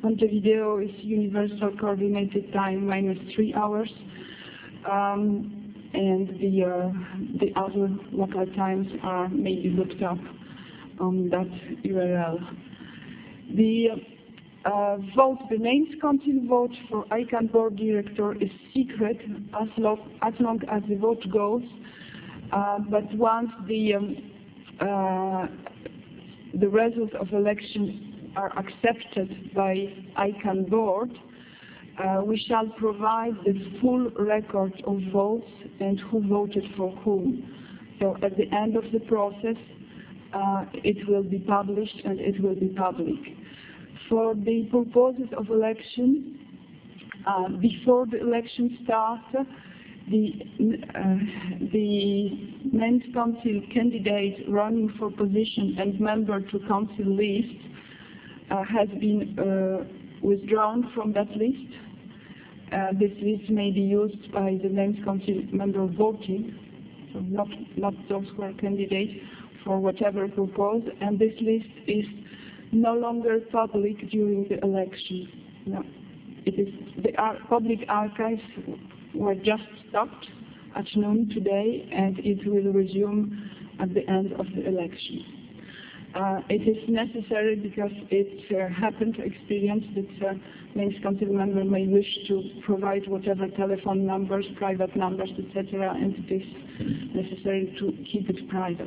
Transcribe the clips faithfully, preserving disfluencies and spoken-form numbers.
Montevideo is Universal Coordinated Time minus three hours, um, and the, uh, the other local times are maybe looked up on that U R L. The uh, vote, the names council vote for I CANN board director is secret as long as, long as the vote goes, uh, but once the um, uh, the results of elections are accepted by I CANN board, uh, we shall provide the full record of votes and who voted for whom. So at the end of the process, uh, it will be published and it will be public. For the purposes of election, uh, before the election starts, the, uh, the named council candidate running for position and member to council list uh, has been uh, withdrawn from that list. Uh, this list may be used by the named council member voting, so not, not those who are candidates, for whatever purpose, and this list is no longer public during the election. No. It is, the ar public archives were just stopped at noon today, and it will resume at the end of the election. Uh, it is necessary because it uh, happened to experience that uh, named council member may wish to provide whatever telephone numbers, private numbers, et cetera, and it is necessary to keep it private.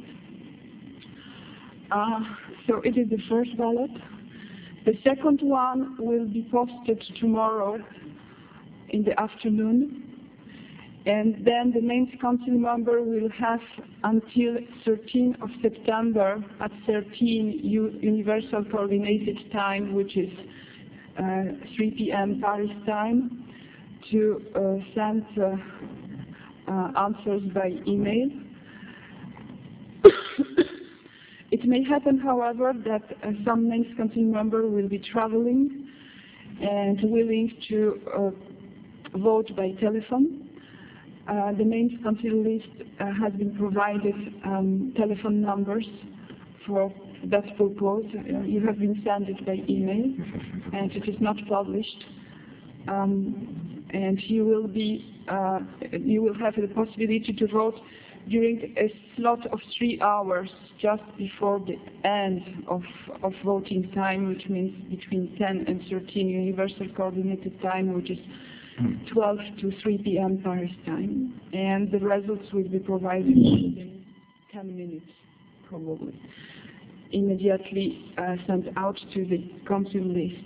Uh, so it is the first ballot. The second one will be posted tomorrow in the afternoon, and then the named council member will have until thirteenth of September at thirteen Universal Coordinated Time, which is uh, three p m Paris time, to uh, send uh, uh, answers by email. It may happen, however, that uh, some named council member will be traveling and willing to uh, vote by telephone. Uh, the named council list uh, has been provided um, telephone numbers for that purpose. Uh, you have been sent it by email, and it is not published. Um, and you will be, uh, you will have the possibility to vote during a slot of three hours just before the end of, of voting time, which means between ten and thirteen Universal Coordinated Time, which is twelve to three p m Paris time. And the results will be provided within ten minutes, probably, immediately uh, sent out to the council list.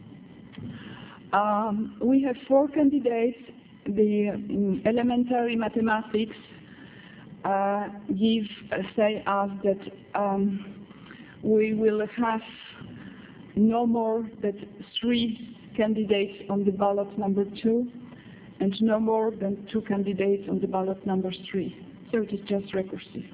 Um, we have four candidates. The um, elementary mathematics Uh, give uh, say us that um, we will have no more than three candidates on the ballot number two, and no more than two candidates on the ballot number three. So it is just recursive.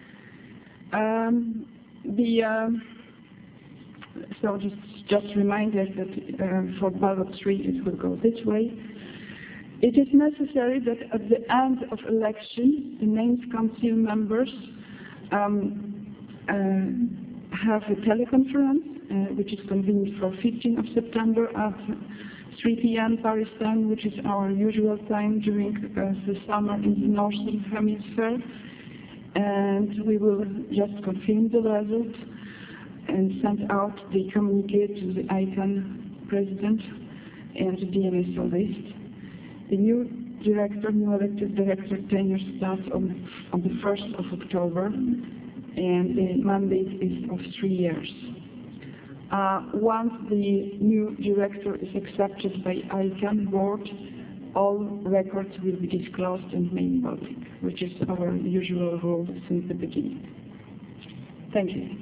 Um, the uh, so just just reminder that uh, for ballot three it will go this way. It is necessary that at the end of election, the named council members um, uh, have a teleconference, uh, which is convened for fifteenth of September at three p m Paris time, which is our usual time during uh, the summer in the Northern Hemisphere. And we will just confirm the result and send out the communique to the I CANN president and the D M S O list. The new director, new elected director tenure starts on, on the first of October, and the mandate is of three years. Uh, once the new director is accepted by I CANN board, all records will be disclosed and made public, which is our usual rule since the beginning. Thank you.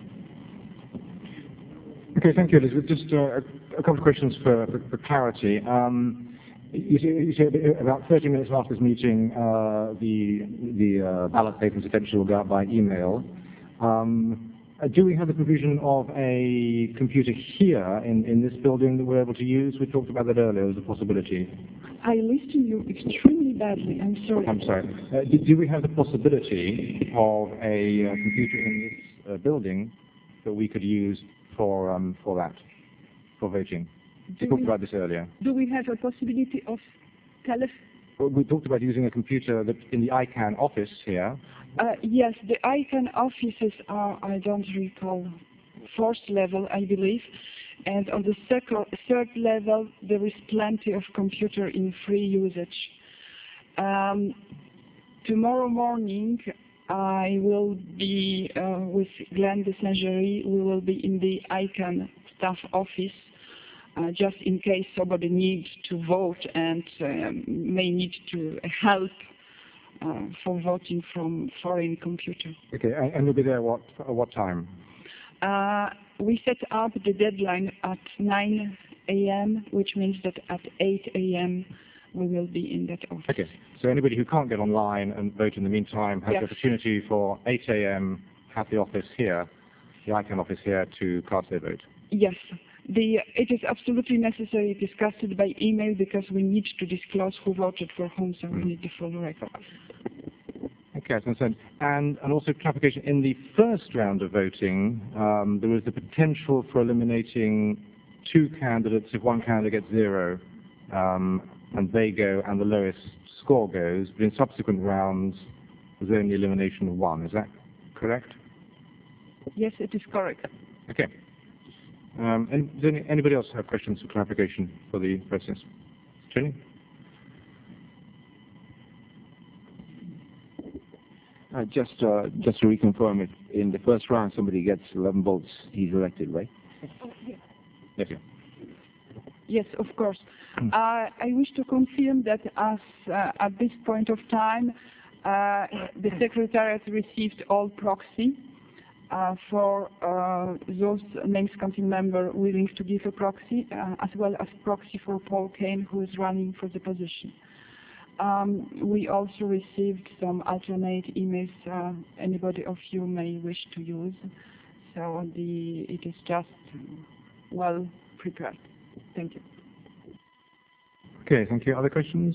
Okay, thank you, Elizabeth. Just uh, a couple of questions for, for, for clarity. Um, You, you said about thirty minutes after this meeting, uh, the, the uh, ballot papers eventually will go out by email. Um, uh, do we have the provision of a computer here in, in this building that we're able to use? We talked about that earlier as a possibility. I listened to you extremely badly. I'm sorry. I'm sorry. Uh, do, do we have the possibility of a uh, computer in this uh, building that we could use for, um, for that, for voting? We talked about this earlier. Do we have a possibility of tele? Well, we talked about using a computer that in the I CANN office here. Uh, yes, the I CANN offices are, I don't recall, fourth level, I believe. And on the second, third level, there is plenty of computer in free usage. Um, tomorrow morning, I will be uh, with Glenn de Saint-Géry. We will be in the I CANN staff office, uh, just in case somebody needs to vote and um, may need to help uh, for voting from foreign computer. Okay, and, and you'll be there what, at what time? Uh, we set up the deadline at nine A M, which means that at eight A M we will be in that office. Okay, so anybody who can't get online and vote in the meantime has Yes. the opportunity for eight A M at the office here, the I CANN office here, to cast their vote. Yes. The, it is absolutely necessary to discuss it by email because we need to disclose who voted for whom, so we need the full record. Okay, as I said, and, and also clarification, in the first round of voting, um, there was the potential for eliminating two candidates if one candidate gets zero, um, and they go and the lowest score goes, but in subsequent rounds, there's only elimination of one. Is that correct? Yes, it is correct. Okay. Um, and does any, anybody else have questions or clarification for the process? Jenny? Uh, just, uh, just to reconfirm, if in the first round somebody gets eleven votes, he's elected, right? Oh, yes. Yes, yeah. Yes, of course. Uh, I wish to confirm that as uh, at this point of time, uh, the Secretariat received all proxy uh, for uh, those names counting member willing to give a proxy, uh, as well as proxy for Paul Kane, who is running for the position. Um, we also received some alternate emails uh, anybody of you may wish to use. So the, it is just well prepared. Thank you. Okay, thank you. Other questions?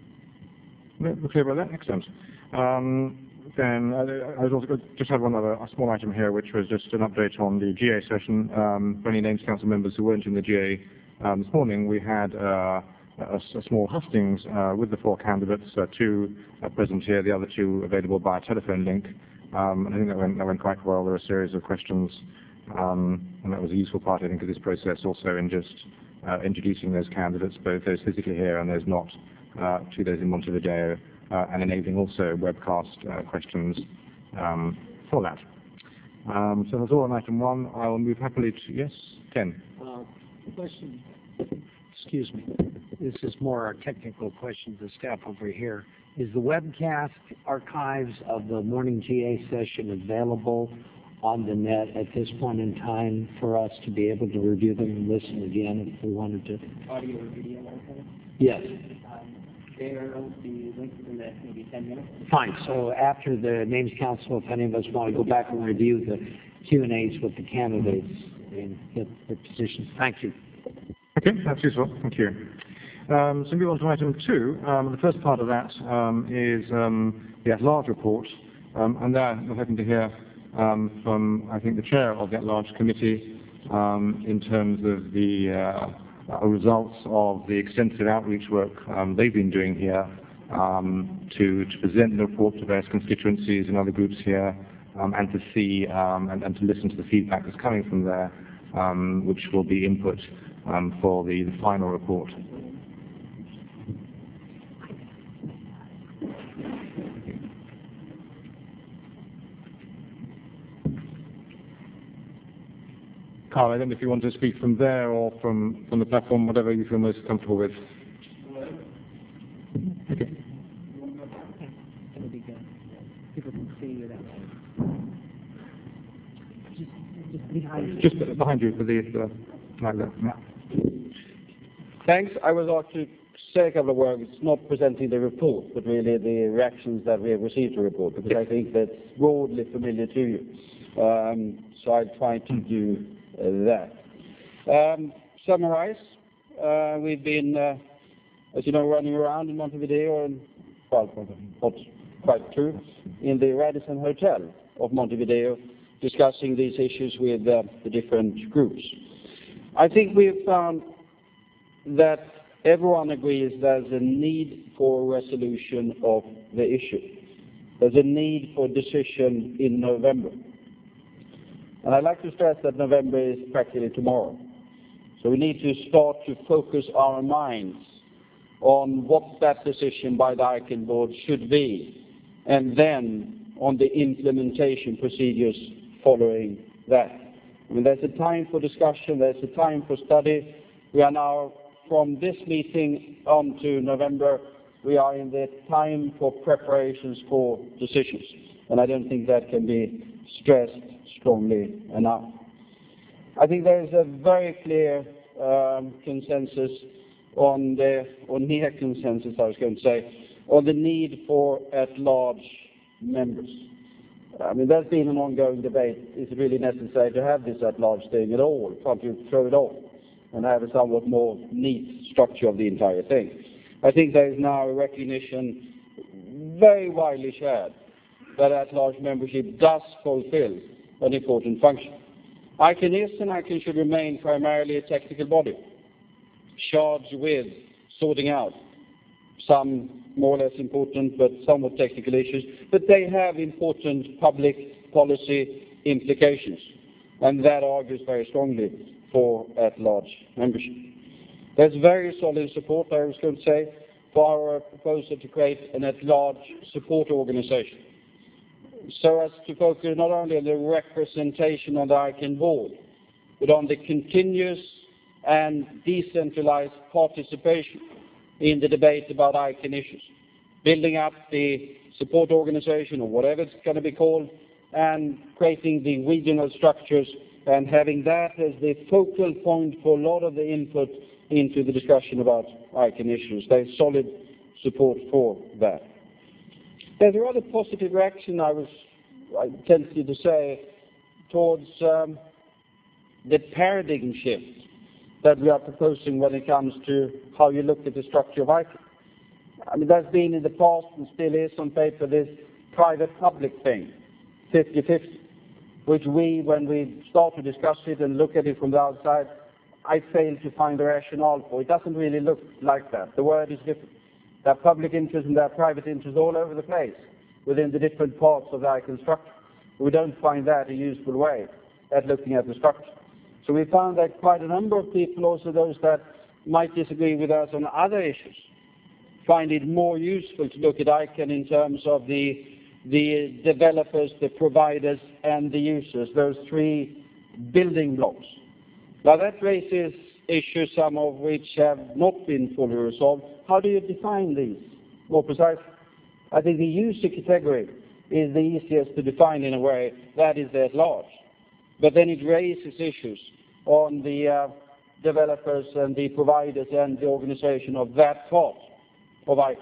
No, we're clear about that? Excellent. Um, then uh, I was also just had one other a small item here, which was just an update on the G A session. Um, for any names council members who weren't in the G A um, this morning, we had uh, a, a small hustings uh, with the four candidates, uh, two uh, present here, the other two available by telephone link. Um, and I think that went, that went quite well. There were a series of questions, um, and that was a useful part, I think, of this process, also in just uh, introducing those candidates, both those physically here and those not, uh, to those in Montevideo, uh, and enabling also webcast uh, questions um, for that. Um, so that's all on item one. I will move happily to, yes, Ken. Uh, question, excuse me, this is more a technical question to staff over here. Is the webcast archives of the morning G A session available on the net at this point in time for us to be able to review them and listen again if we wanted to? Audio or video archive? Yes. Um, there will be links in the maybe ten minutes. Fine. So after the Names Council, if any of us want to go back and review the Q and A's with the candidates and get their positions. Thank you. Okay, that's useful. Thank you. Um, so move on to item two. Um, the first part of that um, is um, the at-large report, um, and there we're hoping to hear um, from, I think, the chair of the at-large committee um, in terms of the uh, uh, results of the extensive outreach work um, they've been doing here um, to, to present the report to various constituencies and other groups here, um, and to see um, and, and to listen to the feedback that's coming from there, um, which will be input um, for the, the final report. Carl, I don't know if you want to speak from there or from, from the platform, whatever you feel most comfortable with. Okay. That would be good. People can see you that way. Just, just behind you. Just behind you for the, the like that. Yeah. Thanks. I was asked to say a couple of words, not presenting the report, but really the reactions that we have received to the report, because I think that's broadly familiar to you. Um, so I'll try to do uh, that. Um, summarize, uh, we've been, uh, as you know, running around in Montevideo, and, well, not quite true, in the Radisson Hotel of Montevideo, discussing these issues with uh, the different groups. I think we've found that everyone agrees there's a need for a resolution of the issue. There's a need for a decision in November. And I'd like to stress that November is practically tomorrow. So we need to start to focus our minds on what that decision by the ICANN board should be, and then on the implementation procedures following that. I mean, there's a time for discussion, there's a time for study. We are now, from this meeting on to November, we are in the time for preparations for decisions. And I don't think that can be stressed strongly enough. I think there is a very clear um, consensus on the, or near consensus I was going to say, on the need for at-large members. I mean, there's been an ongoing debate, is it really necessary to have this at-large thing at all? Can't you throw it off and have a somewhat more neat structure of the entire thing? I think there is now a recognition, very widely shared, that at-large membership does fulfill an important function. ICANN is and ICANN should remain primarily a technical body, charged with sorting out some more or less important but somewhat technical issues, but they have important public policy implications, and that argues very strongly for at-large membership. There's very solid support, I was going to say, for our proposal to create an at-large support organization, so as to focus not only on the representation on the ICANN board, but on the continuous and decentralized participation in the debate about ICANN issues, building up the support organization, or whatever it's going to be called, and creating the regional structures and having that as the focal point for a lot of the input into the discussion about ICANN issues. There's solid support for that. There's a rather positive reaction, I was I tempted to say, towards um, the paradigm shift that we are proposing when it comes to how you look at the structure of ICANN. I mean, there's been in the past, and still is on paper, this private-public thing, fifty fifty, which we, when we start to discuss it and look at it from the outside, I fail to find the rationale for. It doesn't really look like that. The word is different. There are public interests and there are private interests all over the place within the different parts of the ICANN structure. We don't find that a useful way at looking at the structure. So we found that quite a number of people, also those that might disagree with us on other issues, find it more useful to look at ICANN in terms of the, the developers, the providers, and the users, those three building blocks. Now that raises issues, some of which have not been fully resolved. How do you define these more precisely? I think the user category is the easiest to define in a way, that is at large. But then it raises issues on the uh, developers and the providers and the organization of that part of ICANN.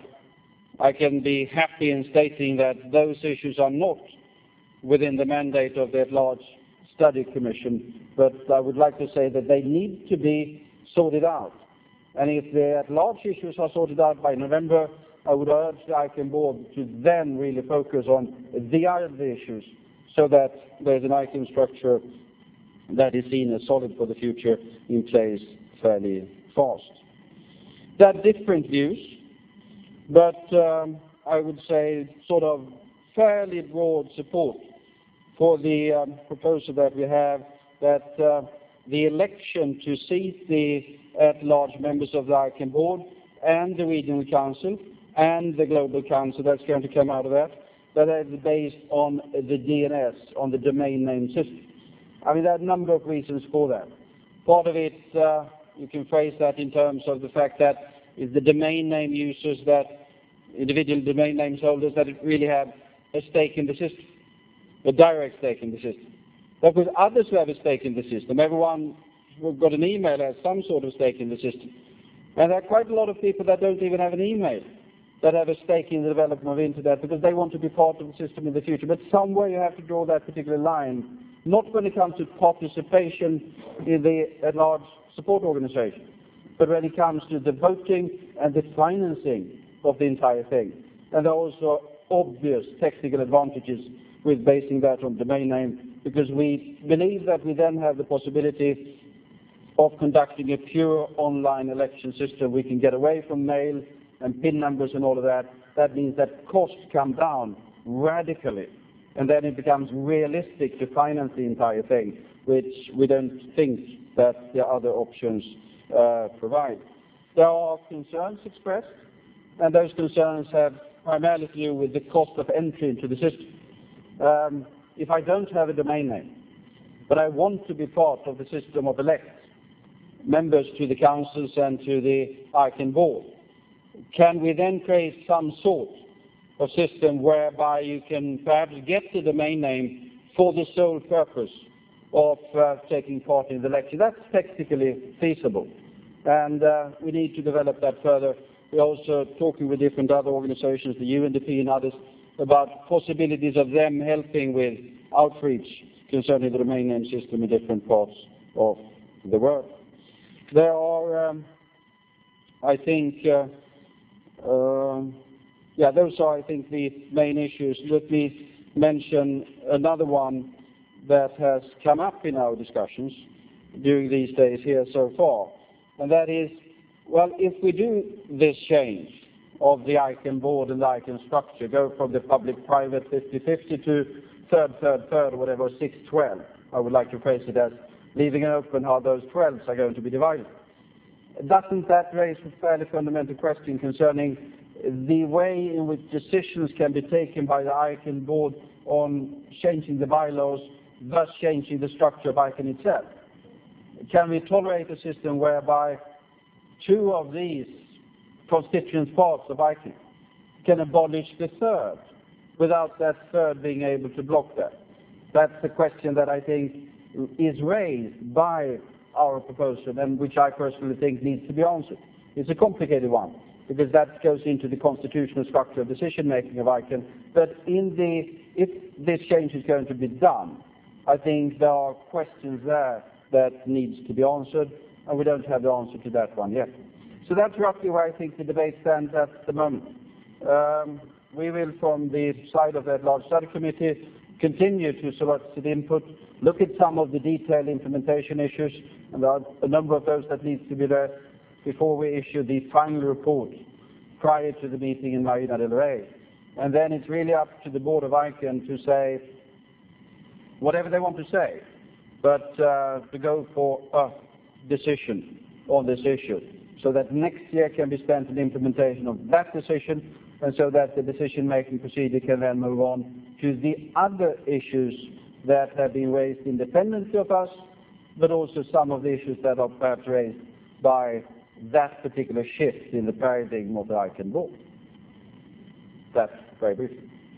I can be happy in stating that those issues are not within the mandate of the at-large study commission, but I would like to say that they need to be sorted out. And if the at-large issues are sorted out by November, I would urge the ICANN board to then really focus on the other issues, so that there's an ICANN structure that is seen as solid for the future in place fairly fast. There are different views, but um, I would say sort of fairly broad support for the um, proposal that we have, that uh, the election to seat the at-large members of the ICANN board and the regional council and the global council that's going to come out of that, that is based on the D N S, on the domain name system. I mean, there are a number of reasons for that. Part of it, uh, you can phrase that in terms of the fact that it's the domain name users, that individual domain name holders, that really have a stake in the system, a direct stake in the system. Of course, others who have a stake in the system, everyone who got an email has some sort of stake in the system. And there are quite a lot of people that don't even have an email, that have a stake in the development of Internet, because they want to be part of the system in the future. But somewhere you have to draw that particular line, not when it comes to participation in the at-large support organization, but when it comes to the voting and the financing of the entire thing. And there are also obvious technical advantages with basing that on domain name, because we believe that we then have the possibility of conducting a pure online election system. We can get away from mail and PIN numbers and all of that. That means that costs come down radically, and then it becomes realistic to finance the entire thing, which we don't think that the other options uh, provide. There are concerns expressed, and those concerns have primarily to do with the cost of entry into the system. Um, if I don't have a domain name, but I want to be part of the system of elect members to the councils and to the ICANN board, can we then create some sort of system whereby you can perhaps get the domain name for the sole purpose of uh, taking part in the election? That's technically feasible, and uh, we need to develop that further. We're also talking with different other organizations, the U N D P and others, about possibilities of them helping with outreach concerning the domain name system in different parts of the world. There are, um, I think, uh, uh, yeah, those are, I think, the main issues. Let me mention another one that has come up in our discussions during these days here so far, and that is, well, if we do this change of the ICANN board and the ICANN structure, go from the public-private fifty fifty to third, third, third, or whatever, six twelve, I would like to phrase it as, leaving open how those twelves are going to be divided. Doesn't that raise a fairly fundamental question concerning the way in which decisions can be taken by the ICANN board on changing the bylaws, thus changing the structure of ICANN itself? Can we tolerate a system whereby two of these constituent parts of ICANN can abolish the third without that third being able to block that? That's the question that I think is raised by our proposal, and which I personally think needs to be answered. It's a complicated one, because that goes into the constitutional structure of decision-making of ICANN. But in the, if this change is going to be done, I think there are questions there that needs to be answered, and we don't have the answer to that one yet. So that's roughly where I think the debate stands at the moment. Um, we will, from the side of that large study committee, continue to solicit input, look at some of the detailed implementation issues, and there are a number of those that need to be there before we issue the final report prior to the meeting in Marina del Rey. And then it's really up to the board of ICANN to say whatever they want to say, but uh, to go for a decision on this issue, so that next year can be spent in implementation of that decision, and so that the decision-making procedure can then move on to the other issues that have been raised independently of us, but also some of the issues that are perhaps raised by that particular shift in the paradigm of the ICANN board. That's very brief.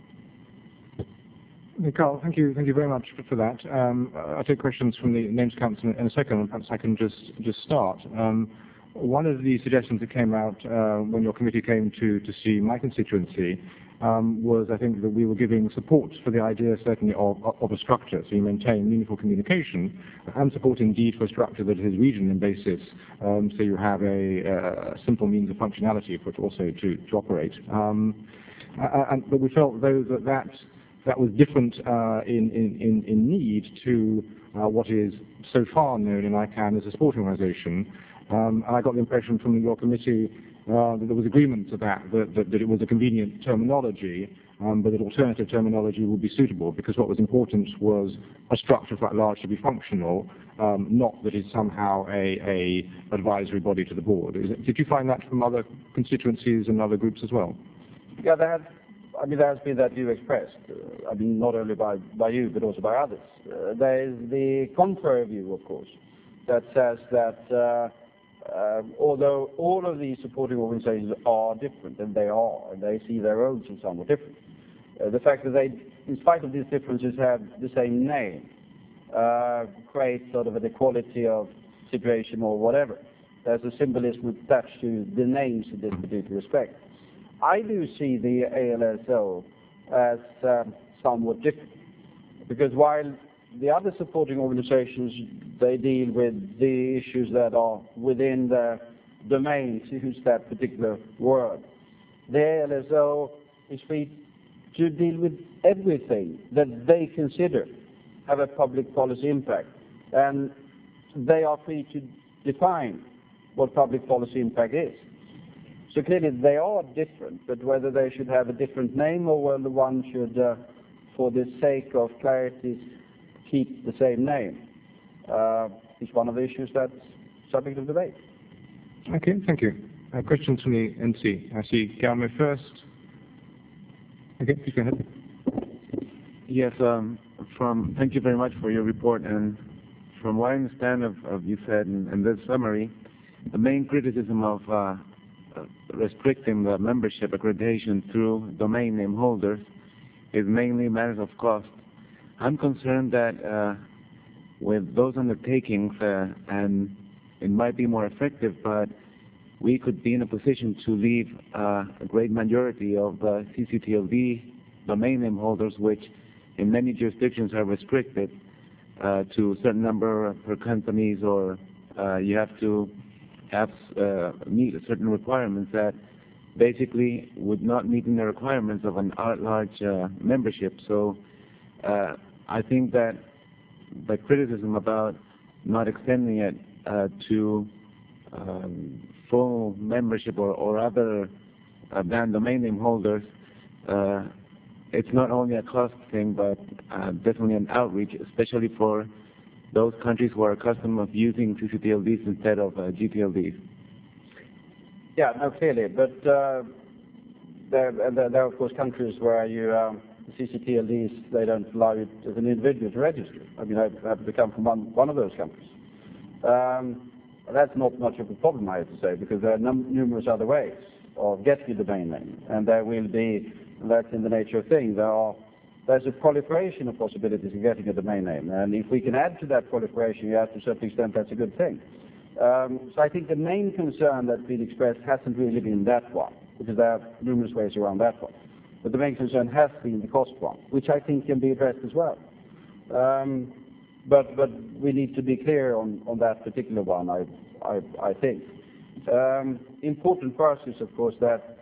Carl, thank you, thank you very much for, for that. Um, I'll take questions from the Names Council in a second, and perhaps I can just, just start. Um, one of the suggestions that came out uh, when your committee came to, to see my constituency um, was, I think, that we were giving support for the idea, certainly, of, of a structure, so you maintain meaningful communication, and support indeed for a structure that is regional in basis, um, so you have a, a simple means of functionality for it also to, to operate. Um, and, but we felt, though, that that that was different uh, in, in, in need to uh, what is so far known in ICANN as a sport organization. Um, and I got the impression from your committee uh, that there was agreement to that, that, that, that it was a convenient terminology, um, but that alternative terminology would be suitable, because what was important was a structure for at large to be functional, um, not that it's somehow a, a advisory body to the board. Is it, did you find that from other constituencies and other groups as well? Yeah, there has, I mean, there has been that view expressed. Uh, I mean, not only by, by you, but also by others. Uh, there is the contrary view, of course, that says that uh, uh, although all of these supporting organizations are different, and they are, and they see their roles as somewhat different, uh, the fact that they, in spite of these differences, have the same name uh, creates sort of an equality of situation or whatever. There's a symbolism attached to the names in this particular respect. I do see the A L S O as um, somewhat different, because while the other supporting organizations, they deal with the issues that are within the domain, to use that particular word, the A L S O is free to deal with everything that they consider have a public policy impact, and they are free to define what public policy impact is. So clearly they are different, but whether they should have a different name or whether one should, uh, for the sake of clarity, keep the same name, uh, is one of the issues that's subject of debate. Okay, thank you. Uh, questions from the N C. I see Galme first. Okay, please go ahead. Yes, um, from, thank you very much for your report. And from what I understand of, of you said in, in this summary, the main criticism of uh, uh, restricting the membership accreditation through domain name holders is mainly matters of cost. I'm concerned that uh, with those undertakings, uh, and it might be more effective, but we could be in a position to leave uh, a great majority of the C C T L D domain name holders, which in many jurisdictions are restricted uh, to a certain number per companies, or uh, you have to have uh, meet certain requirements that basically would not meet the requirements of an large uh, membership. So uh, I think that the criticism about not extending it uh, to um, full membership or, or other uh, banned domain name holders, uh, it's not only a cost thing, but uh, definitely an outreach, especially for those countries who are accustomed of using C C T L Ds instead of uh, G T L Ds. Yeah, no, clearly, but uh, there, there, there are of course countries where you um, C C T L Ds, they don't allow you as an individual to register. I mean, I've, I've become from one, one of those countries. Um, that's not much of a problem, I have to say, because there are num numerous other ways of getting a domain name, and there will be, that's in the nature of things, there are, there's a proliferation of possibilities of getting a domain name, and if we can add to that proliferation, yeah, to a certain extent, that's a good thing. Um, so I think the main concern that's been expressed hasn't really been that one, because there are numerous ways around that one. But the main concern has been the cost one, which I think can be addressed as well. Um, but but we need to be clear on, on that particular one, I, I, I think. Um, important for us is, of course, that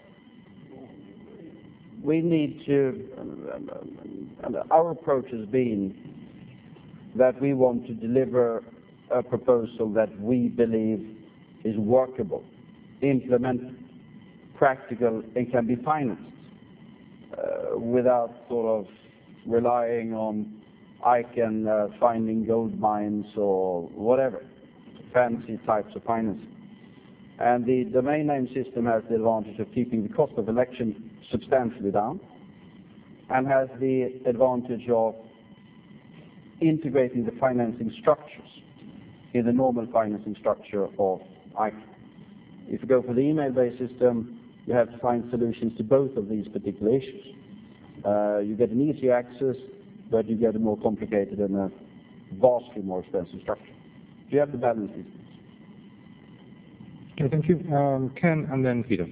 we need to, um, um, our approach has been that we want to deliver a proposal that we believe is workable, implemented, practical, and can be financed uh, without sort of relying on I can uh, finding gold mines or whatever, fancy types of financing. And the domain name system has the advantage of keeping the cost of election substantially down, and has the advantage of integrating the financing structures in the normal financing structure of I C A N. If you go for the email-based system, you have to find solutions to both of these particular issues. Uh, you get an easy access, but you get a more complicated and a vastly more expensive structure. You have to balance these things. Okay, thank you. Um, Ken and then Peter.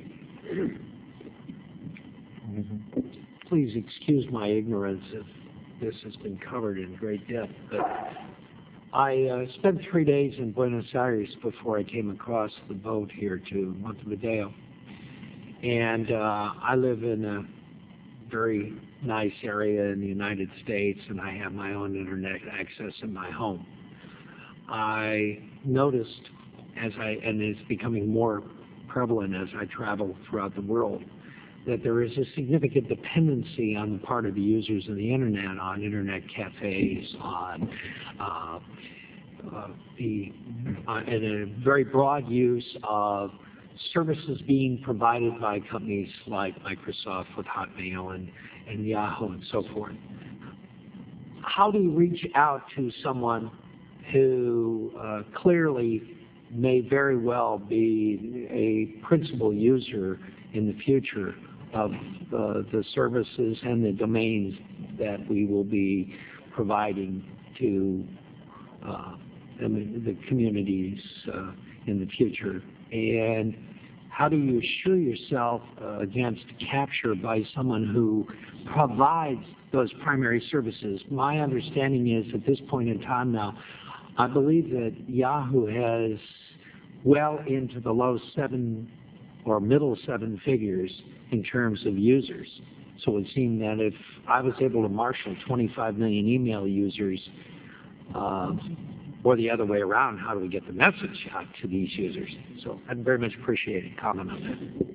Please excuse my ignorance if this has been covered in great depth, but I uh, spent three days in Buenos Aires before I came across the boat here to Montevideo. And uh, I live in a very nice area in the United States, and I have my own internet access in my home. I noticed, as I, and it's becoming more prevalent as I travel throughout the world, that there is a significant dependency on the part of the users of the internet, on internet cafes, on uh, uh, the uh, and a very broad use of services being provided by companies like Microsoft with Hotmail and, and Yahoo and so forth. How do you reach out to someone who uh, clearly may very well be a principal user in the future of uh, the services and the domains that we will be providing to uh, the communities uh, in the future? And how do you assure yourself uh, against capture by someone who provides those primary services? My understanding is at this point in time now, I believe that Yahoo has well into the low seven or middle seven figures in terms of users. So it would seem that if I was able to marshal twenty-five million email users, uh, or the other way around, how do we get the message out to these users? So I'd very much appreciate a comment on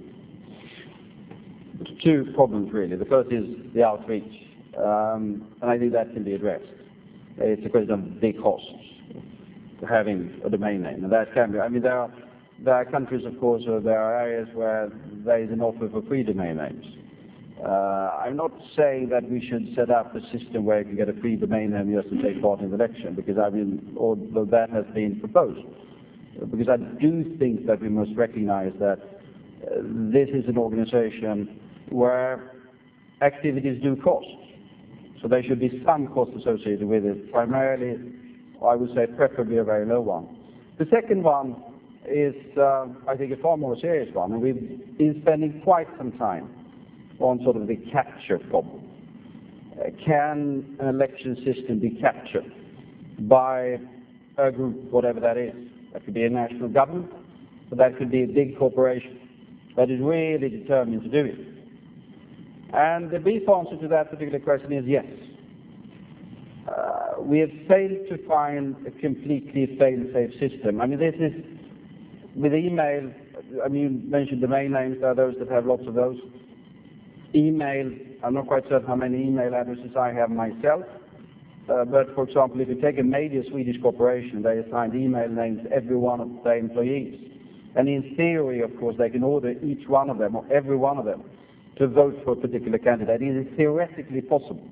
that. Two problems really. The first is the outreach, um, and I think that can be addressed. It's a question of big costs for having a domain name, and that can be. I mean, there are there are countries, of course, or there are areas where there is an offer for free domain names. Uh, I'm not saying that we should set up a system where you can get a free domain name just to take part in the election, because I mean, although that has been proposed, because I do think that we must recognize that uh, this is an organization where activities do cost. So there should be some cost associated with it, primarily, I would say, preferably a very low one. The second one is, uh, I think, a far more serious one, and we've been spending quite some time on sort of the capture problem. Uh, can an election system be captured by a group, whatever that is? That could be a national government, but that could be a big corporation that is really determined to do it. And the brief answer to that particular question is yes. Uh, we have failed to find a completely fail-safe system. I mean, this is, with email, I mean, you mentioned domain names, there are those that have lots of those. Email, I'm not quite certain how many email addresses I have myself, uh, but for example, if you take a major Swedish corporation, they assign email names to every one of their employees. And in theory, of course, they can order each one of them, or every one of them, to vote for a particular candidate. It is theoretically possible.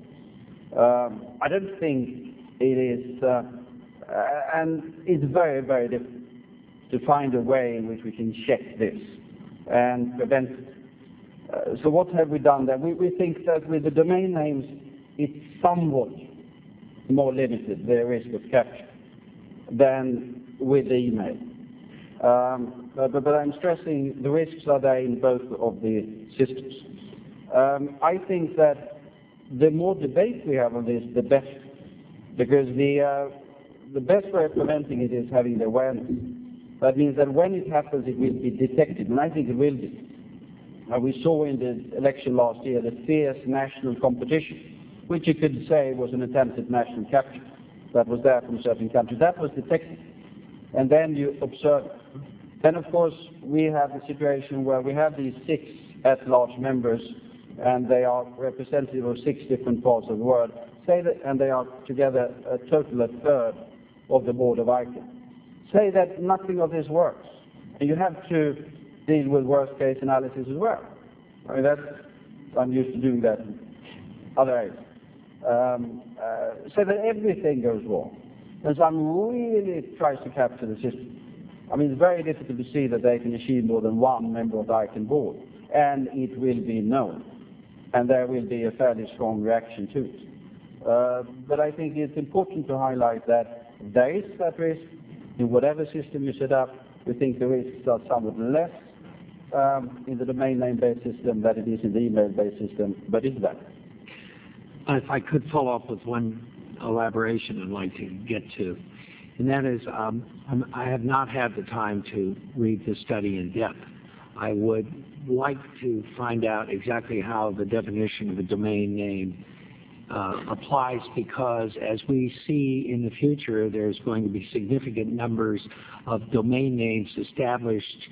Um, I don't think it is, uh, uh, and it's very, very difficult to find a way in which we can check this and prevent it. Uh, so what have we done there? We, we think that with the domain names, it's somewhat more limited, the risk of capture, than with the email. Um, but, but I'm stressing the risks are there in both of the systems. Um, I think that the more debate we have on this, the better, because the, uh, the best way of preventing it is having the awareness. That means that when it happens, it will be detected, and I think it will be. Uh, we saw in the election last year the fierce national competition, which you could say was an attempted national capture that was there from certain countries. That was detected. And then you observe. Then, of course, we have the situation where we have these six at-large members, and they are representative of six different parts of the world, say that, and they are together a total a third of the board of I C A N. Say that nothing of this works, and you have to deal with worst-case analysis as well. I mean, that's, I'm used to doing that in other areas. Um, uh, so that everything goes wrong. And some really tries to capture the system. I mean, it's very difficult to see that they can achieve more than one member of the I C A N board, and it will be known, and there will be a fairly strong reaction to it. Uh, but I think it's important to highlight that there is that risk in whatever system you set up. We think the risks are somewhat less um, in the domain name-based system than it is in the email-based system, but it's that. If I could follow up with one elaboration I'd like to get to, and that is um, I'm, I have not had the time to read the study in depth. I would like to find out exactly how the definition of a domain name uh, applies, because as we see in the future, there's going to be significant numbers of domain names established,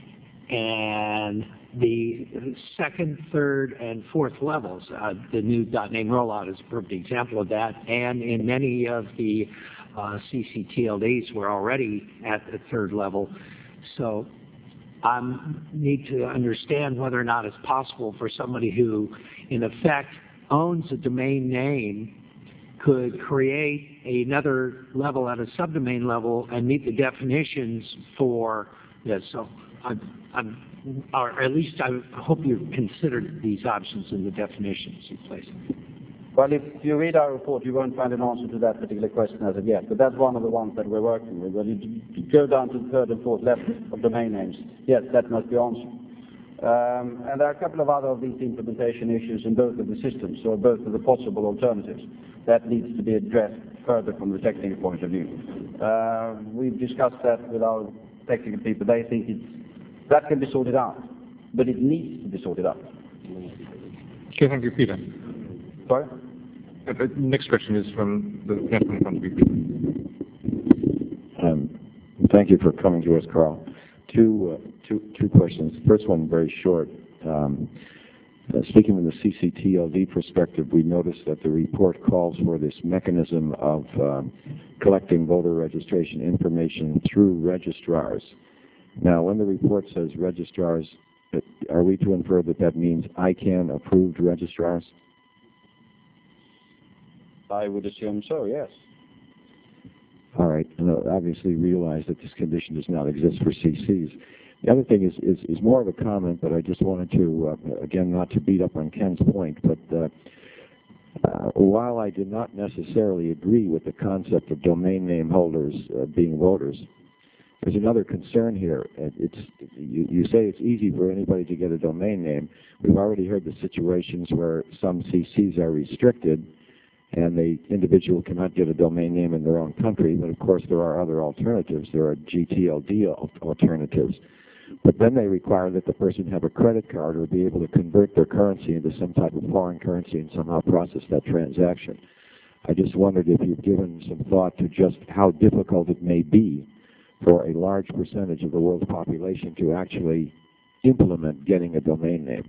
and the second, third, and fourth levels, uh, the new .name rollout is a perfect example of that, and in many of the uh, C C T L Ds we're already at the third level. So I um, need to understand whether or not it's possible for somebody who, in effect, owns a domain name could create another level at a subdomain level and meet the definitions for this. So I'm, I'm or at least I hope you've considered these options in the definitions you place. Well, if you read our report, you won't find an answer to that particular question as of yet, but that's one of the ones that we're working with. When you go down to the third and fourth level of domain names, yes, that must be answered. Um, and there are a couple of other of these implementation issues in both of the systems, or both of the possible alternatives, that needs to be addressed further from the technical point of view. Uh, we've discussed that with our technical people. They think it's, that can be sorted out, but it needs to be sorted out. Okay, thank you, Peter. Sorry? Uh, the next question is from the gentleman in front of you. thank you for coming to us, Carl. Two, uh, two, two questions. First one, very short. Um, uh, speaking from the C C T L D perspective, we noticed that the report calls for this mechanism of um, collecting voter registration information through registrars. Now, when the report says registrars, uh, are we to infer that that means I C A N-approved registrars? I would assume so, yes. All right, and uh, obviously realize that this condition does not exist for C Cs. The other thing is, is, is more of a comment, but I just wanted to, uh, again, not to beat up on Ken's point, but uh, uh, while I did not necessarily agree with the concept of domain name holders uh, being voters, there's another concern here. It's, you, you say it's easy for anybody to get a domain name. We've already heard the situations where some C Cs are restricted, and the individual cannot get a domain name in their own country, but of course there are other alternatives. There are G T L D alternatives. But then they require that the person have a credit card or be able to convert their currency into some type of foreign currency and somehow process that transaction. I just wondered if you've given some thought to just how difficult it may be for a large percentage of the world's population to actually implement getting a domain name.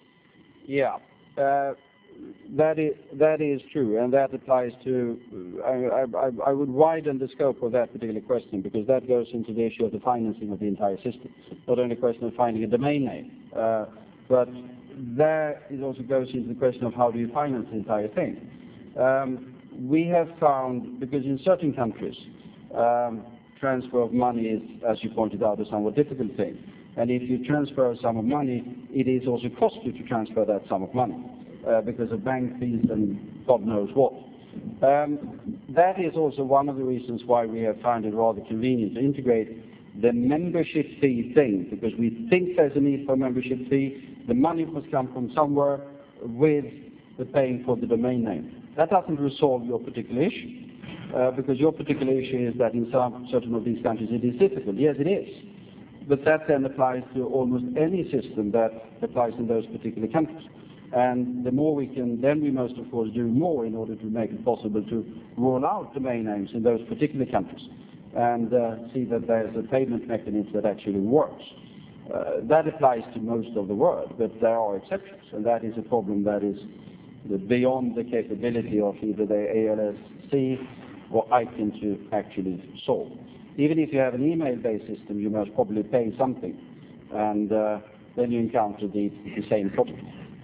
Yeah. Uh, That is, that is true, and that applies to, I, I, I would widen the scope of that particular question, because that goes into the issue of the financing of the entire system, not only a question of finding a domain name, uh, but there it also goes into the question of how do you finance the entire thing. Um, we have found, because in certain countries, um, transfer of money is, as you pointed out, a somewhat difficult thing, and if you transfer a sum of money, it is also costly to transfer that sum of money. Uh, because of bank fees and God knows what. Um, that is also one of the reasons why we have found it rather convenient to integrate the membership fee thing, because we think there's a need for a membership fee. The money must come from somewhere with the paying for the domain name. That doesn't resolve your particular issue, uh, because your particular issue is that in some certain of these countries it is difficult. Yes, it is. But that then applies to almost any system that applies in those particular countries. And the more we can, then we must, of course, do more in order to make it possible to roll out domain names in those particular countries and uh, see that there's a payment mechanism that actually works. Uh, that applies to most of the world, but there are exceptions, and that is a problem that is beyond the capability of either the A L S C or I C A N to actually solve. Even if you have an email-based system, you must probably pay something, and uh, then you encounter the, the same problem.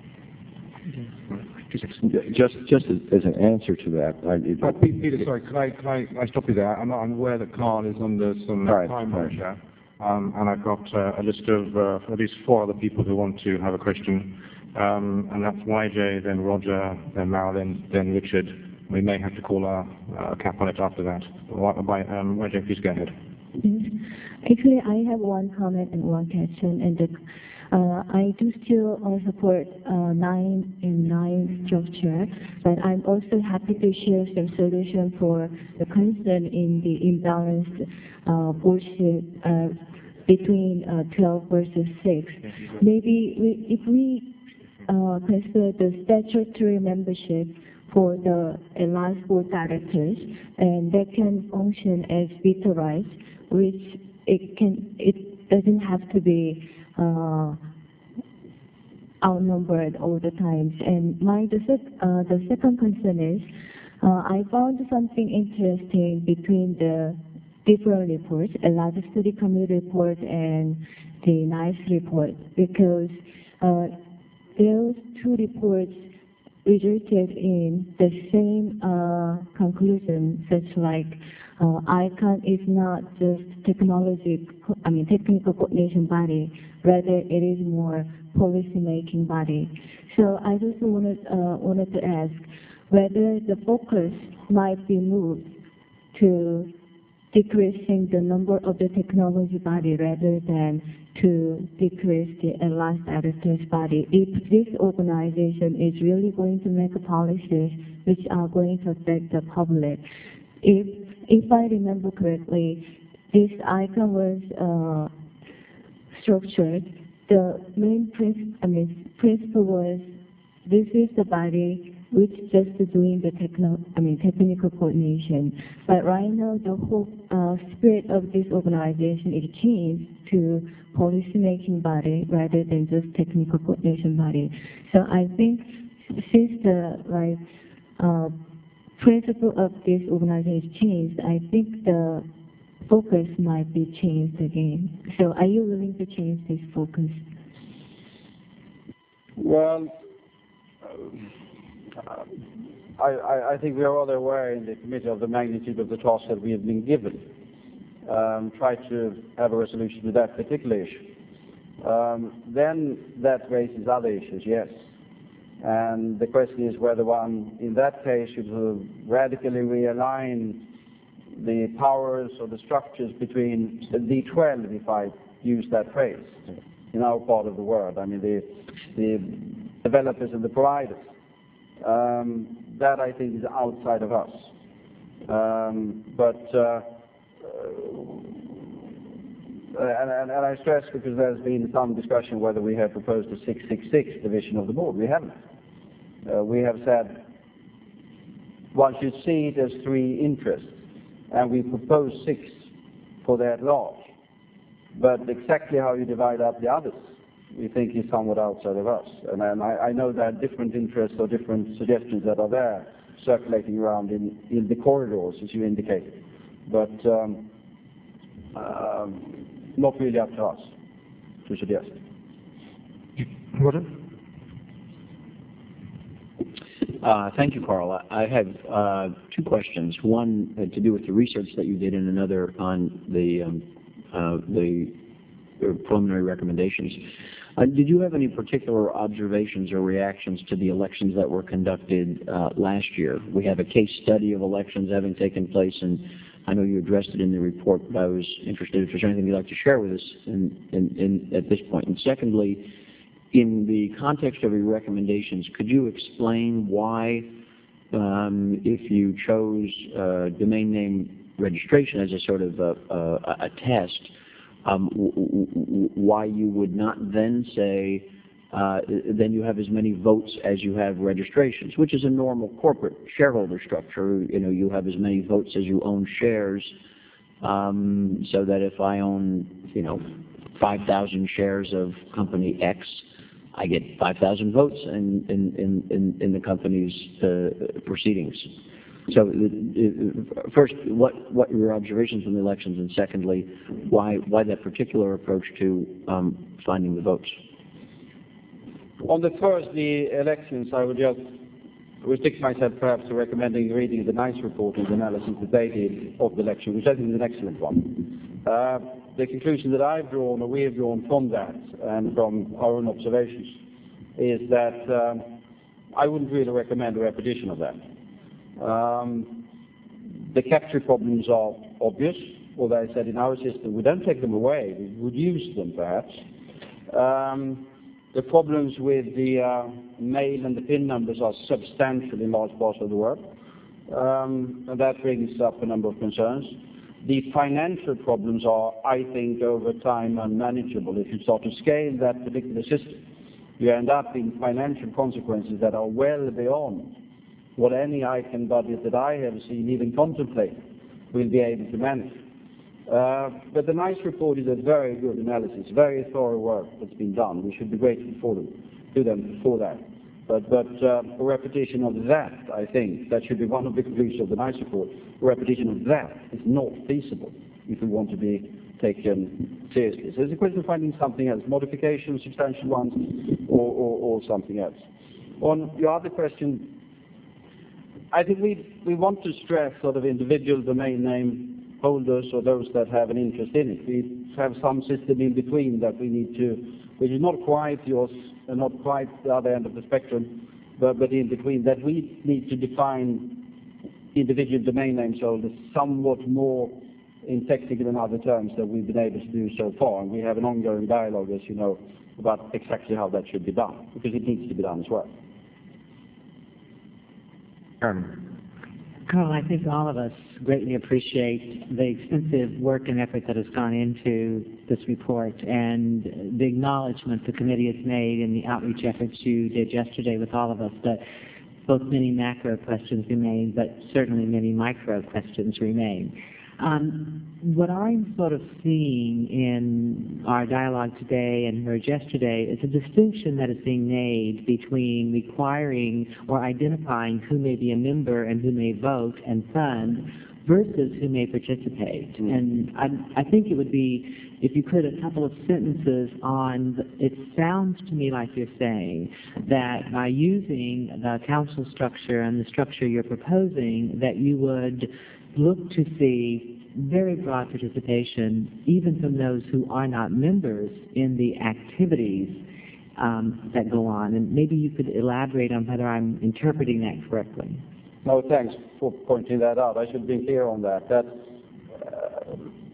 Just, just as, as an answer to that, I, it, Uh, Peter, sorry, can I, can I, can I stop you there? I'm, I'm aware that Carl is under some right, time right. pressure, um, and I've got uh, a list of uh, at least four other people who want to have a question, um, and that's Y J, then Roger, then Marilyn, then Richard. We may have to call a, a cap on it after that. Y, um, Y J, please go ahead. Yes. Actually, I have one comment and one question, and the Uh, I do still uh, support uh, nine and nine structure, but I'm also happy to share some solution for the concern in the imbalanced uh, bullshit uh, between uh, twelve versus six. Maybe we, if we uh, consider the statutory membership for the enlarged board directors, and that can function as veto rights, which it can, it doesn't have to be Uh, outnumbered all the times. And my the, sec, uh, the second concern is, uh, I found something interesting between the different reports, a lot of study committee report and the NICE report, because uh, those two reports resulted in the same uh, conclusion, such like uh, I C A N is not just technology, I mean technical coordination body, rather it is more policy-making body. So I just wanted, uh, wanted to ask whether the focus might be moved to decreasing the number of the technology body rather than to decrease the enlarged directors body. If this organization is really going to make policies which are going to affect the public, if, if I remember correctly, this I C A N was uh, structured. The main principle, I mean, principle was this is the body which just doing the techno, I mean technical coordination. But right now, the whole uh, spirit of this organization is changed to policy-making body rather than just technical coordination body. So I think since the like uh, principle of this organization changed, I think the focus might be changed again. So are you willing to change this focus? Well, uh, I, I, I think we are rather aware in the committee of the magnitude of the task that we have been given. Um, try to have a resolution to that particular issue. Um, then that raises other issues, yes. And the question is whether one, in that case, should sort of radically realign the powers or the structures between the D twelve, if I use that phrase, in our part of the world. I mean, the, the developers and the providers. Um, that, I think, is outside of us. Um, but, uh, and, and, and I stress because there's been some discussion whether we have proposed a six six six division of the board. We haven't. Uh, we have said one should see it as three interests, and we propose six for that large. But exactly how you divide up the others, we think is somewhat outside of us. And, and I, I know there are different interests or different suggestions that are there circulating around in, in the corridors, as you indicated. But um, um, not really up to us to suggest. Gordon? Uh, thank you, Carl. I I have uh, two questions. One uh, to do with the research that you did, and another on the um, uh, the preliminary recommendations. Uh, did you have any particular observations or reactions to the elections that were conducted uh, last year? We have a case study of elections having taken place, and I know you addressed it in the report, but I was interested if there's anything you'd like to share with us in, in, in, at this point. And secondly, in the context of your recommendations, could you explain why, um, if you chose uh, domain name registration as a sort of a, a, a test, um, w w why you would not then say, uh, then you have as many votes as you have registrations, which is a normal corporate shareholder structure. You know, you have as many votes as you own shares, um, so that if I own, you know, five thousand shares of company X, I get five thousand votes in, in, in, in the company's uh, proceedings. So uh, first, what, what were your observations from the elections, and secondly, why, why that particular approach to um, finding the votes? On the first, the elections, I would just restrict myself perhaps to recommending reading the NICE report and the analysis that they did of the election, which I think is an excellent one. Uh, the conclusion that I've drawn, or we have drawn from that, and from our own observations, is that um, I wouldn't really recommend a repetition of that. Um, the capture problems are obvious, although I said in our system we don't take them away, we reduce them perhaps. Um, the problems with the uh, mail and the PIN numbers are substantial in large parts of the world, um, and that brings up a number of concerns. The financial problems are, I think, over time unmanageable. If you start to scale that particular system, you end up in financial consequences that are well beyond what any I C A N budget that I have seen even contemplate will be able to manage. Uh, but the NICE report is a very good analysis, very thorough work that's been done. We should be grateful for them, to them for that. But, but uh, a repetition of that, I think, that should be one of the conclusions of the NICE report. A repetition of that is not feasible if we want to be taken seriously. So it's a question of finding something else, modifications, substantial ones, or, or, or something else. On your other question, I think we, we want to stress sort of individual domain name holders or those that have an interest in it. We have some system in between that we need to, which is not quite yours and not quite the other end of the spectrum, but, but in between, that we need to define individual domain names holders somewhat more in technical and other terms than we've been able to do so far. And we have an ongoing dialogue, as you know, about exactly how that should be done, because it needs to be done as well. Um. Carl, I think all of us greatly appreciate the extensive work and effort that has gone into this report, and the acknowledgement the committee has made and the outreach efforts you did yesterday with all of us. That both many macro questions remain, but certainly many micro questions remain. Um, what I'm sort of seeing in our dialogue today and heard yesterday is a distinction that is being made between requiring or identifying who may be a member and who may vote and fund versus who may participate. And I, I think it would be, if you could, a couple of sentences on, the, it sounds to me like you're saying that by using the council structure and the structure you're proposing, that you would look to see very broad participation, even from those who are not members, in the activities um, that go on. And maybe you could elaborate on whether I'm interpreting that correctly. No, thanks for pointing that out. I should be clear on that. That uh,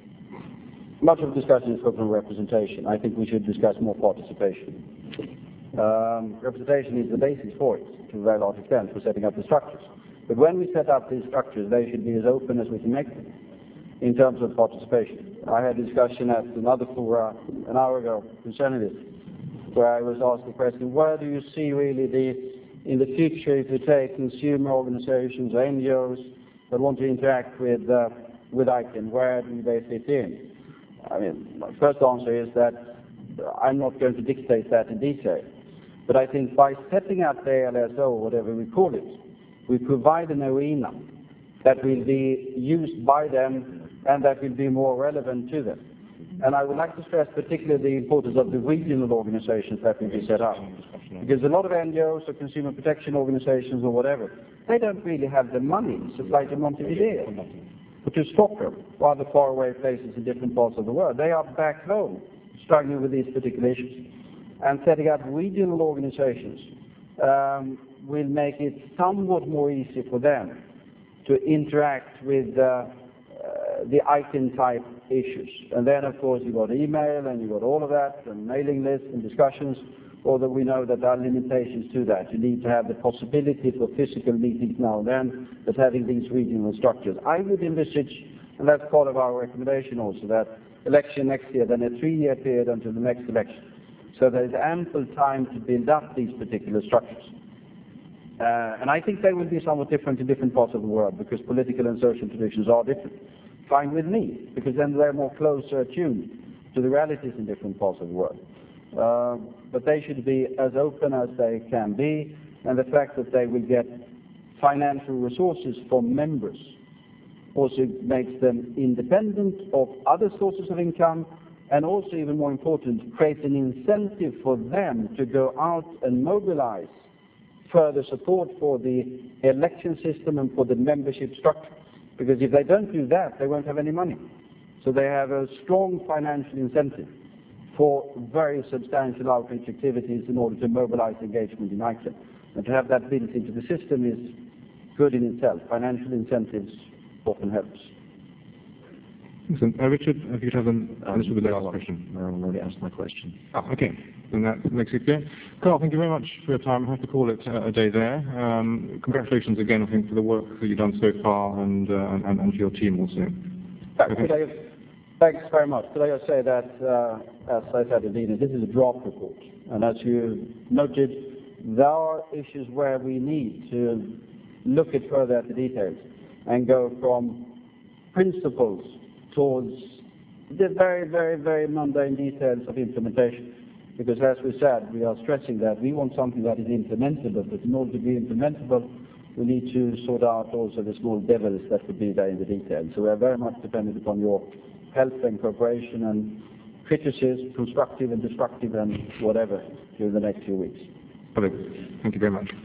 much of the discussion is focused on representation. I think we should discuss more participation. Um, representation is the basis for it, to a very large extent, for setting up the structures. But when we set up these structures, they should be as open as we can make them in terms of participation. I had a discussion at another fora an hour ago concerning this, where I was asked the question, where do you see really the, in the future, if you take consumer organizations or N G Os that want to interact with, uh, with ICANN, where do they fit in? I mean, my first answer is that I'm not going to dictate that in detail. But I think by setting up the A L S O, whatever we call it, we provide an arena that will be used by them and that will be more relevant to them. And I would like to stress particularly the importance of the regional organizations that will be set up. Because a lot of N G Os or consumer protection organizations or whatever, they don't really have the money to supply to Montevideo or to Stockholm or other faraway places in different parts of the world. They are back home struggling with these particular issues. And setting up regional organizations um, will make it somewhat more easy for them to interact with uh, uh, the ICANN type issues. And then, of course, you've got email and you've got all of that, and mailing lists and discussions, although we know that there are limitations to that. You need to have the possibility for physical meetings now and then, but having these regional structures. I would envisage, and that's part of our recommendation also, that election next year, then a three-year period until the next election. So there is ample time to build up these particular structures. Uh, and I think they will be somewhat different in different parts of the world because political and social traditions are different. Fine with me, because then they're more closer attuned to the realities in different parts of the world. Uh, but they should be as open as they can be, and the fact that they will get financial resources from members also makes them independent of other sources of income, and also, even more important, creates an incentive for them to go out and mobilize further support for the election system and for the membership structure. Because if they don't do that, they won't have any money. So they have a strong financial incentive for very substantial outreach activities in order to mobilize engagement in ICANN. And to have that built into the system is good in itself. Financial incentives often helps. Listen, uh, Richard, if you could have an Um, answer to the last question. Marilyn already asked my question. Oh, okay. Then that makes it clear. Carl, thank you very much for your time. I have to call it uh, a day there. Um, congratulations again, I think, for the work that you've done so far, and uh, and, and for your team also. Thanks, could I, thanks very much. Could I just say that, uh, as I said, indeed, this is a draft report. And as you noted, there are issues where we need to look at further at the details and go from principles towards the very, very, very mundane details of implementation. Because as we said, we are stressing that we want something that is implementable, but in order to be implementable, we need to sort out also the small devils that could be there in the details. So we are very much dependent upon your help and cooperation and criticism, constructive and destructive and whatever, during the next few weeks. Hello. Thank you very much.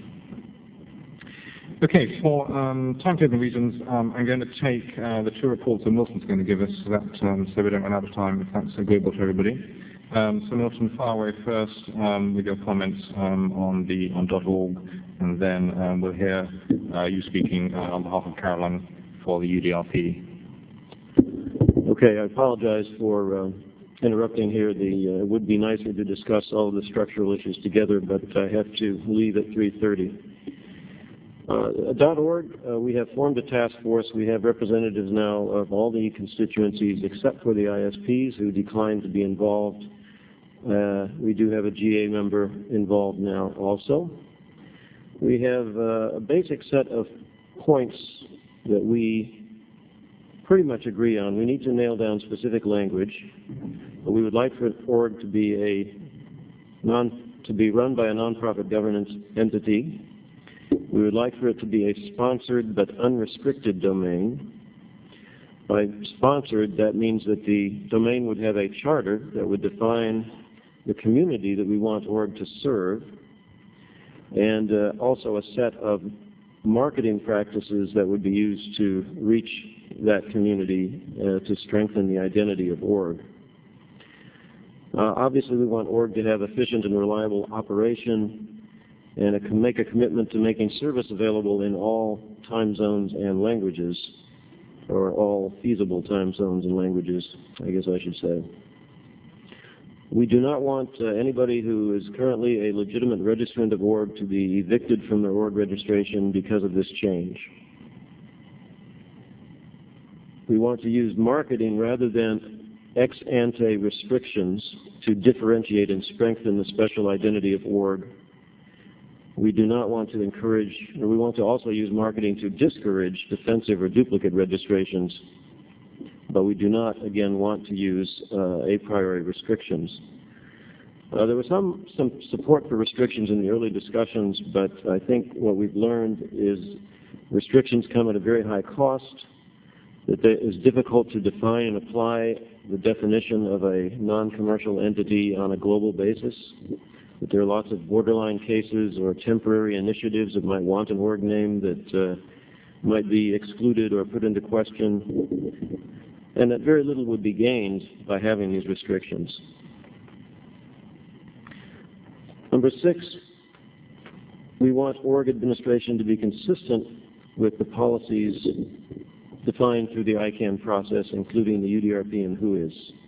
Okay, for um, timetable reasons, um, I'm going to take uh, the two reports that Milton's going to give us, so, that, um, so we don't run out of time, if that's agreeable to everybody. Um, so Milton, fire away first um, with your comments um, on the on .org, and then um, we'll hear uh, you speaking uh, on behalf of Caroline for the U D R P. Okay, I apologize for uh, interrupting here. The, uh, it would be nicer to discuss all the structural issues together, but I have to leave at three thirty. Uh, .org, uh, we have formed a task force. We have representatives now of all the constituencies except for the I S Ps who declined to be involved. Uh, we do have a G A member involved now also. We have uh, a basic set of points that we pretty much agree on. We need to nail down specific language. But we would like for org to be a non to be run by a nonprofit governance entity. We would like for it to be a sponsored but unrestricted domain. By sponsored, that means that the domain would have a charter that would define the community that we want org to serve, and uh, also a set of marketing practices that would be used to reach that community uh, to strengthen the identity of org. Uh, obviously, we want org to have efficient and reliable operation and a, make a commitment to making service available in all time zones and languages, or all feasible time zones and languages, I guess I should say. We do not want uh, anybody who is currently a legitimate registrant of org to be evicted from their org registration because of this change. We want to use marketing rather than ex ante restrictions to differentiate and strengthen the special identity of org. We do not want to encourage, or we want to also use marketing to discourage defensive or duplicate registrations, but we do not, again, want to use uh, a priori restrictions. Uh, there was some, some support for restrictions in the early discussions, but I think what we've learned is restrictions come at a very high cost, that it is difficult to define and apply the definition of a non-commercial entity on a global basis, that there are lots of borderline cases or temporary initiatives that might want an org name that uh, might be excluded or put into question, and that very little would be gained by having these restrictions. Number six, we want org administration to be consistent with the policies defined through the I CANN process, including the U D R P and W H O I S.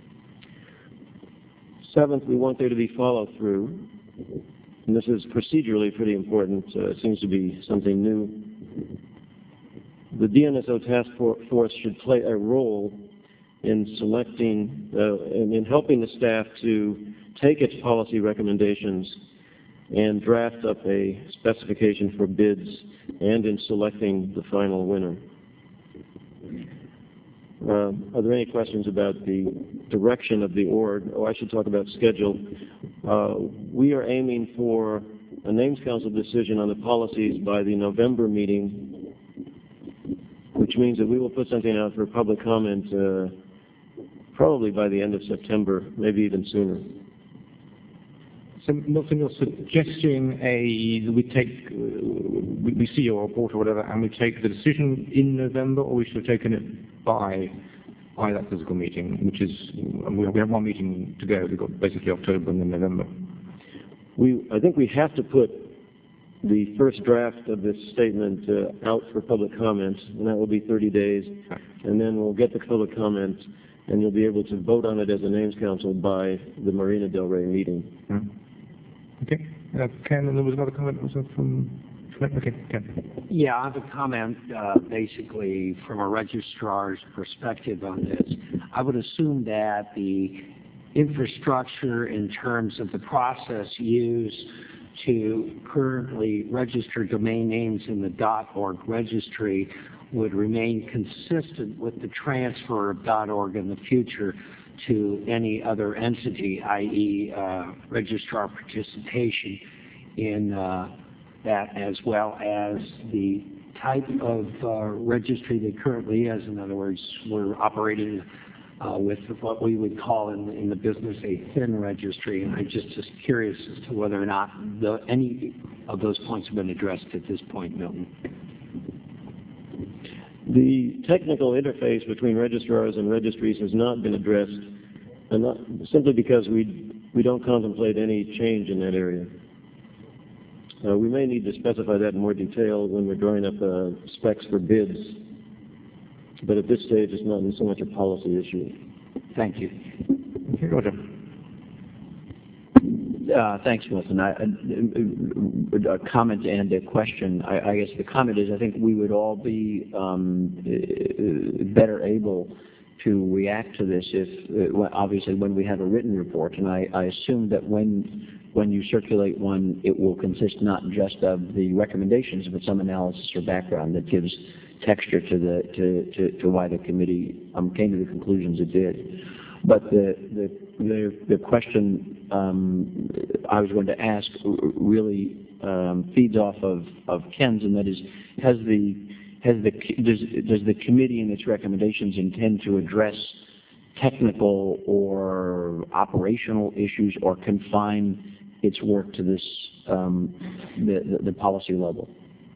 Seventh, we want there to be follow-through, and this is procedurally pretty important. Uh, it seems to be something new. The D N S O task force should play a role in selecting, uh, in, in helping the staff to take its policy recommendations and draft up a specification for bids and in selecting the final winner. Uh, are there any questions about the direction of the org? Oh, I should talk about schedule. Uh, we are aiming for a Names Council decision on the policies by the November meeting, which means that we will put something out for public comment uh, probably by the end of September, maybe even sooner. So, Milton, you're suggesting a we take uh, we, we see your report or whatever, and we take the decision in November, or we should have taken it by by that physical meeting, which is we have, we have one meeting to go. We've got basically October and then November. We I think we have to put the first draft of this statement uh, out for public comment, and that will be thirty days, and then we'll get the public comment, and you'll be able to vote on it as a Names Council by the Marina Del Rey meeting. Hmm. Okay. Uh, Ken, and there was another comment also from... Okay, Ken. Yeah, I have a comment uh, basically from a registrar's perspective on this. I would assume that the infrastructure in terms of the process used to currently register domain names in the .org registry would remain consistent with the transfer of .org in the future to any other entity, that is uh, registrar participation in uh, that, as well as the type of uh, registry that currently is. In other words, we're operating uh, with what we would call in, in the business a thin registry, and I'm just, just curious as to whether or not the, any of those points have been addressed at this point, Milton. The technical interface between registrars and registries has not been addressed, and not, simply because we, we don't contemplate any change in that area. Uh, we may need to specify that in more detail when we're drawing up uh, specs for bids, but at this stage it's not so much a policy issue. Thank you. Okay, Roger. Uh, thanks, Milton. I, a, a comment and a question. I, I guess the comment is I think we would all be um, better able to react to this if, uh, obviously, when we have a written report, and I, I assume that when when you circulate one, it will consist not just of the recommendations, but some analysis or background that gives texture to the to, to, to why the committee um, came to the conclusions it did. But the the the, the question um, I was going to ask really um, feeds off of, of Ken's, and that is, has the has the does does the committee in its recommendations intend to address technical or operational issues, or confine its work to this um, the, the the policy level?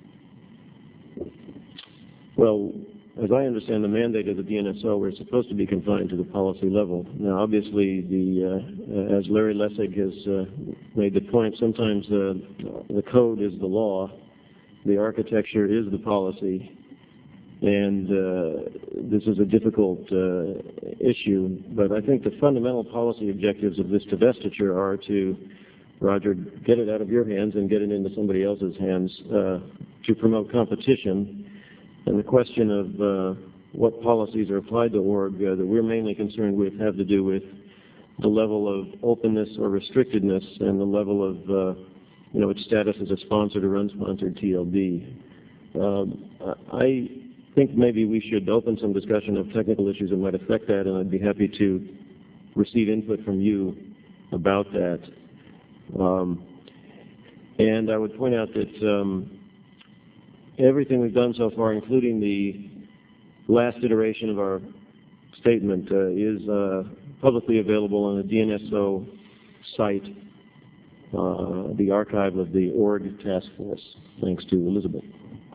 Well, as I understand the mandate of the D N S O, we're supposed to be confined to the policy level. Now, obviously, the uh, as Larry Lessig has uh, made the point, sometimes uh, the code is the law, the architecture is the policy, and uh, this is a difficult uh, issue. But I think the fundamental policy objectives of this divestiture are to, Roger, get it out of your hands and get it into somebody else's hands, uh, to promote competition. And the question of uh, what policies are applied to org uh, that we're mainly concerned with have to do with the level of openness or restrictedness and the level of, uh, you know, its status as a sponsored or unsponsored T L D. Um, I think maybe we should open some discussion of technical issues that might affect that, and I'd be happy to receive input from you about that. Um, and I would point out that um, everything we've done so far, including the last iteration of our statement, uh, is uh, publicly available on the D N S O site, uh, the archive of the org task force. Thanks to Elizabeth.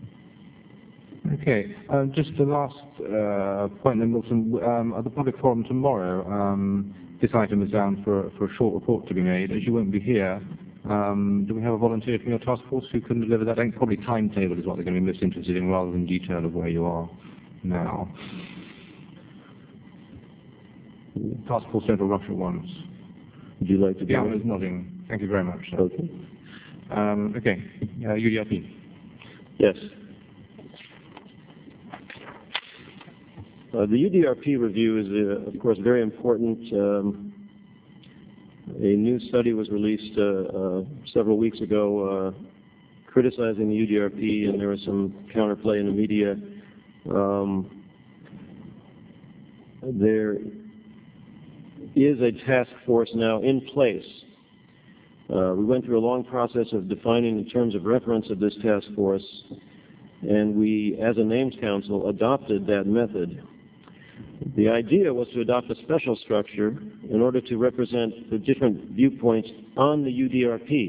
Okay. Uh, just the last uh, point then, Wilson. Um, at the public forum tomorrow, um, this item is down for, for a short report to be made. As you won't be here, Um, do we have a volunteer from your task force who can deliver that? I think probably timetable is what they're going to be most interested in, rather than detail of where you are now. Task Force Central Russia once. Would you like to do Yeah, it? I was nodding. Thank you very much. Sir. Okay. Um, okay. Uh, U D R P. Yes. Uh, the U D R P review is, uh, of course, very important. Um, A new study was released uh, uh, several weeks ago uh, criticizing the U D R P, and there was some counterplay in the media. Um, there is a task force now in place. Uh, we went through a long process of defining the terms of reference of this task force, and we, as a names council, adopted that method. The idea was to adopt a special structure in order to represent the different viewpoints on the U D R P.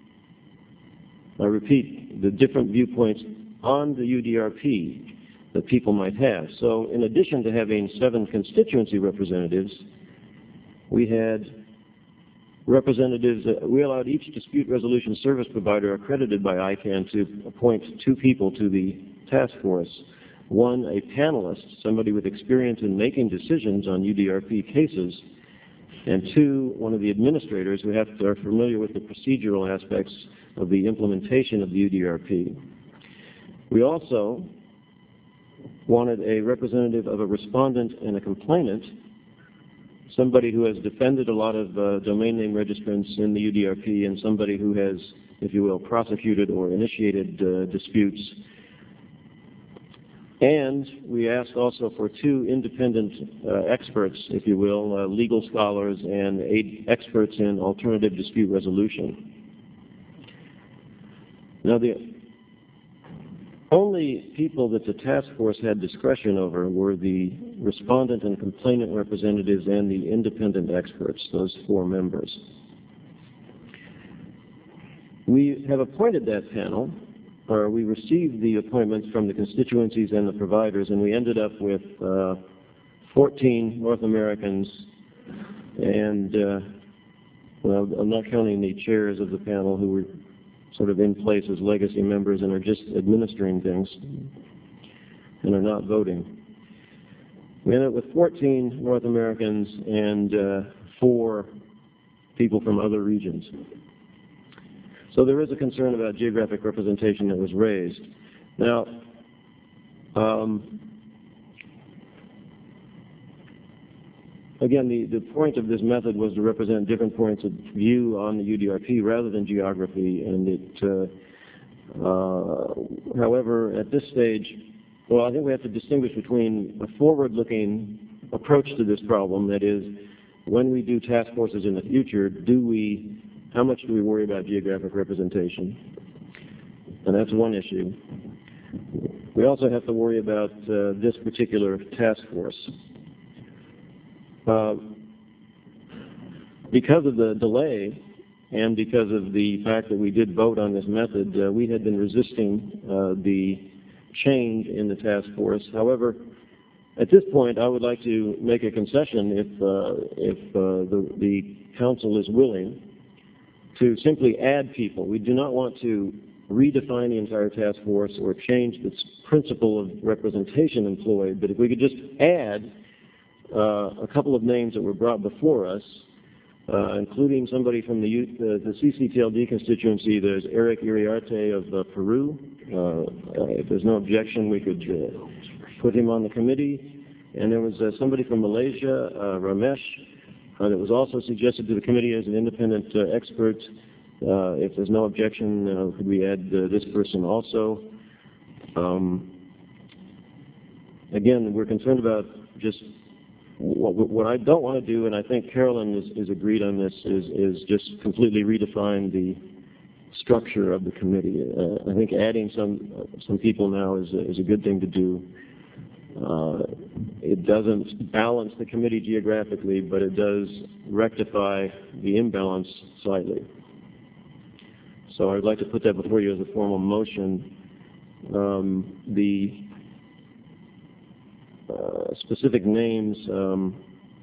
I repeat, the different viewpoints on the U D R P that people might have. So in addition to having seven constituency representatives, we had representatives, uh, we allowed each dispute resolution service provider accredited by I CANN to appoint two people to the task force. One, a panelist, somebody with experience in making decisions on U D R P cases, and two, one of the administrators who have to, are familiar with the procedural aspects of the implementation of the U D R P. We also wanted a representative of a respondent and a complainant, somebody who has defended a lot of uh, domain name registrants in the U D R P, and somebody who has, if you will, prosecuted or initiated uh, disputes. And we asked also for two independent uh, experts, if you will, uh, legal scholars and eight experts in alternative dispute resolution. Now, the only people that the task force had discretion over were the respondent and complainant representatives and the independent experts, those four members. We have appointed that panel. Or we received the appointments from the constituencies and the providers, and we ended up with uh, fourteen North Americans, and, uh, well, I'm not counting the chairs of the panel who were sort of in place as legacy members and are just administering things and are not voting. We ended up with fourteen North Americans and uh, four people from other regions. So there is a concern about geographic representation that was raised. Now, um, again, the, the point of this method was to represent different points of view on the U D R P rather than geography, and it, uh, uh, however, at this stage, well, I think we have to distinguish between a forward-looking approach to this problem, that is, when we do task forces in the future, do we, how much do we worry about geographic representation? And that's one issue. We also have to worry about uh, this particular task force. Uh, because of the delay and because of the fact that we did vote on this method, uh, we had been resisting uh, the change in the task force. However, at this point, I would like to make a concession if, uh, if uh, the, the council is willing to simply add people. We do not want to redefine the entire task force or change the principle of representation employed, but if we could just add uh, a couple of names that were brought before us, uh, including somebody from the, uh, the C C T L D constituency. There's Eric Iriarte of uh, Peru. Uh, if there's no objection, we could uh, put him on the committee. And there was uh, somebody from Malaysia, uh, Ramesh, uh, that was also suggested to the committee as an independent uh, expert. Uh, if there's no objection, uh, could we add uh, this person also? Um, again, we're concerned about just what, what I don't want to do, and I think Carolyn is, is agreed on this, is, is just completely redefine the structure of the committee. Uh, I think adding some uh, some people now is a, is a good thing to do. Uh, it doesn't balance the committee geographically, but it does rectify the imbalance slightly. So I'd like to put that before you as a formal motion. Um, the uh, specific names, um,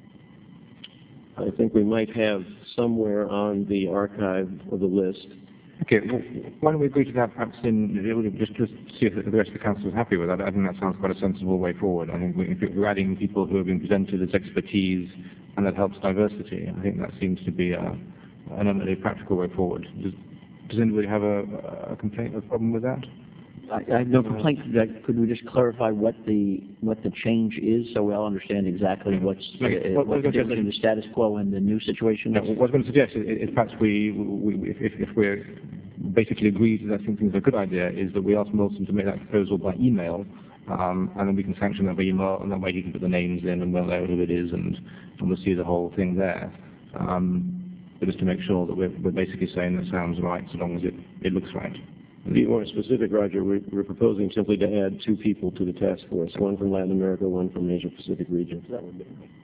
I think we might have somewhere on the archive of the list. Okay, well, why don't we agree to that perhaps in, just, just see if the rest of the council is happy with that. I think that sounds quite a sensible way forward. I think we, if we're adding people who have been presented as expertise and that helps diversity, I think that seems to be a, an eminently practical way forward. Does, does anybody have a, a complaint or problem with that? I, I have no complaint. Could we just clarify what the what the change is, so we all understand exactly what's Okay. uh, What- what's what- the difference in the status quo and the new situation? No, what I was going to suggest is, is perhaps we, we if, if we're basically agreed that I think it's a good idea, is that we ask Milton to make that proposal by email, um, and then we can sanction that by email, and that way he can put the names in and we'll know who it is, and, and we'll see the whole thing there. Um, but just to make sure that we're, we're basically saying that sounds right, so long as it, it looks right. To be more specific, Roger, we're, we're proposing simply to add two people to the task force, one from Latin America, one from Asia Pacific region. That would be.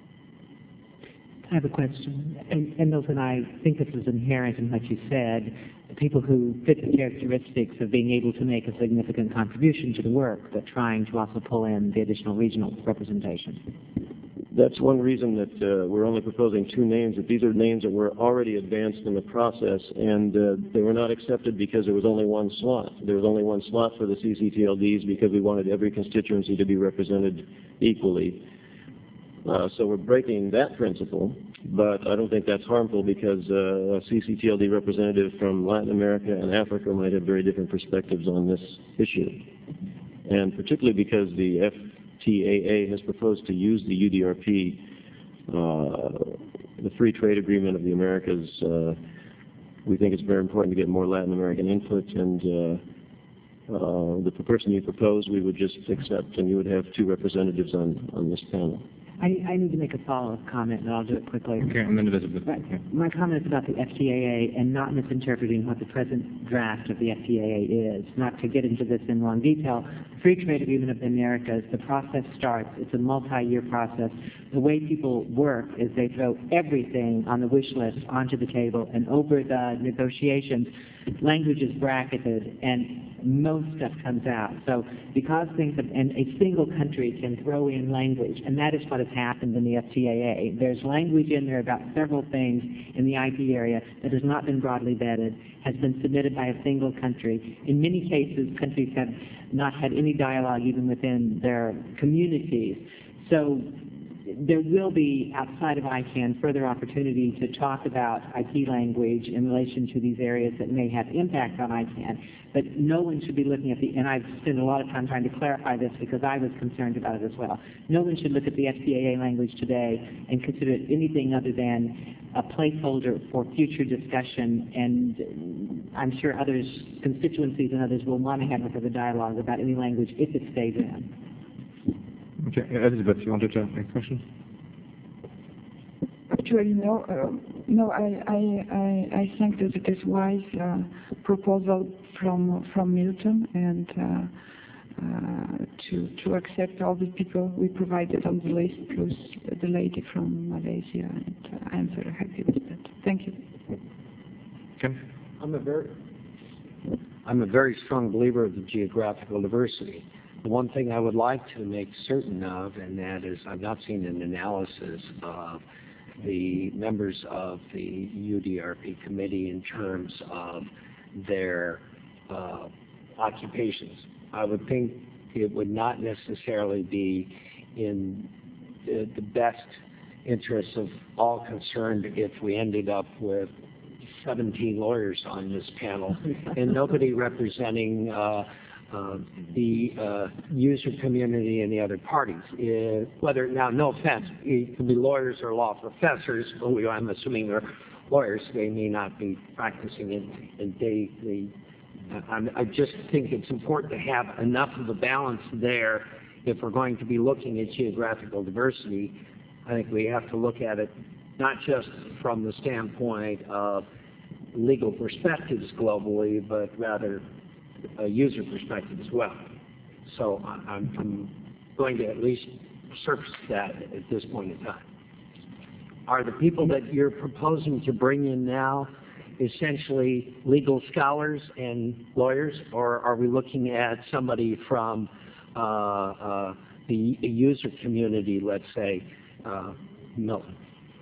I have a question. And, and Milton, I think this is inherent in what you said. The people who fit the characteristics of being able to make a significant contribution to the work, but trying to also pull in the additional regional representation. That's one reason that uh, we're only proposing two names, that these are names that were already advanced in the process, and uh, they were not accepted because there was only one slot. There was only one slot for the C C T L Ds because we wanted every constituency to be represented equally. Uh, so we're breaking that principle, but I don't think that's harmful because uh, a C C T L D representative from Latin America and Africa might have very different perspectives on this issue. And particularly because the F T A A has proposed to use the U D R P, uh, the Free Trade Agreement of the Americas. Uh, we think it's very important to get more Latin American input, and uh, uh, the person you propose we would just accept, and you would have two representatives on, on this panel. I, I need to make a follow-up comment, and I'll do it quickly. Okay, and then Elizabeth. My, my comment is about the F T A A and not misinterpreting what the present draft of the F T A A is. Not to get into this in long detail, the Free Trade Agreement of the Americas, the process starts. It's a multi-year process. The way people work is they throw everything on the wish list onto the table, and over the negotiations, language is bracketed, and most stuff comes out. So because things have, and a single country can throw in language, and that is what has happened in the F T A A. There's language in there about several things in the I P area that has not been broadly vetted, has been submitted by a single country. In many cases, countries have not had any dialogue even within their communities. So there will be, outside of ICANN, further opportunity to talk about I P language in relation to these areas that may have impact on ICANN. But no one should be looking at the, and I've spent a lot of time trying to clarify this because I was concerned about it as well. No one should look at the S P A A language today and consider it anything other than a placeholder for future discussion, and I'm sure others, constituencies and others, will want to have a further dialogue about any language if it stays in. Okay, Elizabeth, you wanted to make a question? Actually, no, uh, no. I, I, I, I think that it is wise uh, proposal from from Milton, and uh, uh, to to accept all the people we provided on the list, plus the lady from Malaysia, and uh, I'm very happy with that. Thank you. Ken? I'm a very, I'm a very strong believer of the geographical diversity. The one thing I would like to make certain of, and that is I've not seen an analysis of the members of the U D R P committee in terms of their uh, occupations. I would think it would not necessarily be in the, the best interests of all concerned if we ended up with seventeen lawyers on this panel and nobody representing uh, Uh, the uh, user community and the other parties. Uh, whether, now, no offense, it could be lawyers or law professors, but we, I'm assuming they're lawyers, they may not be practicing in, in daily. Uh, I'm, I just think it's important to have enough of a balance there if we're going to be looking at geographical diversity. I think we have to look at it not just from the standpoint of legal perspectives globally, but rather a user perspective as well. So I'm, I'm going to at least surface that at this point in time. Are the people that you're proposing to bring in now essentially legal scholars and lawyers, or are we looking at somebody from uh, uh, the user community, let's say, uh, Milton?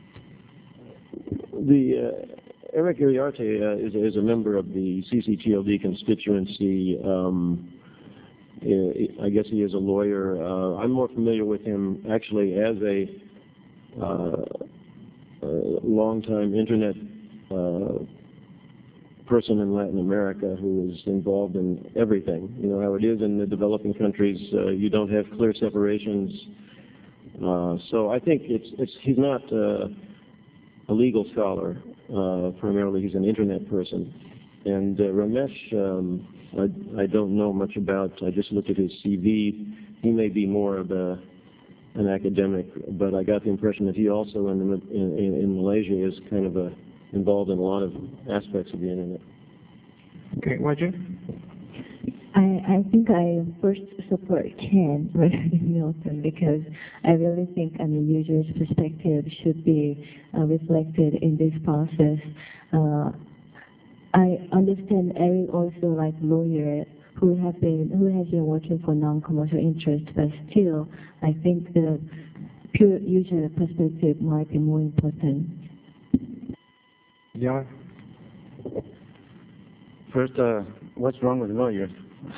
The uh, Eric Iriarte uh, is, is a member of the C C T L D constituency. Um, I guess he is a lawyer. Uh, I'm more familiar with him actually as a, uh, a longtime internet uh, person in Latin America who is involved in everything. You know how it is in the developing countries. Uh, you don't have clear separations. Uh, so I think it's, it's he's not uh, a legal scholar. Uh, primarily, he's an internet person. And uh, Ramesh, um, I, I don't know much about. I just looked at his C V. He may be more of a, an academic, but I got the impression that he also in, the, in, in Malaysia is kind of a, involved in a lot of aspects of the internet. Okay, Roger? I, I think I first support Ken rather than Milton because I really think a user's perspective should be uh, reflected in this process. Uh, I understand Eric also like lawyer who have been who has been working for non-commercial interest, but still I think the pure user perspective might be more important. Yeah. First, uh, what's wrong with lawyers?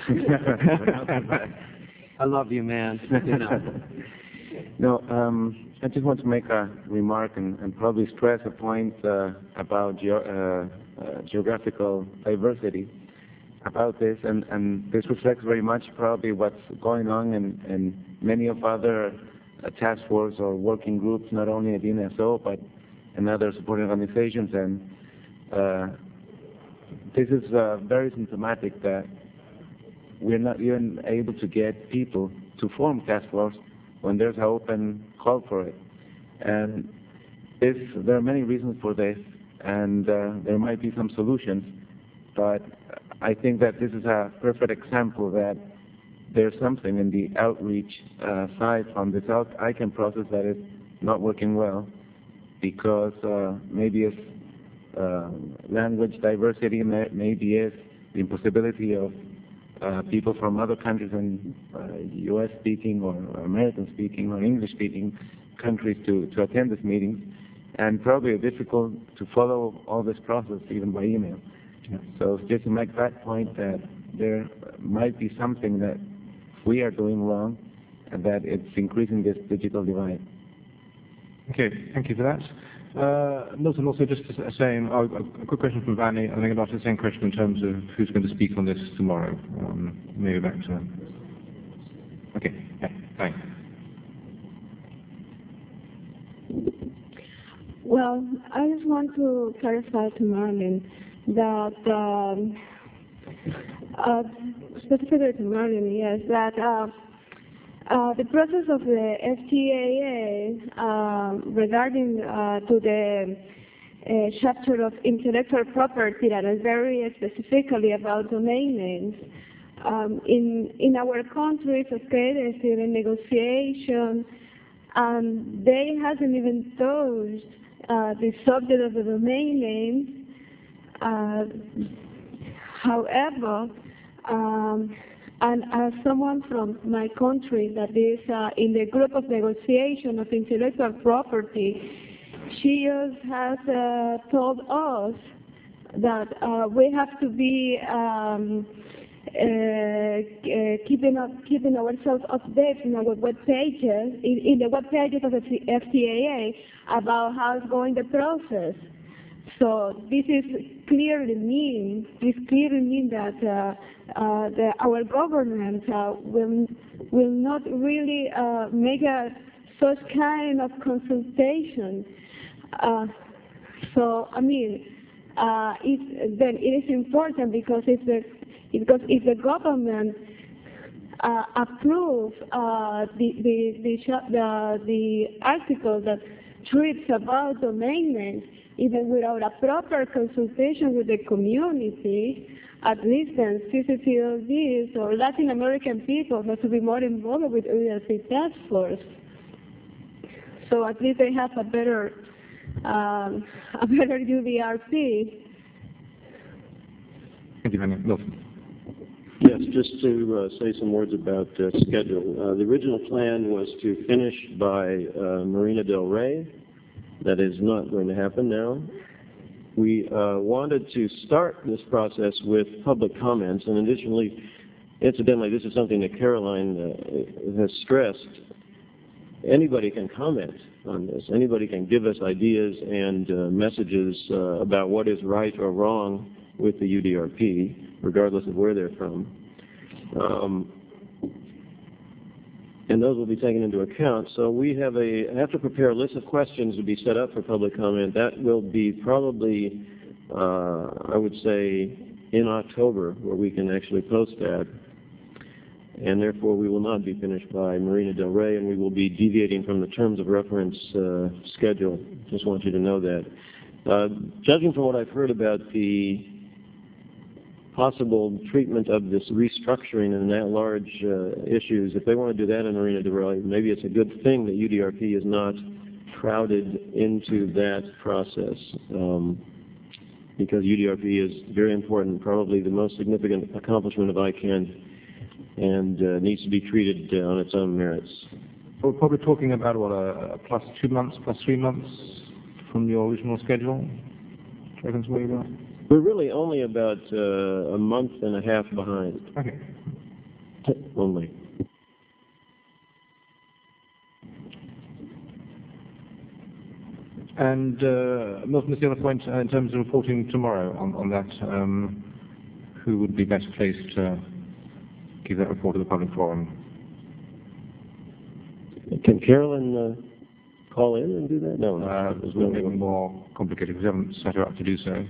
I love you, man. You know. No, um, I just want to make a remark and, and probably stress a point uh, about geo uh, uh, geographical diversity about this, and, and this reflects very much probably what's going on in, in many of other uh, task force or working groups, not only at U N S O, but in other supporting organizations. And uh, this is uh, very symptomatic that we're not even able to get people to form task force when there's an open call for it. And this, there are many reasons for this, and uh, there might be some solutions, but I think that this is a perfect example that there's something in the outreach uh, side from this ICANN process that is not working well, because uh, maybe it's uh, language diversity, maybe it's the impossibility of Uh, people from other countries and uh, U S speaking or American speaking or English speaking countries to, to attend this meeting, and probably difficult to follow all this process even by email. Yeah. So just to make that point that there might be something that we are doing wrong and that it's increasing this digital divide. Okay, thank you for that. Uh, Milton, also just to s- saying, oh, a a quick question from Vanny, and then I'll ask the same question in terms of who's going to speak on this tomorrow. Um, maybe back to... Okay, yeah, thanks. Well, I just want to clarify to Marlene that, um, uh, specifically to Marlene, yes, that uh, uh, the process of the F T A A uh, regarding uh, to the uh, chapter of intellectual property that is very specifically about domain names. Um, in in our countries, okay, there's still a negotiation, and they hasn't even touched uh, the subject of the domain name. Uh, however, um, and as someone from my country that is uh, in the group of negotiation of intellectual property, she just has uh, told us that uh, we have to be um, uh, uh, keeping up, keeping ourselves updated in our web pages, in, in the web pages of the F T A A about how it's going the process. So this is clearly mean, this clearly mean that uh, uh, the, our government uh, will will not really uh, make a such kind of consultation. Uh, so I mean, uh, it, then it is important because if the because if the government uh, approves uh, the the the, the the article that treats about domain names, even without a proper consultation with the community, at least then C C T L Ds or Latin American people have to be more involved with U D R P task force. So at least they have a better, um, a better U D R P. Thank you, Vanny. Milton. Yes, just to uh, say some words about uh, schedule. Uh, the original plan was to finish by uh, Marina del Rey. That is not going to happen now. We uh, wanted to start this process with public comments, and additionally, incidentally, this is something that Caroline uh, has stressed. Anybody can comment on this. Anybody can give us ideas and uh, messages uh, about what is right or wrong with the U D R P, regardless of where they're from. Um, and those will be taken into account. So we have a have to prepare a list of questions to be set up for public comment. That will be probably, uh, I would say, in October, where we can actually post that. And therefore, we will not be finished by Marina del Rey, and we will be deviating from the terms of reference uh, schedule. Just want you to know that. Uh, judging from what I've heard about the possible treatment of this restructuring and that large uh, issues, if they want to do that in Marina del Rey, maybe it's a good thing that U D R P is not crowded into that process, um, because U D R P is very important, probably the most significant accomplishment of I CANN, and uh, needs to be treated uh, on its own merits. We're probably talking about, what, a, a plus two months, plus three months from your original schedule? Reckons where you are? We're really only about uh, a month and a half behind. Okay. Only. And uh, Milton, this is the other point uh, in terms of reporting tomorrow on, on that. Um, who would be best placed to give that report to the public forum? Can Carolyn uh, call in and do that? No, no. Uh, it's a little bit more complicated because we haven't set her up to do so.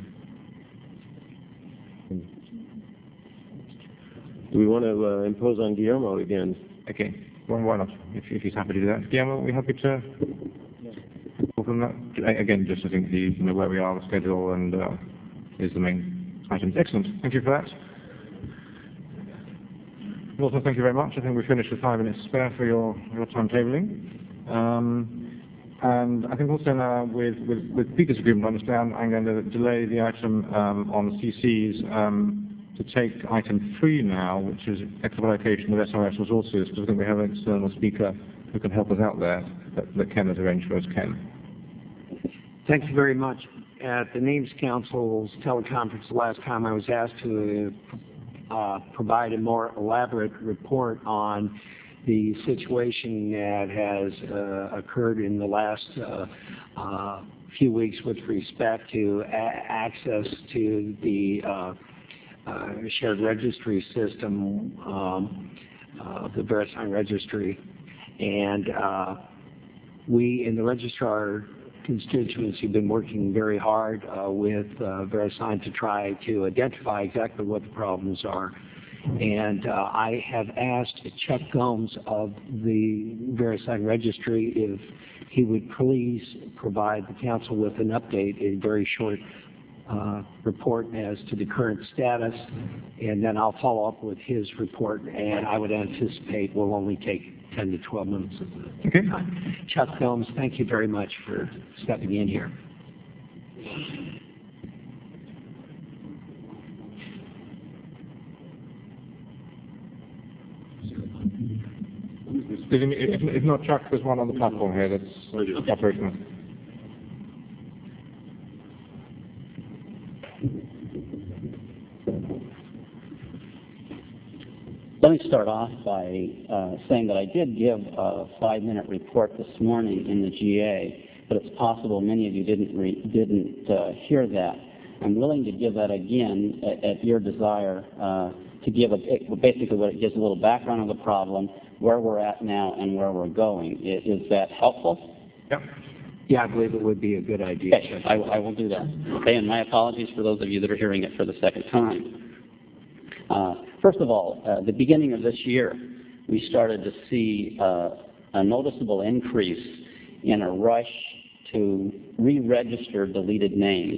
Do we want to uh, impose on Guillermo again? Okay. Well, why not? If, if he's happy to do that. Guillermo, are we happy to talk from that? Again, just I think the, you know, where we are, the schedule, and uh, is the main items. Excellent. Thank you for that. Milton, thank you very much. I think we finished with five minutes spare for your, your timetabling. Um, and I think also now with, with, with Peter's agreement, I understand I'm going to delay the item um, on C Cs um, to take item three now, which is exploitation of S R S resources, because I think we have an external speaker who can help us out there that, that Ken has arranged for us. Ken. Thank you very much. At the Names Council's teleconference last time, I was asked to uh, provide a more elaborate report on the situation that has uh, occurred in the last uh, uh, few weeks with respect to a- access to the uh, uh, shared registry system, um, uh, the VeriSign registry. And uh, we in the registrar constituency have been working very hard uh, with uh, VeriSign to try to identify exactly what the problems are. And uh, I have asked Chuck Gomes of the VeriSign registry if he would please provide the council with an update, a very short uh, report as to the current status, and then I'll follow up with his report, and I would anticipate will only take ten to twelve minutes of the Okay. time. Chuck Gomes, thank you very much for stepping in here. If, if not Chuck, there's one on the platform here that's operational. Let me start off by uh, saying that I did give a five-minute report this morning in the G A, but it's possible many of you didn't re didn't uh, hear that. I'm willing to give that again at, at your desire uh, to give a, basically what it gives a little background on the problem, where we're at now, and where we're going. Is, is that helpful? Yeah. Yeah, I believe it would be a good idea. Okay, I, I will do that. Okay, and my apologies for those of you that are hearing it for the second time. Uh, first of all, uh, the beginning of this year, we started to see uh, a noticeable increase in a rush to re-register deleted names.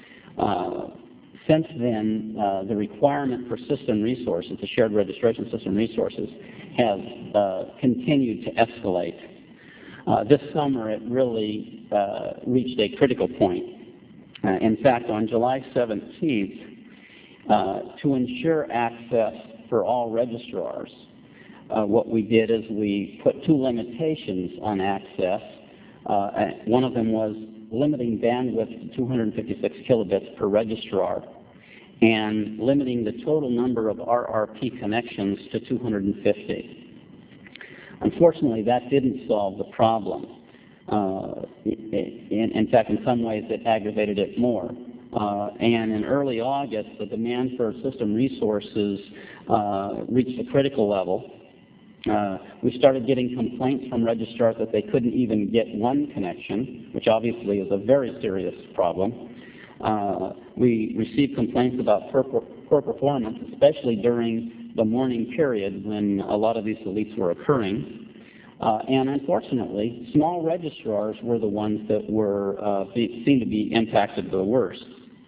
Uh, since then, uh, the requirement for system resources, the shared registration system resources, has uh, continued to escalate. Uh, this summer, it really uh, reached a critical point. Uh, in fact, on July seventeenth, uh, to ensure access for all registrars, uh, what we did is we put two limitations on access. Uh, one of them was limiting bandwidth to two hundred fifty-six kilobits per registrar and limiting the total number of R R P connections to two hundred fifty. Unfortunately, that didn't solve the problem. Uh, in, in fact, in some ways, it aggravated it more. Uh, and in early August, the demand for system resources uh, reached a critical level. Uh, we started getting complaints from registrars that they couldn't even get one connection, which obviously is a very serious problem. Uh, we received complaints about poor, poor performance, especially during the morning period when a lot of these deletes were occurring. Uh, and unfortunately, small registrars were the ones that were uh, be, seemed to be impacted the worst.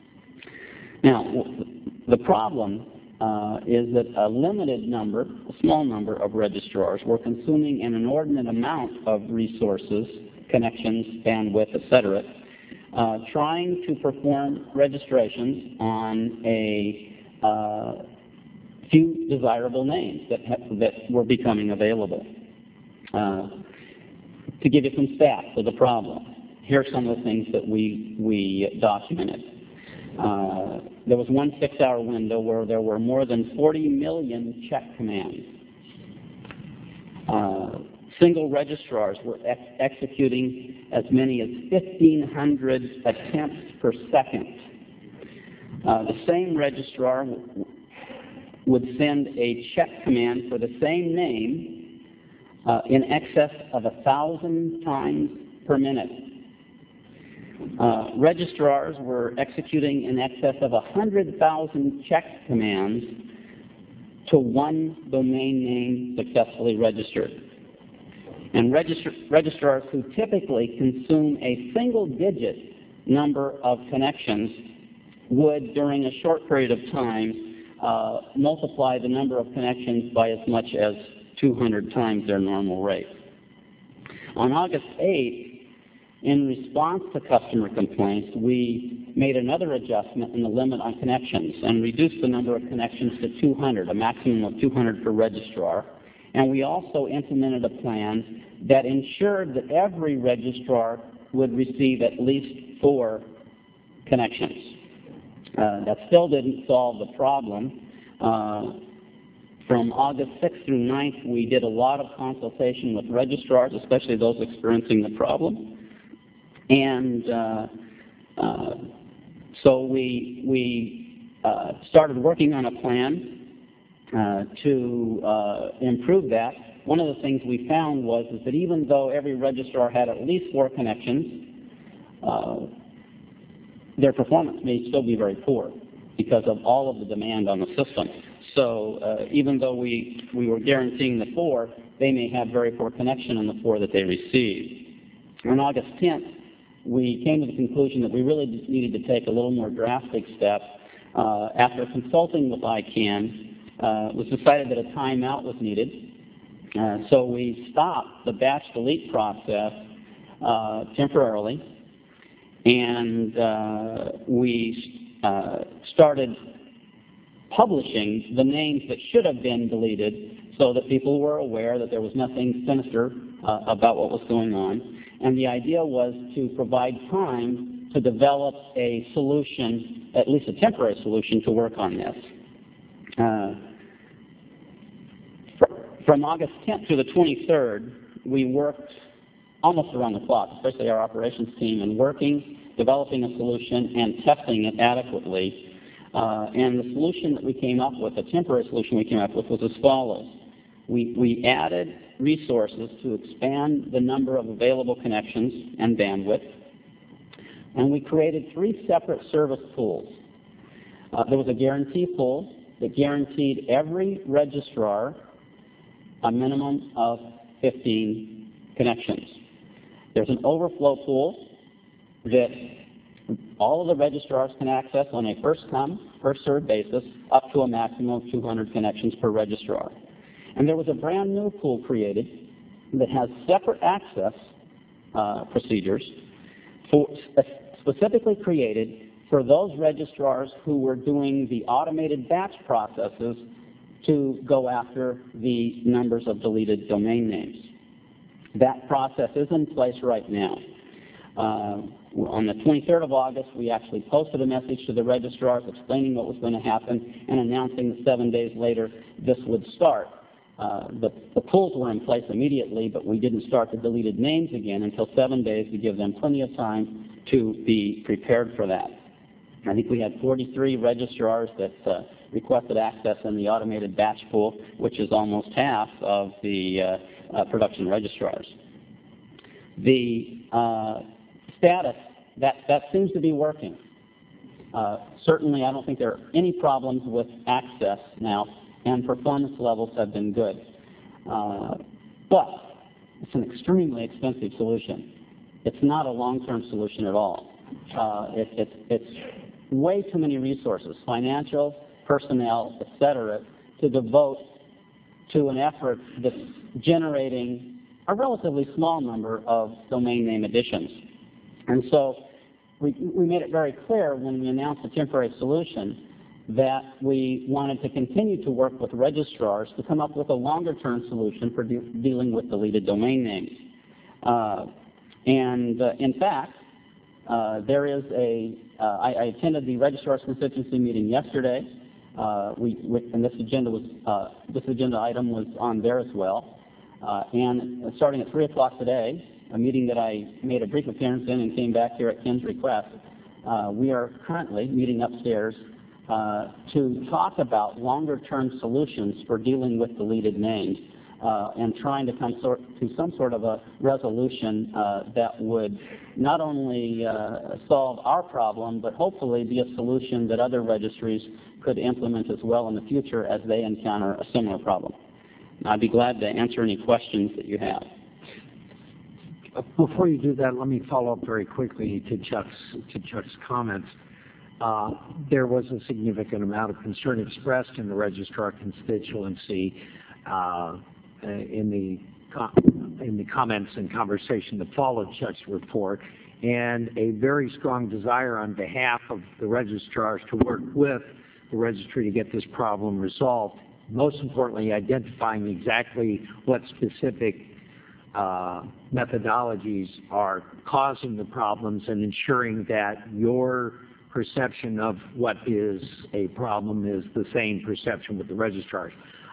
Now, the problem uh, is that a limited number, a small number of registrars were consuming an inordinate amount of resources, connections, bandwidth, et cetera, uh, trying to perform registrations on a uh, few desirable names that, that were becoming available. Uh, to give you some stats of the problem, here are some of the things that we, we documented. Uh, there was one six-hour window where there were more than forty million check commands. Uh, single registrars were ex executing as many as fifteen hundred attempts per second. Uh, the same registrar would send a check command for the same name uh, in excess of a thousand times per minute. Uh, registrars were executing in excess of one hundred thousand check commands to one domain name successfully registered. And registr registrars who typically consume a single-digit number of connections would, during a short period of time, uh, multiply the number of connections by as much as two hundred times their normal rate. On August eighth, in response to customer complaints, we made another adjustment in the limit on connections and reduced the number of connections to two hundred, a maximum of two hundred per registrar. And we also implemented a plan that ensured that every registrar would receive at least four connections. Uh, that still didn't solve the problem. Uh, From August sixth through ninth, we did a lot of consultation with registrars, especially those experiencing the problem. And uh, uh, so we, we uh, started working on a plan uh, to uh, improve that. One of the things we found was is that even though every registrar had at least four connections, uh, their performance may still be very poor because of all of the demand on the system. So uh, even though we, we were guaranteeing the four, they may have very poor connection on the four that they received. On August tenth, we came to the conclusion that we really needed to take a little more drastic step. Uh, after consulting with I CANN, uh, it was decided that a timeout was needed. Uh, so we stopped the batch delete process uh, temporarily, and uh, we uh, started publishing the names that should have been deleted so that people were aware that there was nothing sinister uh, about what was going on. And the idea was to provide time to develop a solution, at least a temporary solution, to work on this. Uh, from August tenth to the twenty-third, we worked almost around the clock, especially our operations team, in working, developing a solution, and testing it adequately. Uh, and the solution that we came up with, the temporary solution we came up with, was as follows. We, we added resources to expand the number of available connections and bandwidth, and we created three separate service pools. Uh, there was a guarantee pool that guaranteed every registrar a minimum of fifteen connections. There's an overflow pool that all of the registrars can access on a first-come, first-served basis up to a maximum of two hundred connections per registrar. And there was a brand new pool created that has separate access uh, procedures for, specifically created for those registrars who were doing the automated batch processes to go after the numbers of deleted domain names. That process is in place right now. Uh, on the twenty-third of August, we actually posted a message to the registrars explaining what was going to happen and announcing that seven days later this would start. Uh, the, the pools were in place immediately, but we didn't start the deleted names again until seven days to give them plenty of time to be prepared for that. I think we had forty-three registrars that uh, requested access in the automated batch pool, which is almost half of the uh, uh, production registrars. The uh, status, that, that seems to be working. Uh, certainly, I don't think there are any problems with access now, and performance levels have been good. Uh, but it's an extremely expensive solution. It's not a long-term solution at all. Uh, it, it, it's way too many resources, financial, personnel, et cetera, to devote to an effort that's generating a relatively small number of domain name additions. And so we, we made it very clear when we announced the temporary solution that we wanted to continue to work with registrars to come up with a longer-term solution for de dealing with deleted domain names. Uh, and uh, in fact, uh, there is a, uh, I, I attended the registrars constituency meeting yesterday, uh, we, we, and this agenda, was, uh, this agenda item was on there as well. Uh, and starting at three o'clock today, a meeting that I made a brief appearance in and came back here at Ken's request, uh, we are currently meeting upstairs uh, to talk about longer-term solutions for dealing with deleted names uh, and trying to come sort, to some sort of a resolution uh, that would not only uh, solve our problem, but hopefully be a solution that other registries could implement as well in the future as they encounter a similar problem. I'd be glad to answer any questions that you have. Before you do that, let me follow up very quickly to Chuck's, to Chuck's comments. Uh, there was a significant amount of concern expressed in the registrar constituency uh, in the in the comments and conversation that followed Chuck's report, and a very strong desire on behalf of the registrars to work with the registry to get this problem resolved. Most importantly, identifying exactly what specific uh, methodologies are causing the problems and ensuring that your perception of what is a problem is the same perception with the registrars.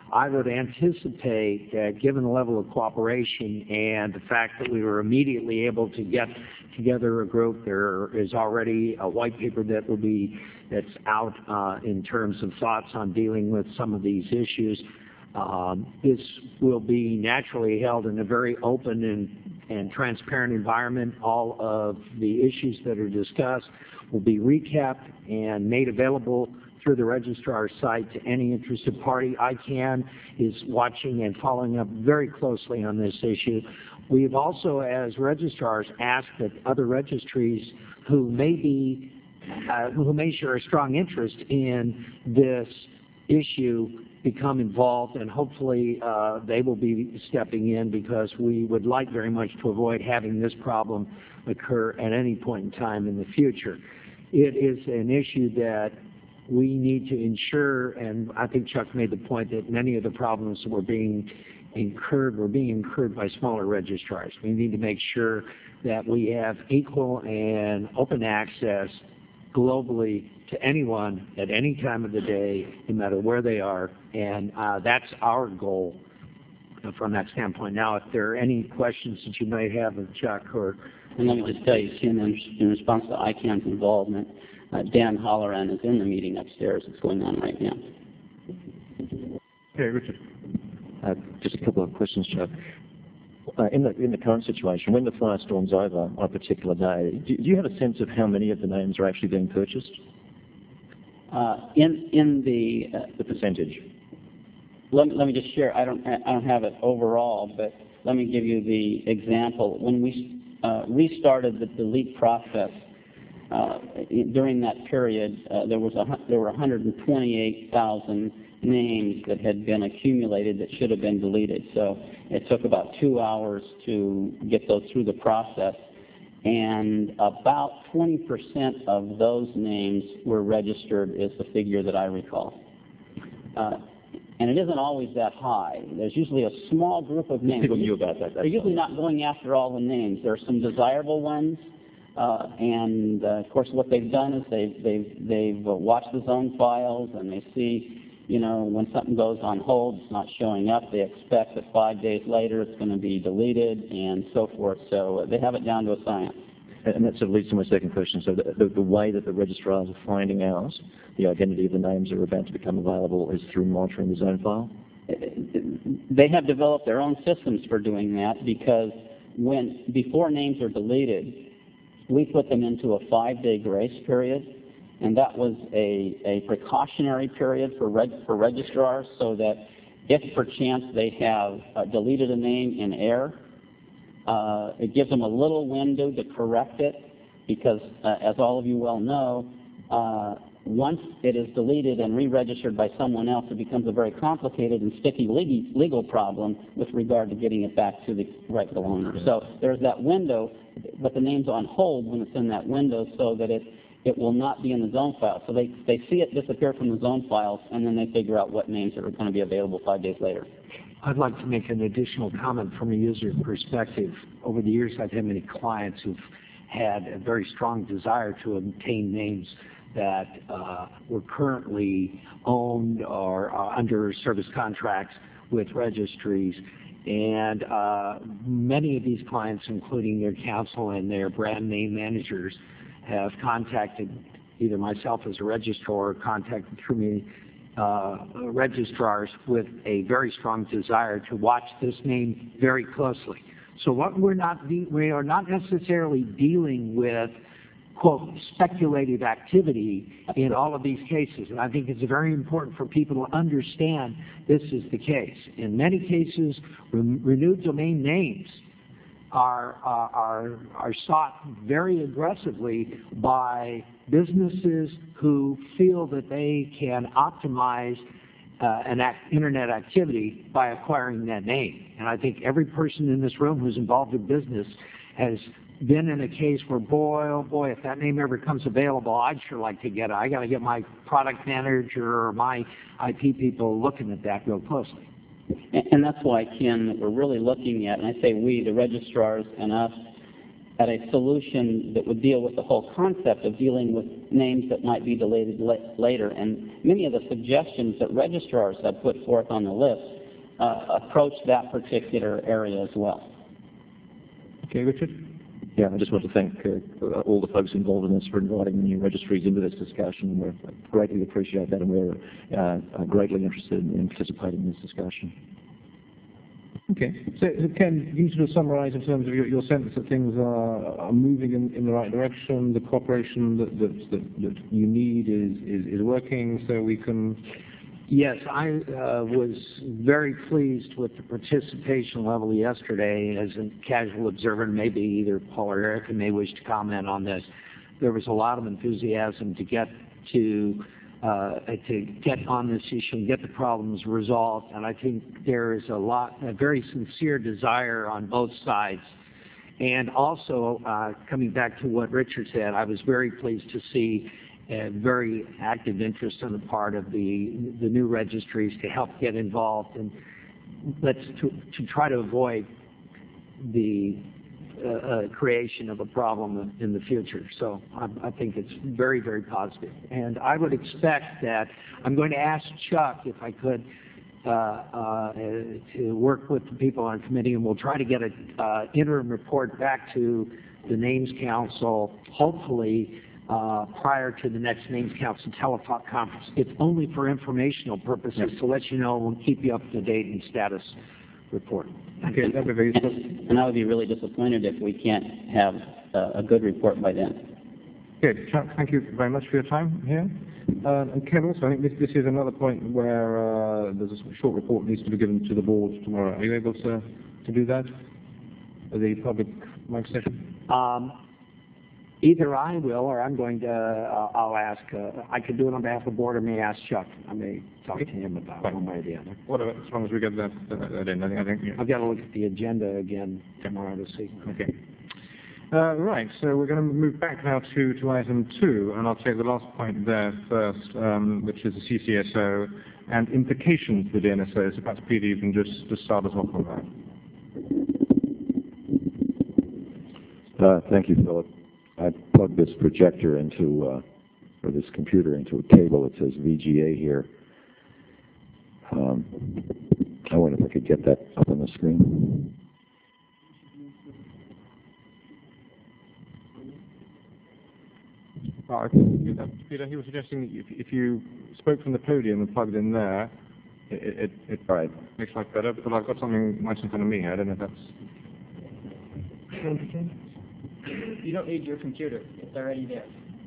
I would anticipate that given the level of cooperation and the fact that we were immediately able to get together a group, there is already a white paper that will be, that's out uh, in terms of thoughts on dealing with some of these issues. Um, this will be naturally held in a very open and, and transparent environment. All of the issues that are discussed will be recapped and made available through the registrar's site to any interested party. I CAN is watching and following up very closely on this issue. We've also, as registrars, asked that other registries who may be, uh, who may share a strong interest in this issue become involved, and hopefully uh, they will be stepping in, because we would like very much to avoid having this problem occur at any point in time in the future. It is an issue that we need to ensure, and I think Chuck made the point that many of the problems that were being incurred were being incurred by smaller registrars. We need to make sure that we have equal and open access globally to anyone at any time of the day, no matter where they are, and uh, that's our goal from that standpoint. Now, if there are any questions that you might have of Chuck or... And let me just tell you, Tim, in, in response to I CAN's involvement, uh, Dan Holloran is in the meeting upstairs. It's going on right now. Okay, Richard. Uh, just a couple of questions, Chuck. Uh, in the in the current situation, when the firestorm's over on a particular day, do, do you have a sense of how many of the names are actually being purchased? Uh, in in the uh, the percentage. Let me, let me just share. I don't I don't have it overall, but let me give you the example. When we uh, restarted the delete process uh, during that period, uh, there was a there were one hundred twenty-eight thousand names that had been accumulated that should have been deleted. So it took about two hours to get those through the process, and about twenty percent of those names were registered, is the figure that I recall. Uh, and it isn't always that high. There's usually a small group of names. People knew about that. They're usually not going after all the names. There are some desirable ones, uh, and uh, of course what they've done is they've, they've, they've uh, watched the zone files, and they see, you know, when something goes on hold, it's not showing up, they expect that five days later it's going to be deleted and so forth. So they have it down to a science. And that sort of leads to my second question. So the, the, the way that the registrars are finding out the identity of the names that are about to become available is through monitoring the zone file? They have developed their own systems for doing that, because when before names are deleted, we put them into a five-day grace period, and that was a, a precautionary period for, reg, for registrars, so that if perchance they have uh, deleted a name in error, uh, it gives them a little window to correct it, because uh, as all of you well know, uh, once it is deleted and re-registered by someone else, it becomes a very complicated and sticky legal, legal problem with regard to getting it back to the rightful owner. So there's that window, but the name's on hold when it's in that window, so that it it will not be in the zone file. So they, they see it disappear from the zone files, and then they figure out what names are going to be available five days later. I'd like to make an additional comment from a user perspective. Over the years, I've had many clients who've had a very strong desire to obtain names that uh, were currently owned or uh, under service contracts with registries. And uh, many of these clients, including their counsel and their brand name managers, have contacted either myself as a registrar or contacted through me uh, registrars with a very strong desire to watch this name very closely. So what we're not, we are not necessarily dealing with, quote, speculative activity in all of these cases. And I think it's very important for people to understand this is the case. In many cases, re renewed domain names are, uh, are, are sought very aggressively by businesses who feel that they can optimize uh, an act, internet activity by acquiring that name. And I think every person in this room who's involved in business has been in a case where, boy, oh boy, if that name ever comes available, I'd sure like to get it. I got to get my product manager or my I P people looking at that real closely. And, and that's why, Ken, we're really looking at, and I say we, the registrars and us, at a solution that would deal with the whole concept of dealing with names that might be deleted la later. And many of the suggestions that registrars have put forth on the list uh, approach that particular area as well. Okay, Richard? Yeah, I just want to thank uh, all the folks involved in this for inviting the new registries into this discussion. We greatly appreciate that, and we're uh, greatly interested in participating in this discussion. Okay. So, so Ken, can you sort of summarize in terms of your, your sense that things are, are moving in, in the right direction, the cooperation that, that, that, that you need is, is, is working, so we can... Yes, I uh, was very pleased with the participation level yesterday. As a casual observer, maybe either Paul or Erica may wish to comment on this. There was a lot of enthusiasm to get to uh, to get on this issue and get the problems resolved, and I think there is a lot, a very sincere desire on both sides. And also, uh, coming back to what Richard said, I was very pleased to see a very active interest on the part of the the new registries to help get involved and let's to, to try to avoid the uh, uh, creation of a problem in the future. So I, I think it's very, very positive. And I would expect that I'm going to ask Chuck if I could uh, uh, to work with the people on committee, and we'll try to get an uh, interim report back to the Names Council, hopefully Uh, prior to the next Names Council telephone conference. It's only for informational purposes, to let you know, we'll keep you up to date in status report. Okay, that'd be very useful. And I would be really disappointed if we can't have uh, a good report by then. Good. Chuck, thank you very much for your time here. Uh, and Ken, also, I think this, this is another point where uh, there's a short report needs to be given to the board tomorrow. Are you able to, to do that? The public mic session? Um, Either I will, or I'm going to, uh, I'll ask, uh, I could do it on behalf of the board, or may ask Chuck. I may talk to him about it one way or the other. Whatever, as long as we get that, that, that in, I think, I think yeah. I've got to look at the agenda again tomorrow to see. Okay. Uh, right, so we're going to move back now to, to item two, and I'll take the last point there first, um, which is the C C S O and implications for the D N S O. So perhaps Peter, you can just, just start us off on that. Uh, thank you, Philip. I plugged this projector into, uh, or this computer into a cable that says V G A here. Um, I wonder if I could get that up on the screen. Oh, I can do that. Peter, he was suggesting that if, if you spoke from the podium and plugged in there, it, it, it right. makes life better, because I've got something nice in front of me here. I don't know if that's... You don't need your computer. It's already there.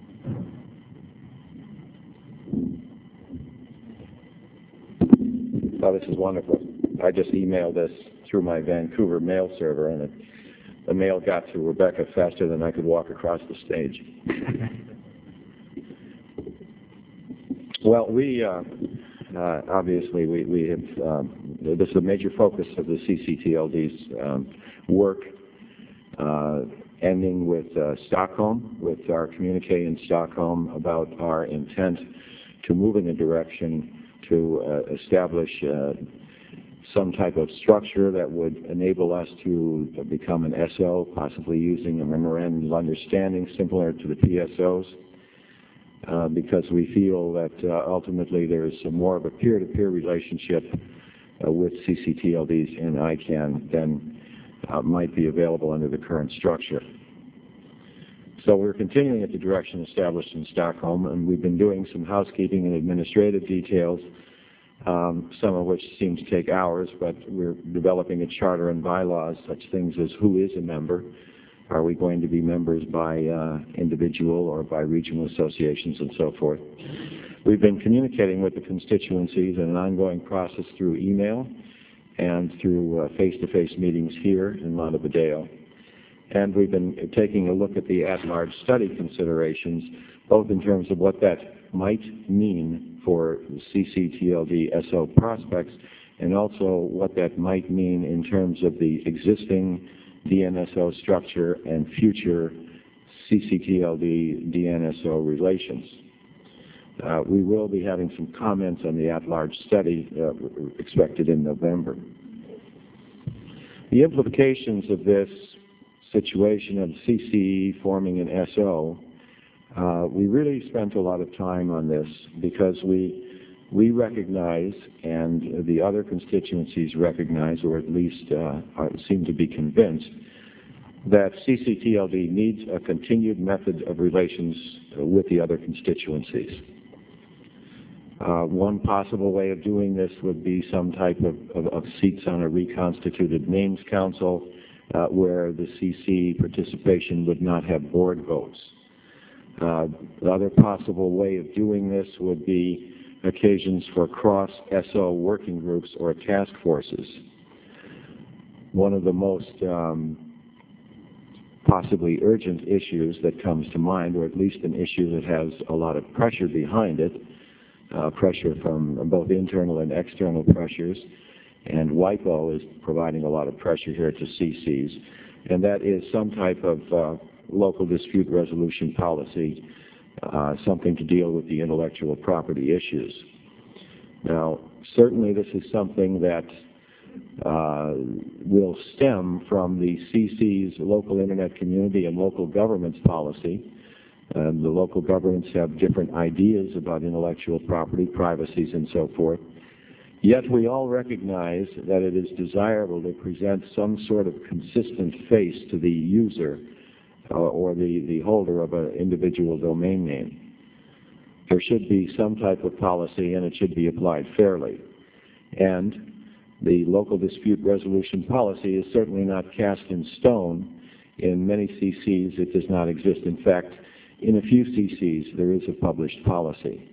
Oh, this is wonderful. I just emailed this through my Vancouver mail server, and it, the mail got to Rebecca faster than I could walk across the stage. Well, we, uh, uh, obviously, we, we have, um, this is a major focus of the C C T L D's um, work. Uh, ending with uh, Stockholm, with our communique in Stockholm about our intent to move in a direction to uh, establish uh, some type of structure that would enable us to become an S O, possibly using a memorandum of understanding similar to the P S Os, uh, because we feel that uh, ultimately there is some more of a peer-to-peer relationship uh, with C C T L Ds in I CANN than Uh, might be available under the current structure. So we're continuing at the direction established in Stockholm, and we've been doing some housekeeping and administrative details, um, some of which seem to take hours, but we're developing a charter and bylaws, such things as who is a member, are we going to be members by uh, individual or by regional associations and so forth. We've been communicating with the constituencies in an ongoing process through email and through uh, face-to-face meetings here in Montevideo. And we've been taking a look at the at-large study considerations, both in terms of what that might mean for C C T L D S O prospects, and also what that might mean in terms of the existing D N S O structure and future C C T L D D N S O relations. Uh, we will be having some comments on the at-large study uh, expected in November. The implications of this situation of C C E forming an S O, uh, we really spent a lot of time on this because we we recognize, and the other constituencies recognize, or at least uh, are, seem to be convinced, that C C T L D needs a continued method of relations with the other constituencies. Uh, one possible way of doing this would be some type of, of, of seats on a reconstituted names council uh, where the C C participation would not have board votes. Uh, the other possible way of doing this would be occasions for cross-S O working groups or task forces. One of the most um, possibly urgent issues that comes to mind, or at least an issue that has a lot of pressure behind it, uh, pressure from both internal and external pressures, and WIPO is providing a lot of pressure here to C Cs, and that is some type of uh, local dispute resolution policy, uh, something to deal with the intellectual property issues. Now, certainly this is something that uh, will stem from the C C's local internet community and local governments policy. Um, the local governments have different ideas about intellectual property, privacies, and so forth. Yet we all recognize that it is desirable to present some sort of consistent face to the user uh, or the, the holder of an individual domain name. There should be some type of policy, and it should be applied fairly. And the local dispute resolution policy is certainly not cast in stone. In many C Cs, it does not exist. In fact, in a few C Cs, there is a published policy.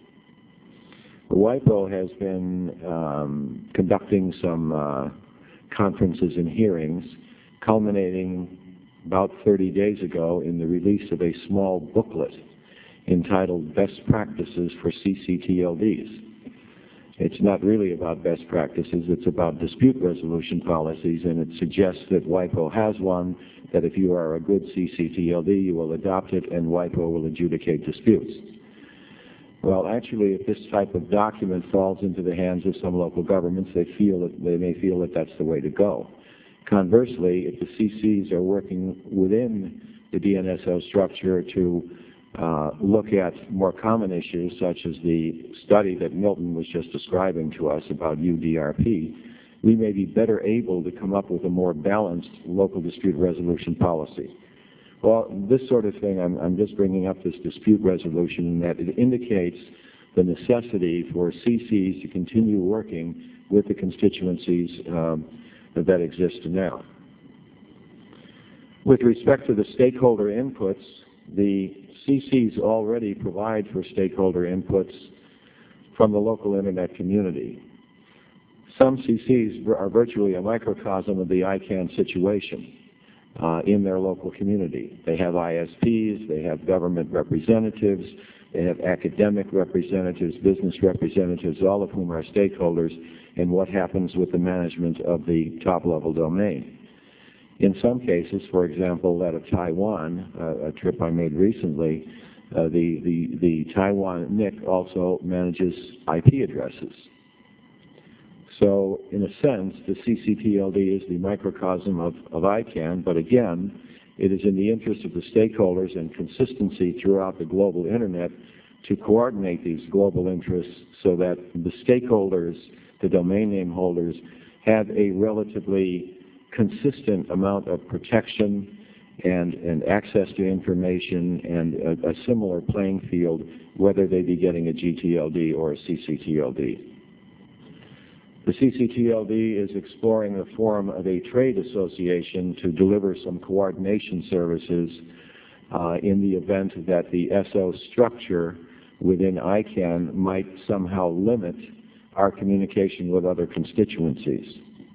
WIPO has been um, conducting some uh, conferences and hearings, culminating about thirty days ago in the release of a small booklet entitled Best Practices for C C T L Ds. It's not really about best practices, it's about dispute resolution policies, and it suggests that WIPO has one, that if you are a good C C T L D, you will adopt it, and WIPO will adjudicate disputes. Well, actually, if this type of document falls into the hands of some local governments, they feel that they may feel that that's the way to go. Conversely, if the C Cs are working within the D N S O structure to uh, look at more common issues, such as the study that Milton was just describing to us about U D R P, we may be better able to come up with a more balanced local dispute resolution policy. Well, this sort of thing, I'm, I'm just bringing up this dispute resolution in that it indicates the necessity for C Cs to continue working with the constituencies um, that exist now. With respect to the stakeholder inputs, the C Cs already provide for stakeholder inputs from the local internet community. Some C Cs are virtually a microcosm of the I CANN situation uh, in their local community. They have I S Ps, they have government representatives, they have academic representatives, business representatives, all of whom are stakeholders in what happens with the management of the top-level domain. In some cases, for example, that of Taiwan, uh, a trip I made recently, uh, the, the, the Taiwan N I C also manages I P addresses. So, in a sense, the C C T L D is the microcosm of, of I CANN, but again, it is in the interest of the stakeholders and consistency throughout the global internet to coordinate these global interests so that the stakeholders, the domain name holders, have a relatively consistent amount of protection and, and access to information and a, a similar playing field, whether they be getting a G T L D or a C C T L D. The C C T L D is exploring the form of a trade association to deliver some coordination services uh, in the event that the S O structure within I CANN might somehow limit our communication with other constituencies.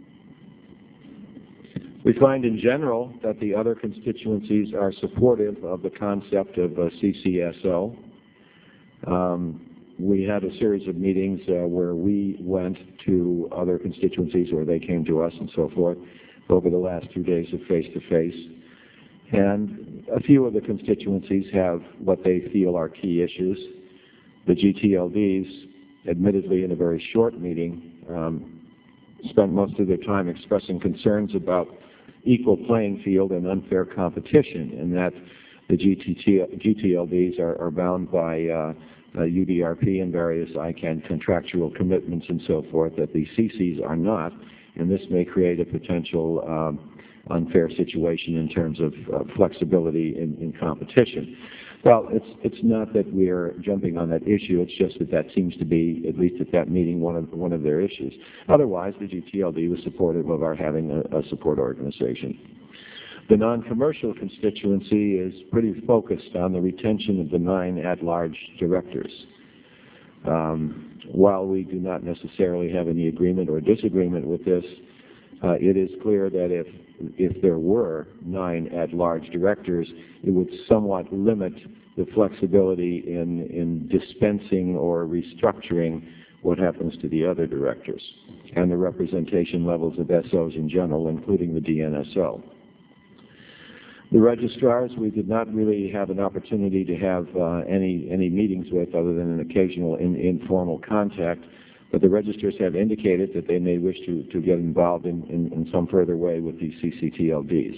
We find in general that the other constituencies are supportive of the concept of a C C S O. Um, we had a series of meetings uh, where we went to other constituencies or they came to us and so forth over the last two days of face-to-face. And a few of the constituencies have what they feel are key issues. The G T L Ds, admittedly in a very short meeting, um, spent most of their time expressing concerns about equal playing field and unfair competition, and that the G T L Ds are, are bound by uh, uh, U D R P and various I CANN contractual commitments and so forth, that the C Cs are not, and this may create a potential um, unfair situation in terms of uh, flexibility in, in competition. Well, it's, it's not that we're jumping on that issue, it's just that that seems to be, at least at that meeting, one of, one of their issues. Otherwise, the G T L D was supportive of our having a, a support organization. The non-commercial constituency is pretty focused on the retention of the nine at-large directors. Um, while we do not necessarily have any agreement or disagreement with this, uh, it is clear that if, if there were nine at-large directors, it would somewhat limit the flexibility in, in dispensing or restructuring what happens to the other directors and the representation levels of S Os in general, including the D N S O. The registrars, we did not really have an opportunity to have uh, any, any meetings with other than an occasional in, informal contact, but the registrars have indicated that they may wish to, to get involved in, in, in some further way with the C C T L Ds.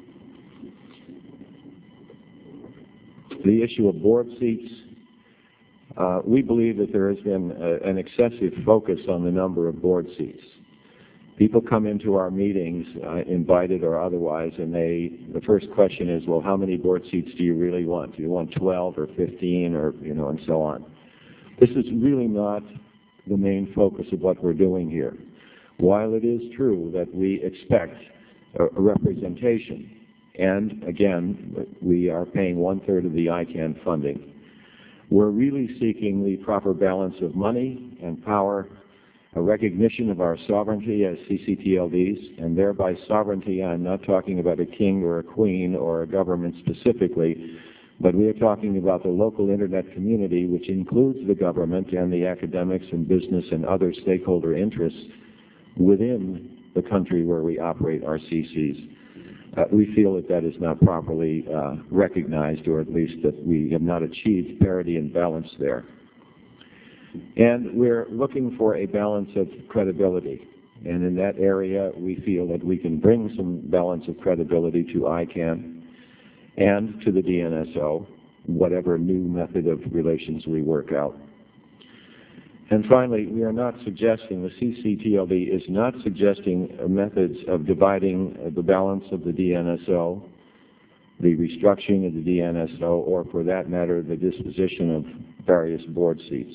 The issue of board seats, uh, we believe that there has been a, an excessive focus on the number of board seats. People come into our meetings, uh, invited or otherwise, and they, the first question is, well, how many board seats do you really want? Do you want twelve or fifteen or, you know, and so on? This is really not the main focus of what we're doing here. While it is true that we expect a, a representation, and again, we are paying one-third of the I CANN funding, we're really seeking the proper balance of money and power, a recognition of our sovereignty as C C T L Ds, and thereby sovereignty, I'm not talking about a king or a queen or a government specifically, but we are talking about the local internet community, which includes the government and the academics and business and other stakeholder interests within the country where we operate our C Cs. Uh, we feel that that is not properly uh, recognized, or at least that we have not achieved parity and balance there. And we're looking for a balance of credibility. And in that area, we feel that we can bring some balance of credibility to I CANN and to the D N S O, whatever new method of relations we work out. And finally, we are not suggesting, the C C T L D is not suggesting methods of dividing the balance of the D N S O, the restructuring of the D N S O, or for that matter, the disposition of various board seats.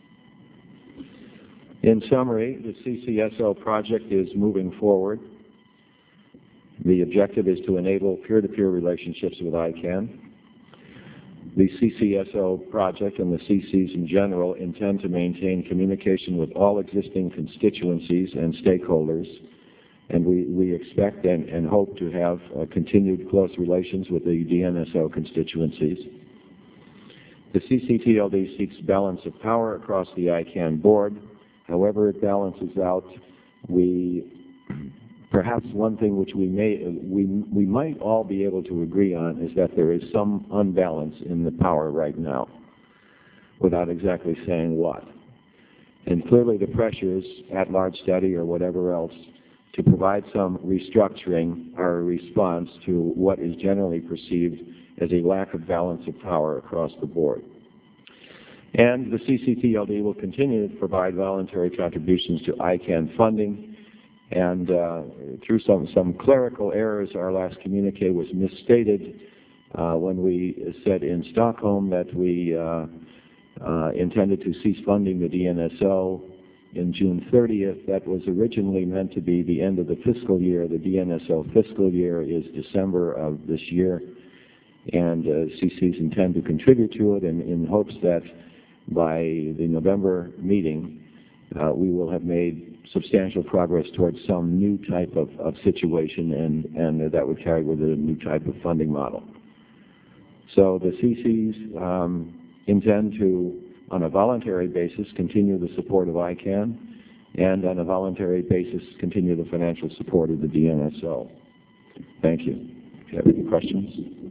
In summary, the C C S O project is moving forward. The objective is to enable peer-to-peer relationships with I CANN. The C C S O project and the C Cs in general intend to maintain communication with all existing constituencies and stakeholders, and we, we expect and, and hope to have uh, continued close relations with the D N S O constituencies. The C C T L D seeks balance of power across the I CANN board. However it balances out, we perhaps one thing which we may we we might all be able to agree on is that there is some unbalance in the power right now, without exactly saying what. And clearly the pressures at large study or whatever else to provide some restructuring are a response to what is generally perceived as a lack of balance of power across the board. And the C C T L D will continue to provide voluntary contributions to I CANN funding. And uh, through some, some clerical errors, our last communique was misstated uh, when we said in Stockholm that we uh, uh, intended to cease funding the D N S O in June thirtieth. That was originally meant to be the end of the fiscal year. The D N S O fiscal year is December of this year, and uh, C Cs intend to contribute to it in, in hopes that by the November meeting, uh, we will have made substantial progress towards some new type of, of situation, and, and that would carry with it a new type of funding model. So the C Cs um, intend to, on a voluntary basis, continue the support of I CANN, and on a voluntary basis, continue the financial support of the D N S O. Thank you. If you have any questions.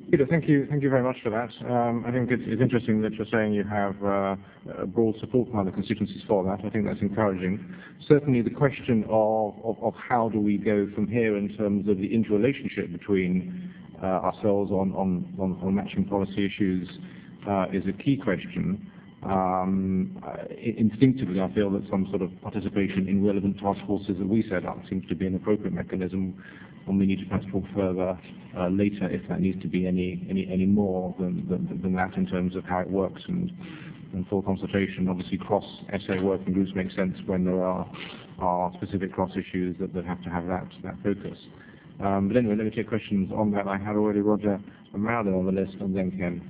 Peter, thank you, thank you very much for that. Um, I think it's, it's interesting that you're saying you have uh, broad support from other constituencies for that. I think that's encouraging. Certainly the question of, of, of how do we go from here in terms of the interrelationship between uh, ourselves on, on, on, on matching policy issues uh, is a key question. Um, uh, instinctively, I feel that some sort of participation in relevant task forces that we set up seems to be an appropriate mechanism, and we need to perhaps talk further uh, later if that needs to be any any, any more than, than, than that in terms of how it works and, and full consultation. Obviously, cross-S A working groups make sense when there are, are specific cross issues that, that have to have that, that focus. Um, but anyway, let me take questions on that. I have already Roger Amado on the list, and then Ken.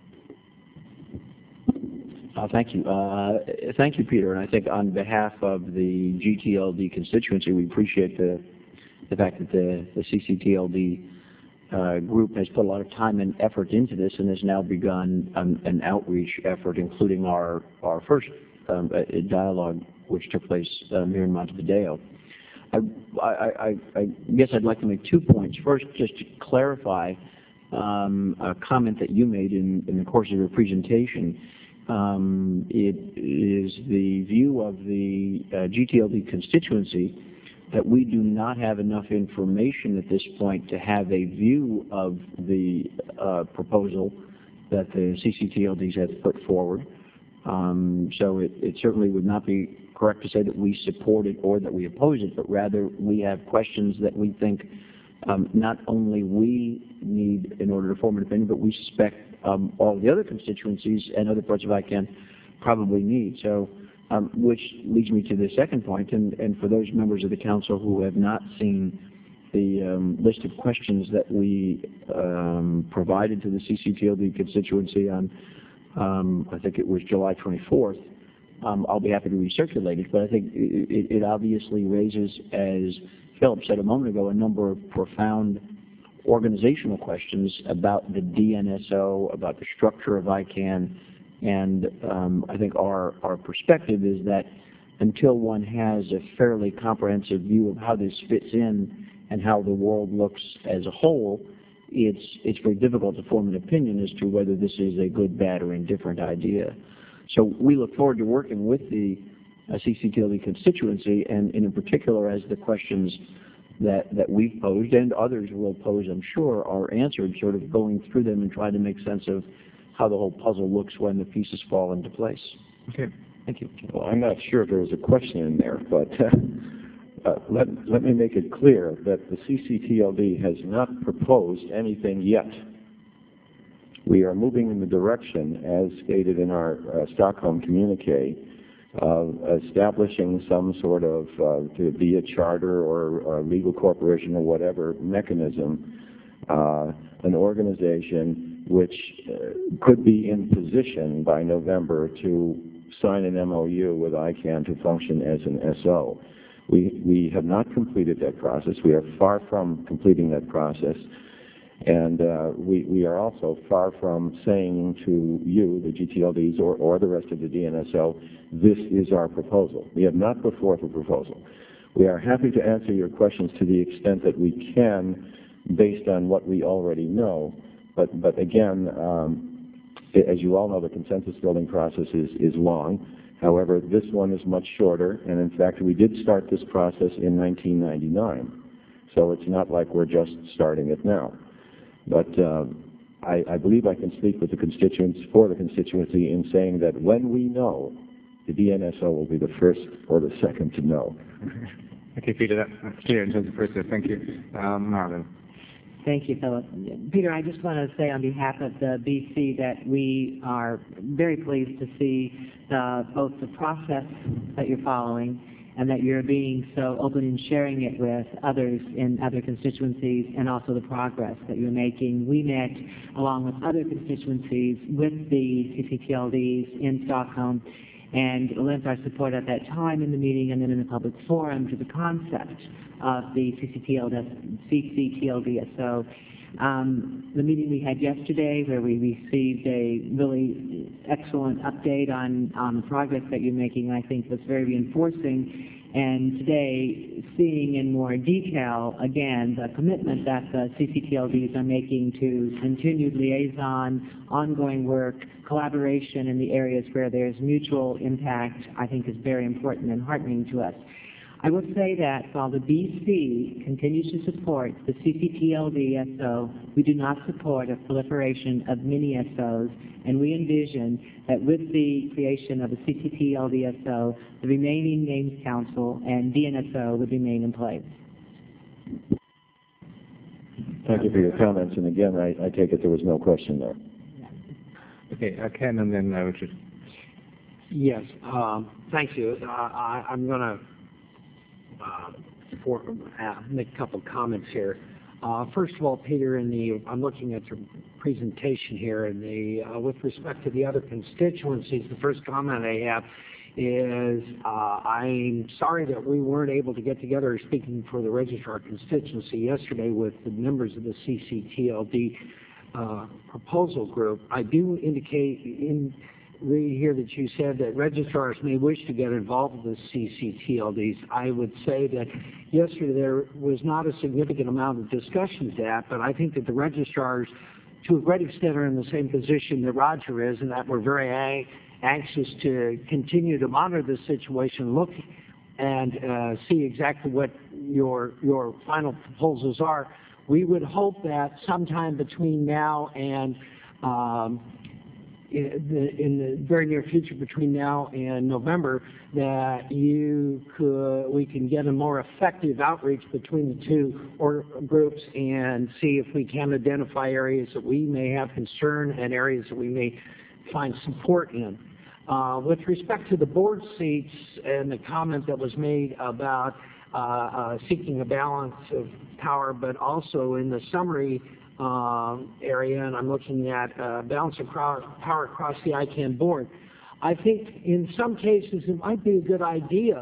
Uh, thank you. Uh, thank you, Peter. And I think on behalf of the G T L D constituency, we appreciate the, the fact that the, the C C T L D uh, group has put a lot of time and effort into this and has now begun um, an outreach effort, including our, our first um, a, a dialogue, which took place um, here in Montevideo. I, I, I, I guess I'd like to make two points. First, just to clarify um, a comment that you made in, in the course of your presentation. Um, it is the view of the uh, G T L D constituency that we do not have enough information at this point to have a view of the uh, proposal that the C C T L Ds have put forward. Um, so it, it certainly would not be correct to say that we support it or that we oppose it, but rather we have questions that we think um, not only we need in order to form an opinion, but we suspect Um, all the other constituencies and other parts of I CAN probably need. So, um, which leads me to the second point, and, and for those members of the council who have not seen the um, list of questions that we um, provided to the C C T L D constituency on, um, I think it was July twenty-fourth, um, I'll be happy to recirculate it, but I think it, it obviously raises, as Philip said a moment ago, a number of profound organizational questions about the D N S O, about the structure of I CAN, and um, I think our, our perspective is that until one has a fairly comprehensive view of how this fits in and how the world looks as a whole, it's, it's very difficult to form an opinion as to whether this is a good, bad, or indifferent idea. So we look forward to working with the uh, C C T L D constituency, and, and in particular as the questions that, that we've posed and others will pose, I'm sure, are answered, sort of going through them and trying to make sense of how the whole puzzle looks when the pieces fall into place. Okay, thank you. Well, I'm not sure if there was a question in there, but uh, uh, let, let me make it clear that the C C T L D has not proposed anything yet. We are moving in the direction, as stated in our uh, Stockholm communique, of establishing some sort of, uh, to be a charter or a legal corporation or whatever mechanism, uh, an organization which uh, could be in position by November to sign an M O U with I CAN to function as an S O. We, we have not completed that process. We are far from completing that process. And uh, we, we are also far from saying to you, the G T L Ds, or, or the rest of the D N S O, this is our proposal. We have not put forth a proposal. We are happy to answer your questions to the extent that we can based on what we already know. But, but again, um, as you all know, the consensus building process is, is long. However, this one is much shorter, and in fact, we did start this process in nineteen ninety-nine. So it's not like we're just starting it now. But uh, I, I believe I can speak with the constituents, for the constituency, in saying that when we know, the D N S O will be the first or the second to know. Okay, Peter, that's, that's clear in terms of process. Thank you. Um, Marlon. Thank you, Philip. Peter, I just want to say on behalf of the B C that we are very pleased to see uh, both the process that you're following and that you're being so open and sharing it with others in other constituencies, and also the progress that you're making. We met, along with other constituencies, with the C C T L Ds in Stockholm, and lent our support at that time in the meeting and then in the public forum to the concept of the C C T L D S O. Um, the meeting we had yesterday, where we received a really excellent update on, on the progress that you're making, I think was very reinforcing And today, seeing in more detail, again, the commitment that the C C T L Ds are making to continued liaison, ongoing work, collaboration in the areas where there's mutual impact, I think is very important and heartening to us. I will say that while the B C continues to support the C C T L D S O, we do not support a proliferation of mini S Os, and we envision that with the creation of the C C T L D S O, the remaining names council and D N S O would remain in place. Thank you for your comments, and again, I, I take it there was no question there. Okay, uh, Ken and then uh, Richard. Yes, um, thank you. Uh, I, I'm going to uh, for, uh, make a couple comments here. Uh, first of all, Peter, in the I'm looking at your presentation here, and the uh, with respect to the other constituencies, the first comment I have is uh, I'm sorry that we weren't able to get together, speaking for the registrar constituency yesterday, with the members of the C C T L D uh, proposal group. I do indicate in read here that you said that registrars may wish to get involved with the C C T L Ds. I would say that yesterday there was not a significant amount of discussion of that, but I think that the registrars, to a great extent, are in the same position that Roger is, and that we're very ang anxious to continue to monitor the situation, look and uh, see exactly what your your final proposals are. We would hope that sometime between now and um, In the, in the very near future, between now and November, that you could, we can get a more effective outreach between the two or groups and see if we can identify areas that we may have concern and areas that we may find support in. Uh, with respect to the board seats and the comment that was made about uh, uh, seeking a balance of power, but also in the summary Um, area, and I'm looking at uh, balance of power across the I CANN board. I think in some cases it might be a good idea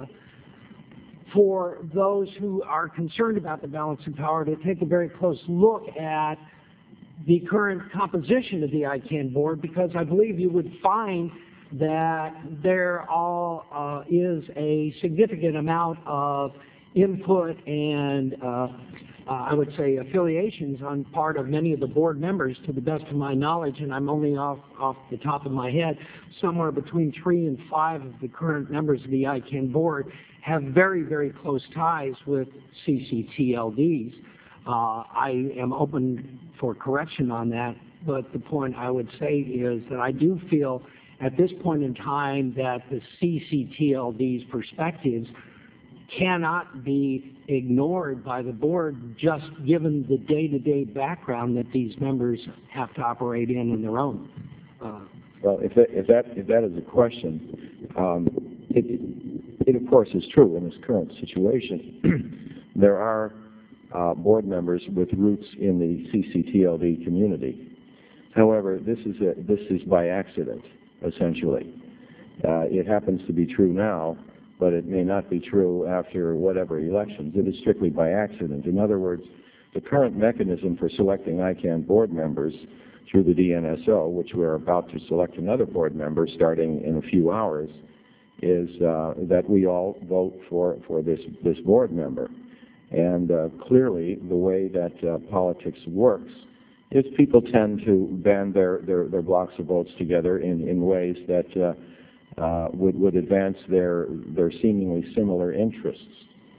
for those who are concerned about the balance of power to take a very close look at the current composition of the I CANN board, because I believe you would find that there all uh, is a significant amount of input and uh, Uh, I would say affiliations on part of many of the board members, to the best of my knowledge, and I'm only off, off the top of my head, somewhere between three and five of the current members of the I CANN board have very, very close ties with C C T L Ds. Uh, I am open for correction on that, but the point I would say is that I do feel at this point in time that the C C T L D's perspectives cannot be ignored by the board, just given the day-to-day background that these members have to operate in in their own. Uh, well, if that, if that if that is a question, um, it, it of course is true in this current situation. There are uh, board members with roots in the C C T L D community. However, this is a, this is by accident, essentially. Uh, it happens to be true now, but it may not be true after whatever elections. It is strictly by accident. In other words, the current mechanism for selecting I CANN board members through the D N S O, which we're about to select another board member starting in a few hours, is uh, that we all vote for, for this, this board member. And uh, clearly, the way that uh, politics works is people tend to band their, their, their blocks of votes together in, in ways that uh, Uh, would, would advance their, their seemingly similar interests.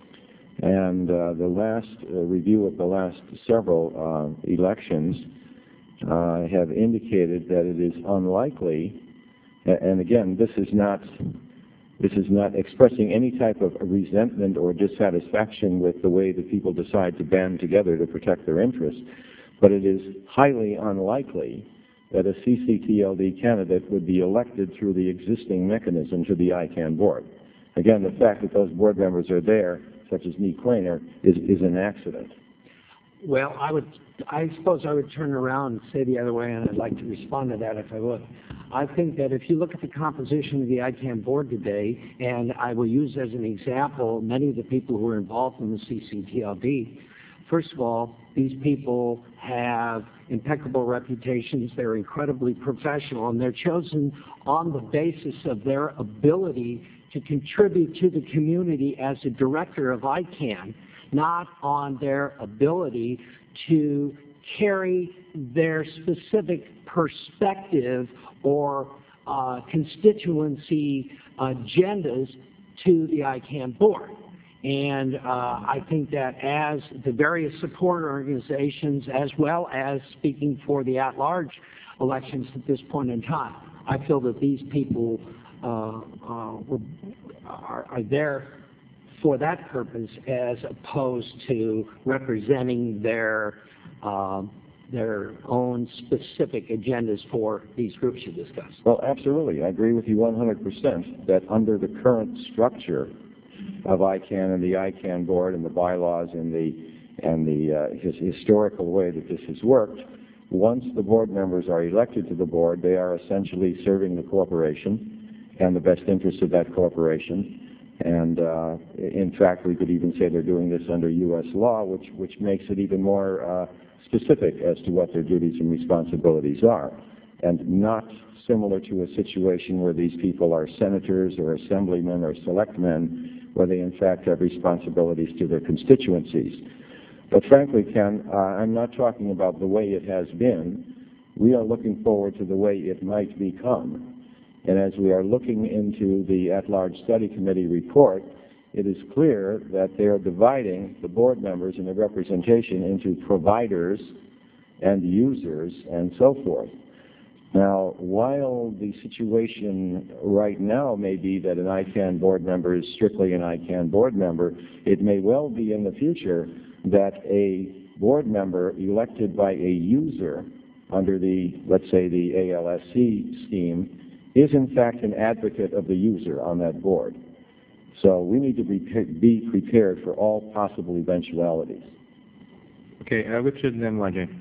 And uh, the last uh, review of the last several uh, elections uh, have indicated that it is unlikely, and again, this is not this is not expressing any type of resentment or dissatisfaction with the way that people decide to band together to protect their interests, but it is highly unlikely that a C C T L D candidate would be elected through the existing mechanism to the I CANN board. Again, the fact that those board members are there, such as Nee Quainer, is, is an accident. Well, I would, I suppose I would turn around and say the other way, and I'd like to respond to that if I would. I think that if you look at the composition of the I CANN board today, and I will use as an example many of the people who are involved in the C C T L D, first of all, these people have impeccable reputations, they're incredibly professional, and they're chosen on the basis of their ability to contribute to the community as a director of I CANN, not on their ability to carry their specific perspective or uh, constituency agendas to the I CANN board. And uh, I think that as the various support organizations, as well as speaking for the at-large elections at this point in time, I feel that these people uh, uh, were, are, are there for that purpose as opposed to representing their uh, their own specific agendas for these groups you discussed. Well, absolutely. I agree with you one hundred percent that under the current structure of I CANN and the I CANN board and the bylaws and the and the uh, his, historical way that this has worked, once the board members are elected to the board, they are essentially serving the corporation and the best interests of that corporation. And uh, in fact, we could even say they're doing this under U S law, which which makes it even more uh, specific as to what their duties and responsibilities are, and not similar to a situation where these people are senators or assemblymen or selectmen, where they in fact have responsibilities to their constituencies. But frankly, Ken, uh, I'm not talking about the way it has been. We are looking forward to the way it might become. And as we are looking into the at-large study committee report, it is clear that they are dividing the board members and the representation into providers and users and so forth. Now, while the situation right now may be that an I CANN board member is strictly an I CANN board member, it may well be in the future that a board member elected by a user under the, let's say, the A L S C scheme is in fact an advocate of the user on that board. So we need to be, be prepared for all possible eventualities. Okay, uh, Richard and then Y J.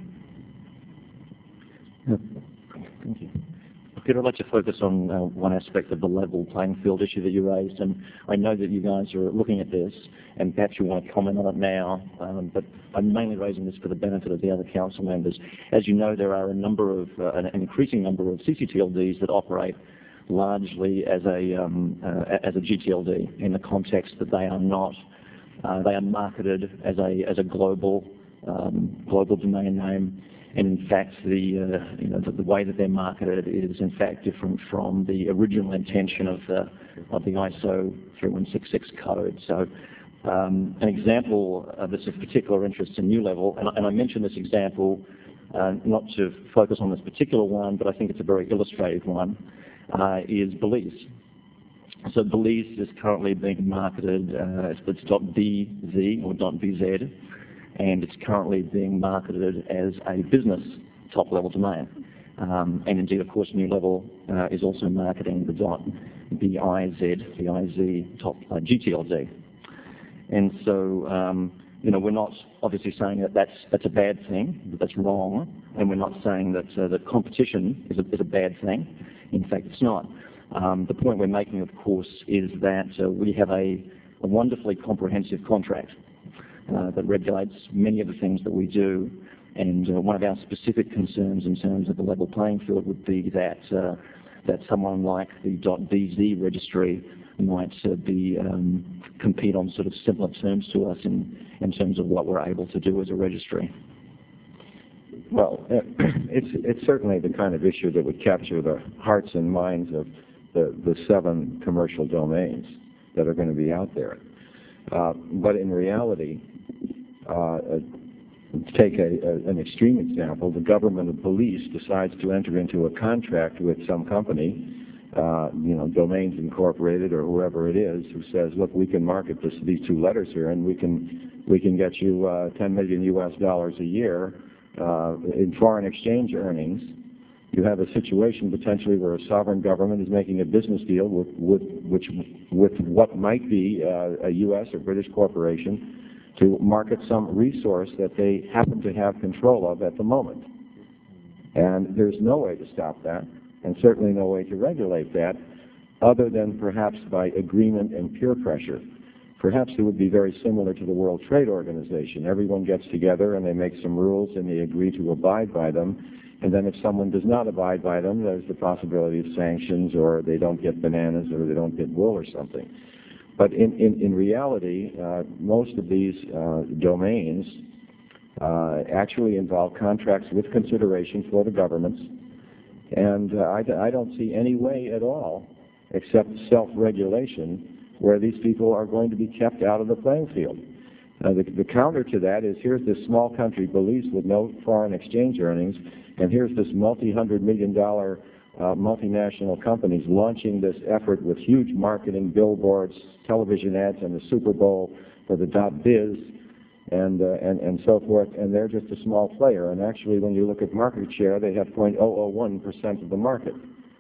Thank you. Peter, I'd like to focus on uh, one aspect of the level playing field issue that you raised, and I know that you guys are looking at this, and perhaps you want to comment on it now, um, but I'm mainly raising this for the benefit of the other council members. As you know, there are a number of, uh, an increasing number of C C T L Ds that operate largely as a, um, uh, as a G T L D in the context that they are not, uh, they are marketed as a, as a global, um, global domain name. And in fact, the, uh, you know, the, the way that they're marketed is in fact different from the original intention of the, of the I S O three one six six code. So um, an example uh, that's of particular interest to New Level, and, and I mention this example uh, not to focus on this particular one, but I think it's a very illustrative one, uh, is Belize. So Belize is currently being marketed uh, as it's .bz or .bz. And it's currently being marketed as a business top-level domain. Um, and indeed, of course, New Level uh, is also marketing the .biz, the I Z top uh, G T L D. And so, um, you know, we're not obviously saying that that's, that's a bad thing, that that's wrong, and we're not saying that, uh, that competition is a, is a bad thing. In fact, it's not. Um, the point we're making, of course, is that uh, we have a, a wonderfully comprehensive contract Uh, that regulates many of the things that we do, and uh, one of our specific concerns in terms of the level playing field would be that uh, that someone like the .bz registry might uh, be um, compete on sort of similar terms to us in in terms of what we're able to do as a registry. Well, it's it's certainly the kind of issue that would capture the hearts and minds of the the seven commercial domains that are going to be out there. Uh, but in reality, uh, to take a, a, an extreme example, the government of Belize decides to enter into a contract with some company, uh, you know, Domains Incorporated or whoever it is, who says, look, we can market this, these two letters here, and we can we can get you uh, ten million U S dollars a year uh, in foreign exchange earnings. You have a situation potentially where a sovereign government is making a business deal with, with, which, with what might be uh, a U S or British corporation to market some resource that they happen to have control of at the moment. And there's no way to stop that, and certainly no way to regulate that, other than perhaps by agreement and peer pressure. perhaps it would be very similar to the World Trade Organization. Everyone gets together and they make some rules and they agree to abide by them. And then if someone does not abide by them, there's the possibility of sanctions, or they don't get bananas, or they don't get wool or something. But in, in, in reality, uh, most of these uh, domains uh, actually involve contracts with consideration for the governments. And uh, I, I don't see any way at all, except self-regulation, where these people are going to be kept out of the playing field. Uh, the, the counter to that is, here's this small country, Belize, with no foreign exchange earnings, and here's this multi-hundred million dollar uh, multinational companies launching this effort with huge marketing, billboards, television ads, and the Super Bowl for the .biz, and, uh, and, and so forth, and they're just a small player. And actually, when you look at market share, they have zero point zero zero one percent of the market.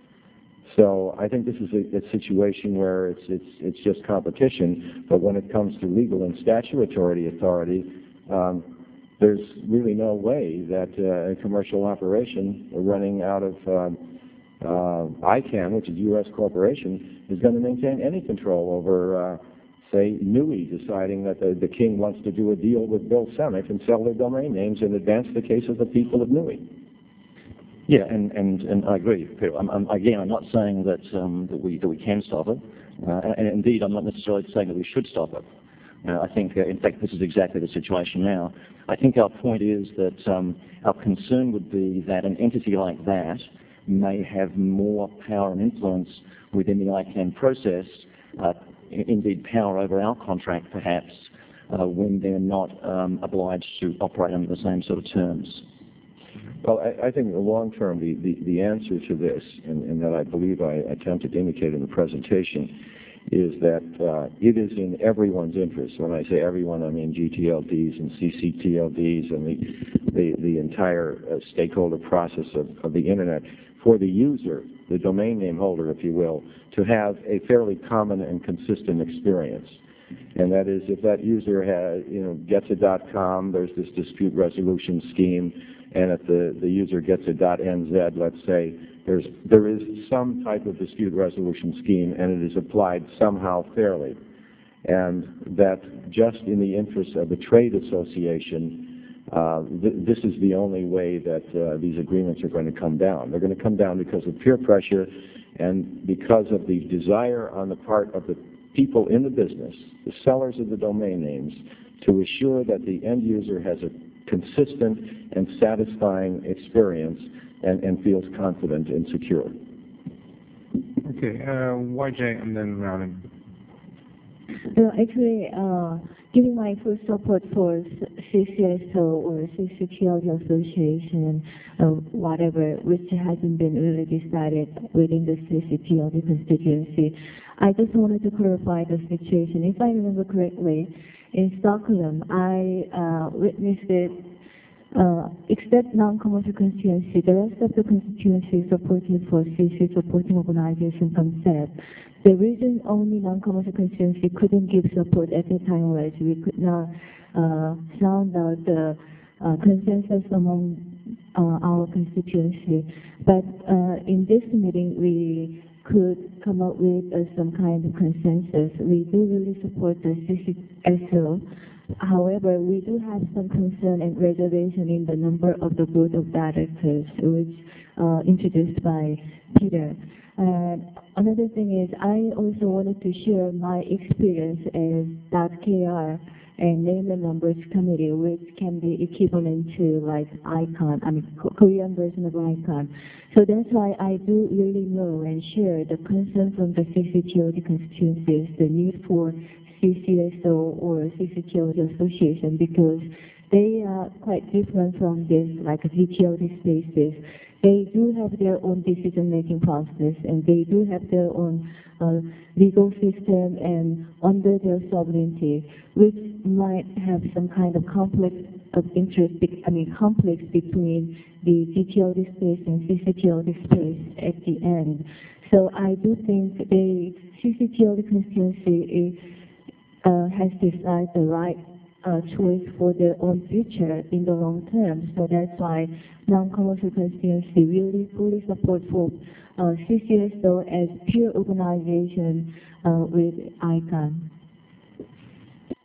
So I think this is a, a situation where it's, it's, it's just competition, but when it comes to legal and statutory authority, um, there's really no way that uh, a commercial operation running out of um, uh, I CANN, which is a U S corporation, is going to maintain any control over, uh, say, N U I deciding that the, the king wants to do a deal with Bill Semick and sell their domain names and advance the case of the people of N U I. Yeah, and, and, and I agree, Peter. I'm, I'm, again, I'm not saying that, um, that, we, that we can stop it, uh, and, and indeed I'm not necessarily saying that we should stop it. Uh, I think, uh, in fact, this is exactly the situation now. I think our point is that um, our concern would be that an entity like that may have more power and influence within the I CANN process, uh, indeed power over our contract perhaps, uh, when they're not um, obliged to operate under the same sort of terms. Well, I, I think in the long term, the, the, the answer to this, and, and that I believe I attempted to indicate in the presentation, is that uh, it is in everyone's interest. When I say everyone, I mean G T L Ds and C C T L Ds and the, the, the entire uh, stakeholder process of, of the Internet, for the user, the domain name holder, if you will, to have a fairly common and consistent experience. And that is, if that user has, you know, gets a .com, there's this dispute resolution scheme, and if the, the user gets a .nz, let's say, there's, there is some type of dispute resolution scheme, and it is applied somehow fairly. And that just in the interest of the trade association, uh, th this is the only way that uh, these agreements are going to come down. They're going to come down because of peer pressure and because of the desire on the part of the people in the business, the sellers of the domain names, to assure that the end user has a consistent and satisfying experience and, and feels confident and secure. Okay, uh, Y J and then Rowling. Well, actually, uh, giving my full support for C C S O or C C T L D Association, uh, whatever, which hasn't been really decided within the C C T L D constituency. I just wanted to clarify the situation. If I remember correctly, in Stockholm, I uh, witnessed it, uh, except non-commercial constituency, the rest of the constituency supported for C C supporting organization concept. The reason only non-commercial constituency couldn't give support at the time was we could not uh, sound out the uh, consensus among uh, our constituency. But uh, in this meeting, we could come up with uh, some kind of consensus. We do really support the C C S O. However, we do have some concern and reservation in the number of the board of directors, which uh, introduced by Peter. And another thing is, I also wanted to share my experience as .K R and name and numbers committee, which can be equivalent to like ICON, I mean Korean version of ICON. So that's why I do really know and share the concern from the C C T L D constituencies, the need for C C S O or C C T L D association, because they are quite different from this like G T L D spaces. They do have their own decision-making process, and they do have their own uh, legal system and under their sovereignty, which might have some kind of conflict of interest, I mean conflicts between the G T L D space and C C T L D space at the end. So I do think the C C T L D constituency is, uh, has decided the right Uh, choice for their own future in the long term. So that's why non-commercial constituency really fully support for uh, C C S O as peer organization uh, with ICON.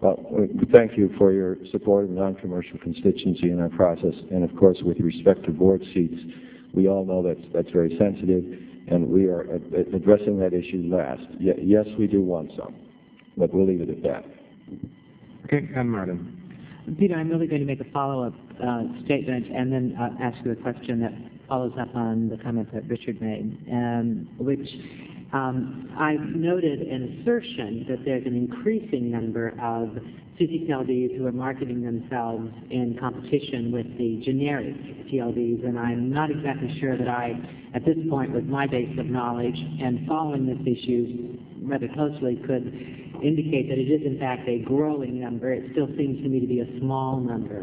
Well, thank you for your support of the non-commercial constituency in our process. And of course, with respect to board seats, we all know that's, that's very sensitive, and we are ad addressing that issue last. Y yes, we do want some, but we'll leave it at that. Okay, and Martin. Peter, I'm really going to make a follow-up uh, statement and then uh, ask you a question that follows up on the comment that Richard made, um, which um, I've noted an assertion that there's an increasing number of C C T L Ds who are marketing themselves in competition with the generic T L Ds, and I'm not exactly sure that I, at this point, with my base of knowledge and following this issue rather closely, could indicate that it is in fact a growing number. It still seems to me to be a small number.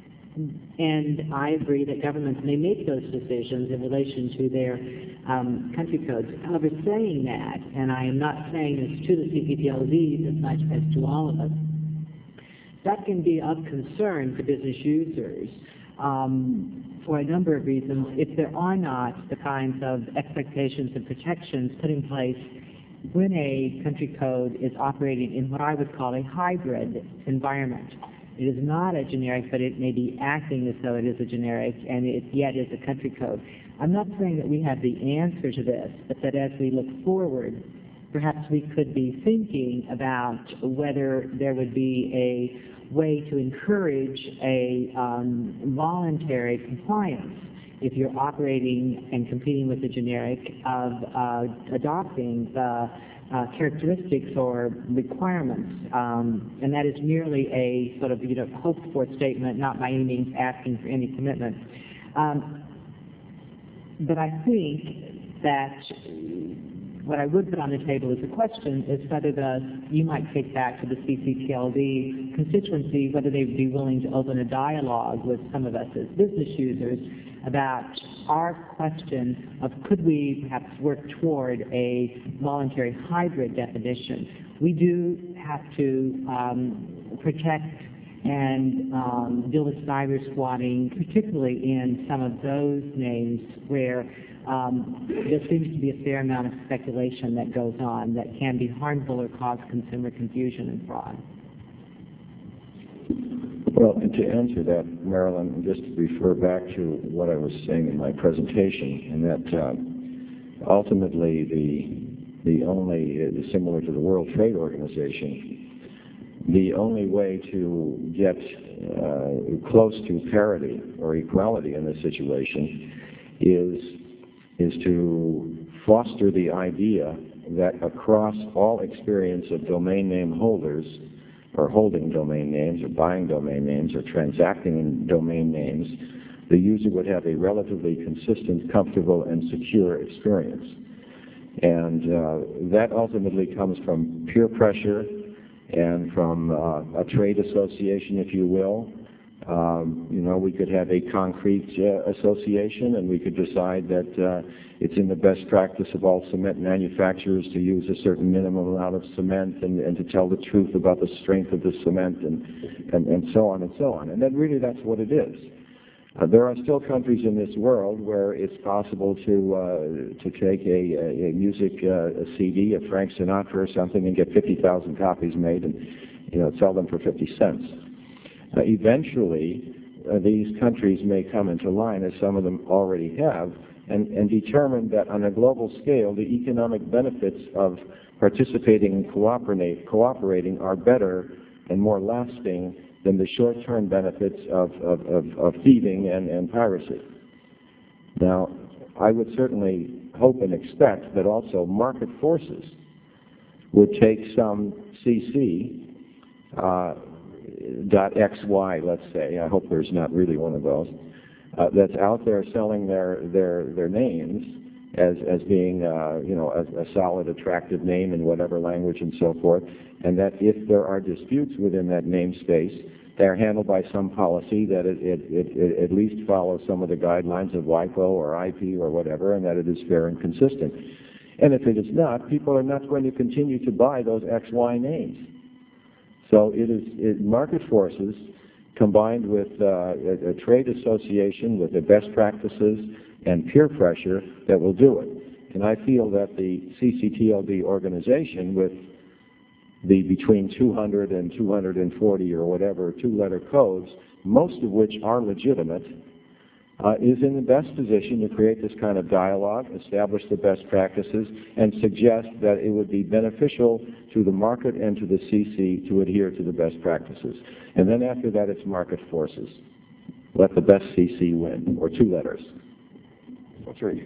And I agree that governments may make those decisions in relation to their um, country codes. However, saying that, and I am not saying this to the C C T L Ds as much as to all of us, that can be of concern to business users um, for a number of reasons if there are not the kinds of expectations and protections put in place when a country code is operating in what I would call a hybrid environment. It is not a generic, but it may be acting as though it is a generic, and it yet is a country code. I'm not saying that we have the answer to this, but that as we look forward, perhaps we could be thinking about whether there would be a way to encourage a um, voluntary compliance if you're operating and competing with the generic of uh, adopting the uh, characteristics or requirements. Um, and that is merely a sort of, you know, hoped-for statement, not by any means asking for any commitment. Um, but I think that what I would put on the table as a question is whether the, you might take back to the C C T L D constituency, whether they'd be willing to open a dialogue with some of us as business users about our question of could we perhaps work toward a voluntary hybrid definition. We do have to um, protect and um, deal with cyber squatting, particularly in some of those names where um, there seems to be a fair amount of speculation that goes on that can be harmful or cause consumer confusion and fraud. Well, and to answer that, Marilyn, just to refer back to what I was saying in my presentation, and that uh, ultimately the the only, uh, similar to the World Trade Organization, the only way to get uh, close to parity or equality in this situation is is to foster the idea that across all experience of domain name holders, or holding domain names, or buying domain names, or transacting in domain names, the user would have a relatively consistent, comfortable, and secure experience. And uh, that ultimately comes from peer pressure and from uh, a trade association, if you will. Um, you know, we could have a concrete uh, association, and we could decide that uh, it's in the best practice of all cement manufacturers to use a certain minimum amount of cement and, and to tell the truth about the strength of the cement and, and, and so on and so on. And then really that's what it is. Uh, there are still countries in this world where it's possible to uh, to take a, a, a music uh, a C D of Frank Sinatra or something and get fifty thousand copies made and, you know, sell them for fifty cents. Uh, eventually, uh, these countries may come into line, as some of them already have, and, and determine that on a global scale, the economic benefits of participating and cooperate, cooperating are better and more lasting than the short-term benefits of, of, of, of thieving and, and piracy. Now, I would certainly hope and expect that also market forces would take some C C, uh, dot X Y, let's say, I hope there's not really one of those, uh, that's out there selling their, their, their names as, as being, uh, you know, a, a solid, attractive name in whatever language and so forth, and that if there are disputes within that namespace, they're handled by some policy that it, it, it, it at least follows some of the guidelines of WIPO or I P or whatever, and that it is fair and consistent. And if it is not, people are not going to continue to buy those X Y names. So it is it, market forces combined with uh, a, a trade association with the best practices and peer pressure that will do it. And I feel that the C C T L D organization, with the between two hundred and two hundred forty or whatever two-letter codes, most of which are legitimate, uh, is in the best position to create this kind of dialogue, establish the best practices, and suggest that it would be beneficial to the market and to the C C to adhere to the best practices. And then after that, it's market forces. Let the best C C win, or two letters. Or three.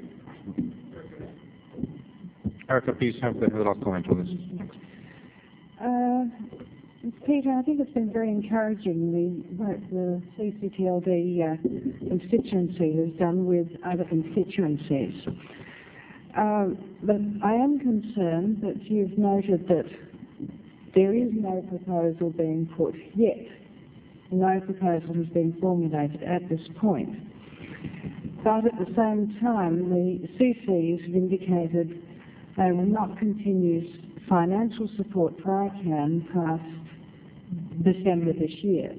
Erica, please have the, the last comment on this. Uh, Peter, I think it's been very encouraging the work the C C T L D uh, constituency has done with other constituencies. Uh, but I am concerned that you've noted that there is no proposal being put yet. No proposal has been formulated at this point. But at the same time, the C Cs have indicated they will not continue financial support for ICANN past December this year.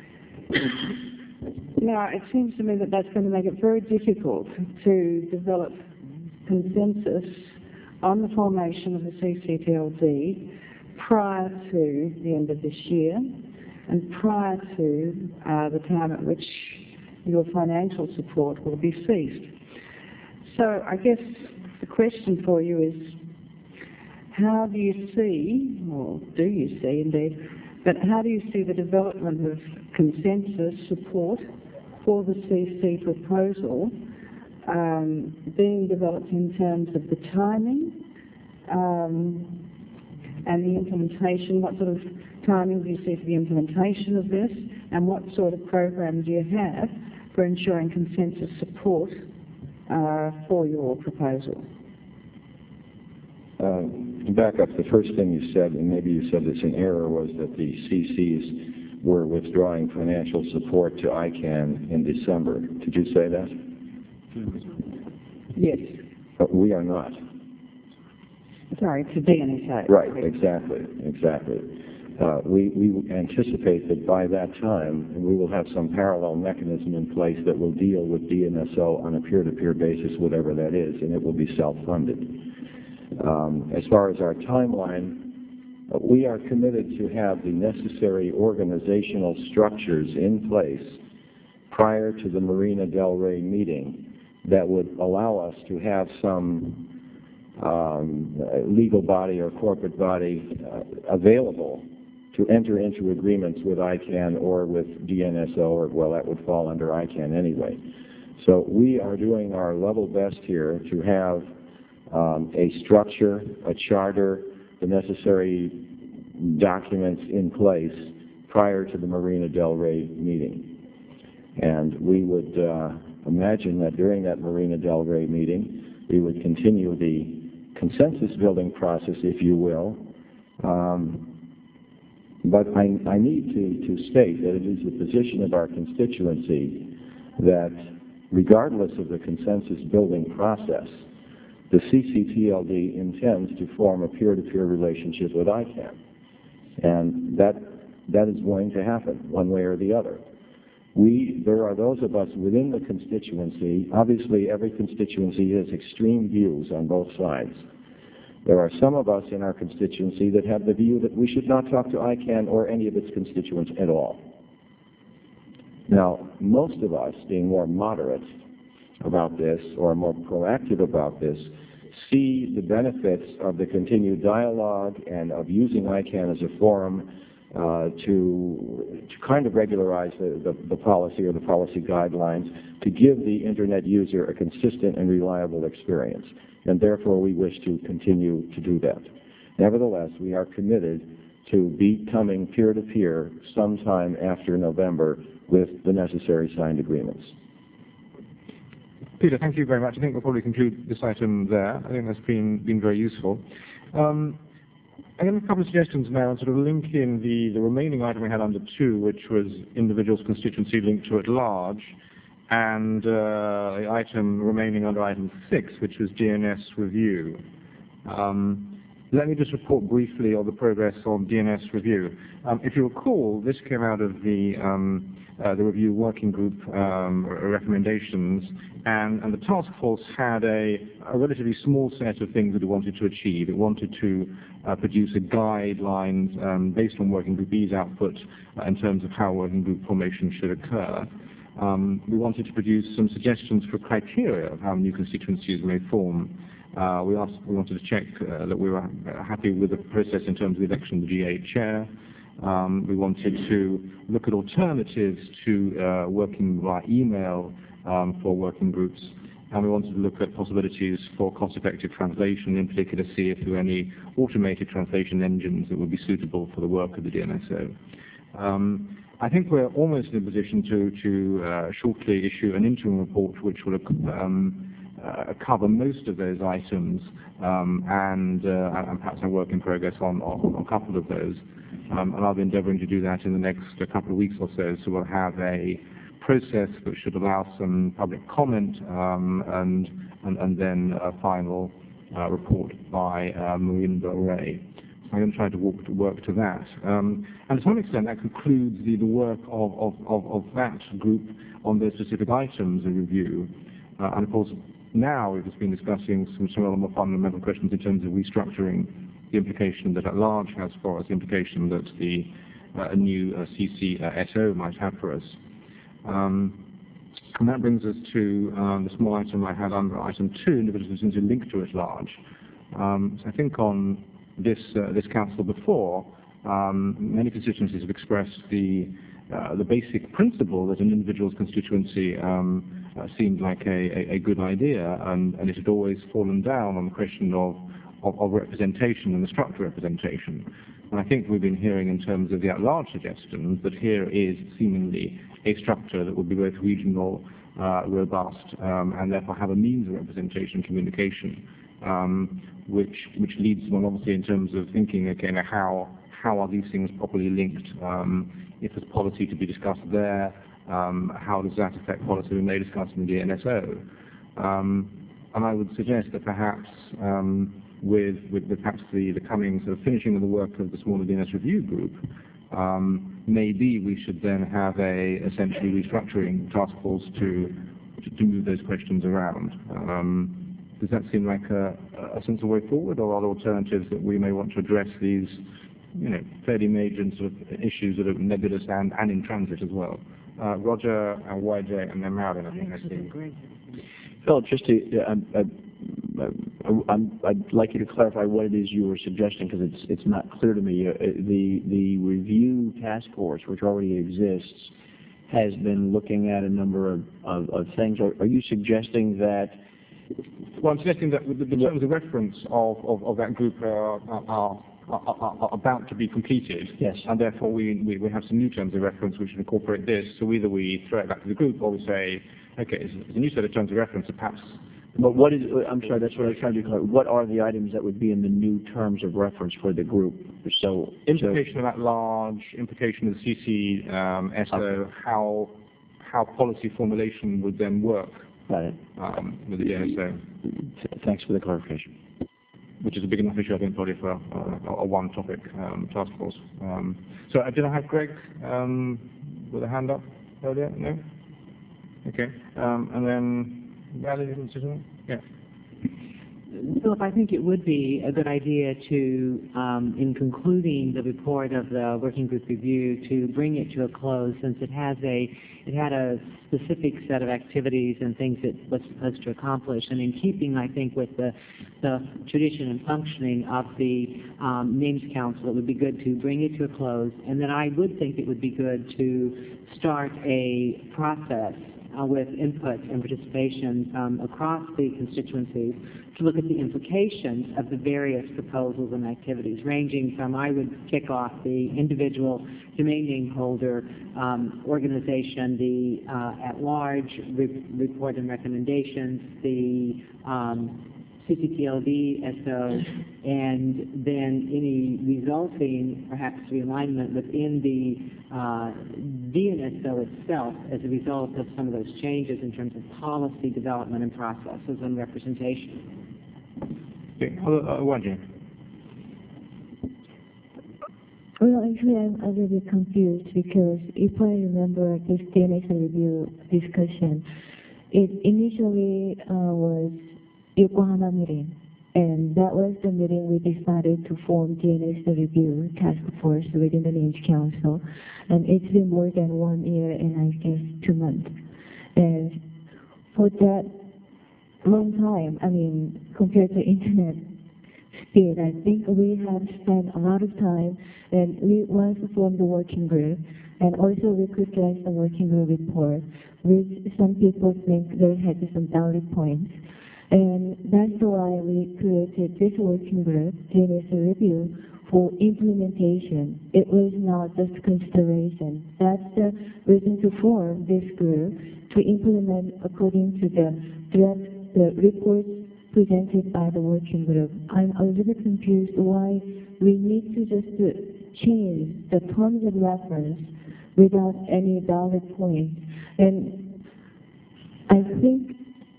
Now, it seems to me that that's going to make it very difficult to develop consensus on the formation of the C C T L D prior to the end of this year and prior to uh, the time at which your financial support will be ceased. So I guess the question for you is, how do you see, or do you see indeed, but how do you see the development of consensus support for the C C proposal um, being developed in terms of the timing um, and the implementation? What sort of timing do you see for the implementation of this, and what sort of program do you have for ensuring consensus support uh, for your proposal? Uh, to back up, the first thing you said, and maybe you said it's an error, was that the C Cs were withdrawing financial support to ICANN in December. Did you say that? Yes. But we are not. Sorry, to D N S A. Right, exactly, exactly. Uh, we, we anticipate that by that time, we will have some parallel mechanism in place that will deal with D N S O on a peer-to-peer basis, whatever that is, and it will be self-funded. Um, as far as our timeline, uh, we are committed to have the necessary organizational structures in place prior to the Marina Del Rey meeting that would allow us to have some um, legal body or corporate body uh, available to enter into agreements with ICANN or with D N S O, or, well, that would fall under ICANN anyway. So we are doing our level best here to have um, a structure, a charter, the necessary documents in place prior to the Marina Del Rey meeting. And we would uh, imagine that during that Marina Del Rey meeting, we would continue the consensus building process, if you will. Um, but I, I need to, to state that it is the position of our constituency that regardless of the consensus building process, the C C T L D intends to form a peer-to-peer relationship with ICANN. And that, that is going to happen one way or the other. We, there are those of us within the constituency, obviously every constituency has extreme views on both sides. There are some of us in our constituency that have the view that we should not talk to ICANN or any of its constituents at all. Now, most of us, being more moderate about this or more proactive about this, see the benefits of the continued dialogue and of using ICANN as a forum uh, to, to kind of regularize the, the, the policy or the policy guidelines to give the Internet user a consistent and reliable experience. And therefore, we wish to continue to do that. Nevertheless, we are committed to becoming peer-to-peer sometime after November with the necessary signed agreements. Peter, thank you very much. I think we'll probably conclude this item there. I think that's been, been very useful. Um, I'm going to make a couple of suggestions now and sort of link in the, the remaining item we had under two, which was individuals' constituency linked to at large, and uh, the item remaining under item six, which was D N S review. Um, let me just report briefly on the progress on D N S review. Um, if you recall, this came out of the um, uh, the review working group um, recommendations, and, and the task force had a, a relatively small set of things that it wanted to achieve. It wanted to uh, produce a guidelines um, based on working group E's output uh, in terms of how working group formation should occur. Um, we wanted to produce some suggestions for criteria of how new constituencies may form. Uh, we, asked, we wanted to check uh, that we were happy with the process in terms of the election of the G A chair. Um, we wanted to look at alternatives to uh, working via email um, for working groups. And we wanted to look at possibilities for cost-effective translation, in particular see if there were any automated translation engines that would be suitable for the work of the D N S O. Um, I think we're almost in a position to, to uh, shortly issue an interim report which will um, uh, cover most of those items um, and, uh, and perhaps a work in progress on, on, on a couple of those. Um, and I'll be endeavoring to do that in the next uh, couple of weeks or so. So we'll have a process that should allow some public comment um, and, and, and then a final uh, report by uh, Marinda Ray. I'm going to try to work to, work to that. Um, and to some extent, that concludes the, the work of, of, of, of that group on those specific items in review. Uh, and of course, now we've just been discussing some, some other more fundamental questions in terms of restructuring, the implication that at large has for us, the implication that the uh, a new uh, C C S O might have for us. Um, and that brings us to uh, the small item I had under item two, individuals who linked to at large. Um, so I think on this uh, this council before, um, many constituencies have expressed the uh, the basic principle that an individual's constituency um, uh, seemed like a, a, a good idea, and, and it had always fallen down on the question of, of, of representation and the structure of representation. And I think we've been hearing in terms of the at-large suggestions that here is seemingly a structure that would be both regional, uh, robust, um, and therefore have a means of representation and communication. Um, which which leads one obviously in terms of thinking, okay, now how how are these things properly linked? Um, if there's policy to be discussed there, um, how does that affect policy we may discuss in the D N S O? Um, and I would suggest that perhaps um, with, with with perhaps the, the coming sort of finishing of the work of the smaller D N S review group, um, maybe we should then have a essentially restructuring task force to to, to move those questions around. Um, Does that seem like a, a sensible way forward, or are there alternatives that we may want to address these, you know, fairly major sort of issues that are nebulous and, and in transit as well? Uh, Roger and Y J and then Marilyn, I think I see. Phil, just to, uh, I, I, I'm, I'd like you to clarify what it is you were suggesting, because it's it's not clear to me. Uh, the the review task force, which already exists, has been looking at a number of, of, of things. Are, are you suggesting that? Well, I'm suggesting that the, the terms of reference of, of, of that group are, are, are, are, are about to be completed. Yes. And therefore we, we, we have some new terms of reference which incorporate this. So either we throw it back to the group or we say, okay, it's a new set of terms of reference that perhaps... But what is, I'm sorry, that's what I was trying to clarify. What are the items that would be in the new terms of reference for the group? So Implication so, of that large, implication of the C C um, S O, okay. how, how policy formulation would then work. Got it. Um, with the D N S O. Thanks for the clarification. Which is a big enough issue, I think, probably for uh, a one-topic um, task force. Um, so uh, did I have Greg um, with a hand up earlier? No? Okay. Um, and then, Valerie, yeah. Philip, I think it would be a good idea to, um, in concluding the report of the working group review, to bring it to a close, since it has a, it had a specific set of activities and things it was supposed to accomplish. And in keeping, I think, with the, the tradition and functioning of the um, Names Council, it would be good to bring it to a close. And then I would think it would be good to start a process Uh, with input and participation um, across the constituencies to look at the implications of the various proposals and activities, ranging from, I would kick off the individual domain name holder um, organization, the uh, at-large re report and recommendations, the um, C C T L D S O, and then any resulting, perhaps, realignment within the uh, D N S O itself as a result of some of those changes in terms of policy development and processes and representation. Okay. Uh, uh, Well, actually, I'm a little bit confused because if I remember this D N S review discussion, it initially uh, was Yokohama meeting, and that was the meeting we decided to form D N S review task force within the NIMS Council, and it's been more than one year and I guess two months. And for that long time, I mean, compared to internet speed, I think we have spent a lot of time, and we once formed the working group, and also we criticized the working group report, which some people think there had some valid points. And that's why we created this working group, D N S review, for implementation. It was not just consideration. That's the reason to form this group, to implement according to the draft the reports presented by the working group. I'm a little bit confused why we need to just uh, change the terms of reference without any valid points. And I think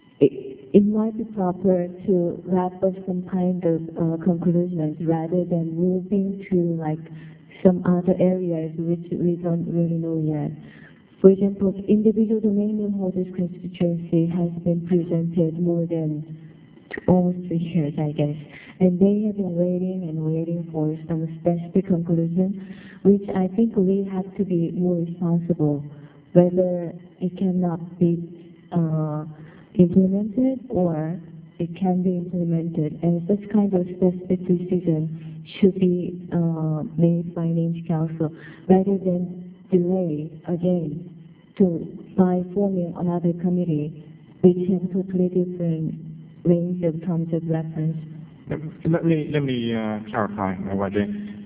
it, it might be proper to wrap up some kind of uh, conclusions rather than moving to like some other areas which we don't really know yet. For example, individual domain name holders constituency has been presented more than almost three years, I guess. And they have been waiting and waiting for some specific conclusion, which I think we have to be more responsible, whether it cannot be uh, implemented or it can be implemented. And such kind of specific decision should be uh, made by NIMS Council rather than delay again to by forming another committee which has totally different range of terms of reference. Let me let me uh, clarify, uh, Y J.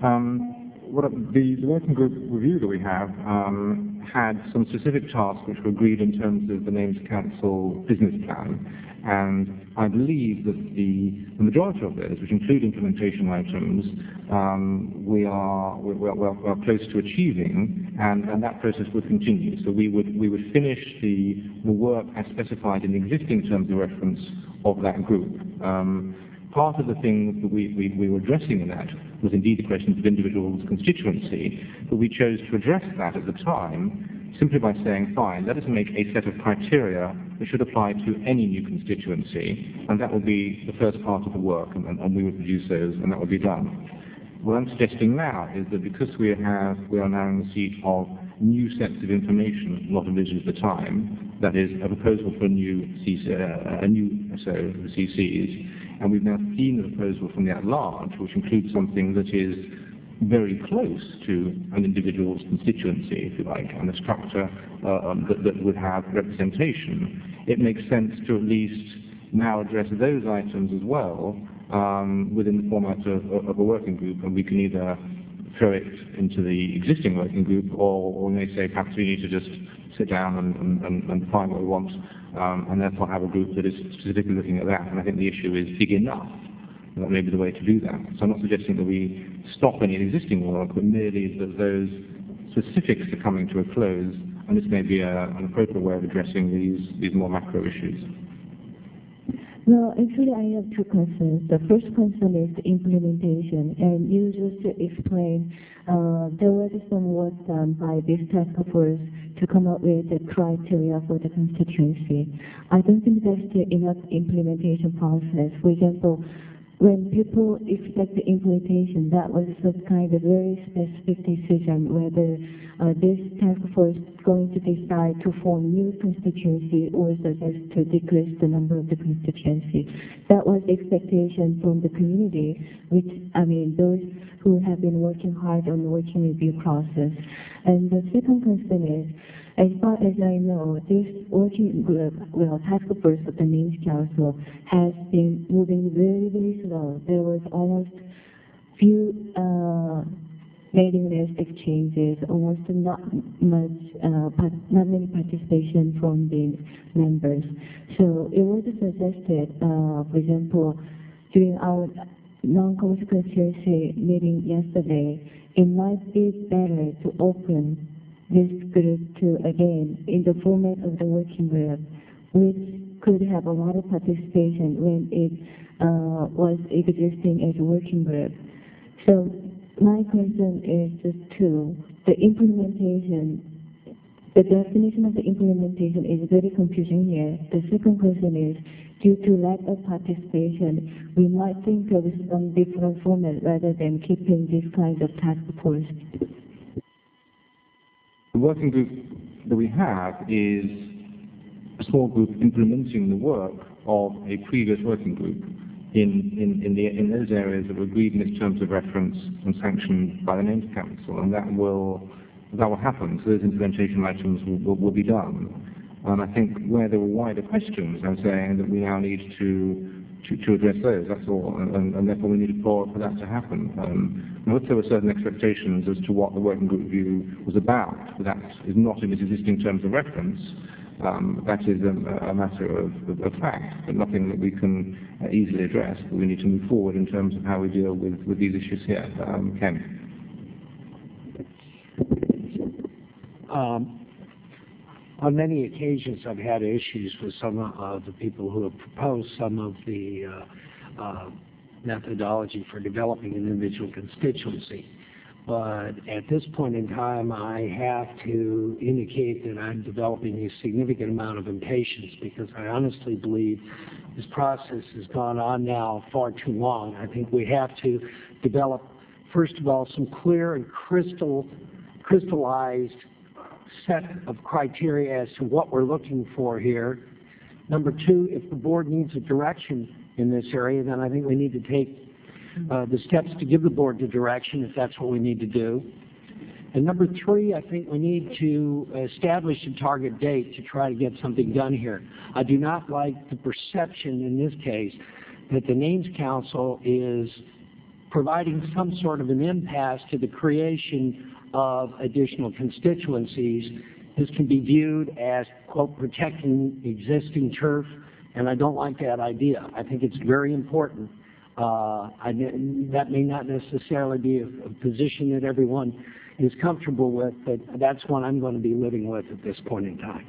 Um, what the, the working group review that we have um, had some specific tasks which were agreed in terms of the NIMS Council business plan, and I believe that the, the majority of those, which include implementation items, um, we are we're, we're, we're close to achieving, and, and that process would continue. So we would we would finish the the work as specified in the existing terms of reference of that group. Um, part of the things that we, we, we were addressing in that was indeed the questions of individuals' constituency, but we chose to address that at the time simply by saying, fine, let us make a set of criteria that should apply to any new constituency, and that will be the first part of the work, and, and we would produce those, and that would be done. What I'm suggesting now is that because we have, we are now in receipt of new sets of information, not originally at the time, that is a proposal for a new C C, uh, a new so the C Cs, and we've now seen the proposal from the at-large, which includes something that is very close to an individual's constituency, if you like, and a structure uh, um, that, that would have representation. It makes sense to at least now address those items as well um, within the format of, of a working group, and we can either throw it into the existing working group, or, or we may say perhaps we need to just sit down and, and, and find what we want, um, and therefore have a group that is specifically looking at that. And I think the issue is big enough. That may be the way to do that. So I'm not suggesting that we stop any existing work, but merely that those specifics are coming to a close, and this may be a, an appropriate way of addressing these, these more macro issues. Well, actually, I have two concerns. The first concern is the implementation, and you just explained uh, there was some work done by this task force to come up with the criteria for the constituency. I don't think that's the enough implementation process. For example, when people expect the implementation, that was some kind of very specific decision whether uh, this task force is going to decide to form new constituency or suggest to decrease the number of the constituency. That was the expectation from the community, which, I mean, those who have been working hard on the working review process. And the second concern is, as far as I know, this working group, well, task force of the NIMS Council has been moving very, very slow. There was almost few uh, mailing list exchanges, almost not much, uh, part, not many participation from the members. So it was suggested, uh, for example, during our non-council constituency meeting yesterday, it might be better to open this group to, again, in the format of the working group, which could have a lot of participation when it uh, was existing as a working group. So my question is just two. The implementation, the definition of the implementation is very confusing here. The second question is, due to lack of participation, we might think of some different format rather than keeping this kind of task force. The working group that we have is a small group implementing the work of a previous working group in, in, in, the, in those areas that were agreed in its terms of reference and sanctioned by the Names Council, and that will, that will happen. So those implementation items will, will, will be done. And I think where there were wider questions, I'm saying that we now need to to, to address those, that's all, and, and therefore we need for, for that to happen. Um, I hope there were certain expectations as to what the working group view was about, but that is not in its existing terms of reference. Um, that is a, a matter of, of, of fact, but nothing that we can uh, easily address. But we need to move forward in terms of how we deal with, with these issues here. Um, Ken. Um, on many occasions, I've had issues with some of the people who have proposed some of the uh, uh, methodology for developing an individual constituency. But at this point in time, I have to indicate that I'm developing a significant amount of impatience because I honestly believe this process has gone on now far too long. I think we have to develop, first of all, some clear and crystal, crystallized set of criteria as to what we're looking for here. Number two, if the board needs a direction in this area, then I think we need to take uh, the steps to give the board the direction if that's what we need to do. And number three, I think we need to establish a target date to try to get something done here. I do not like the perception in this case that the Names Council is providing some sort of an impasse to the creation of additional constituencies. This can be viewed as, quote, protecting existing turf, and I don't like that idea. I think it's very important. Uh, I, that may not necessarily be a, a position that everyone is comfortable with, but that's one I'm going to be living with at this point in time.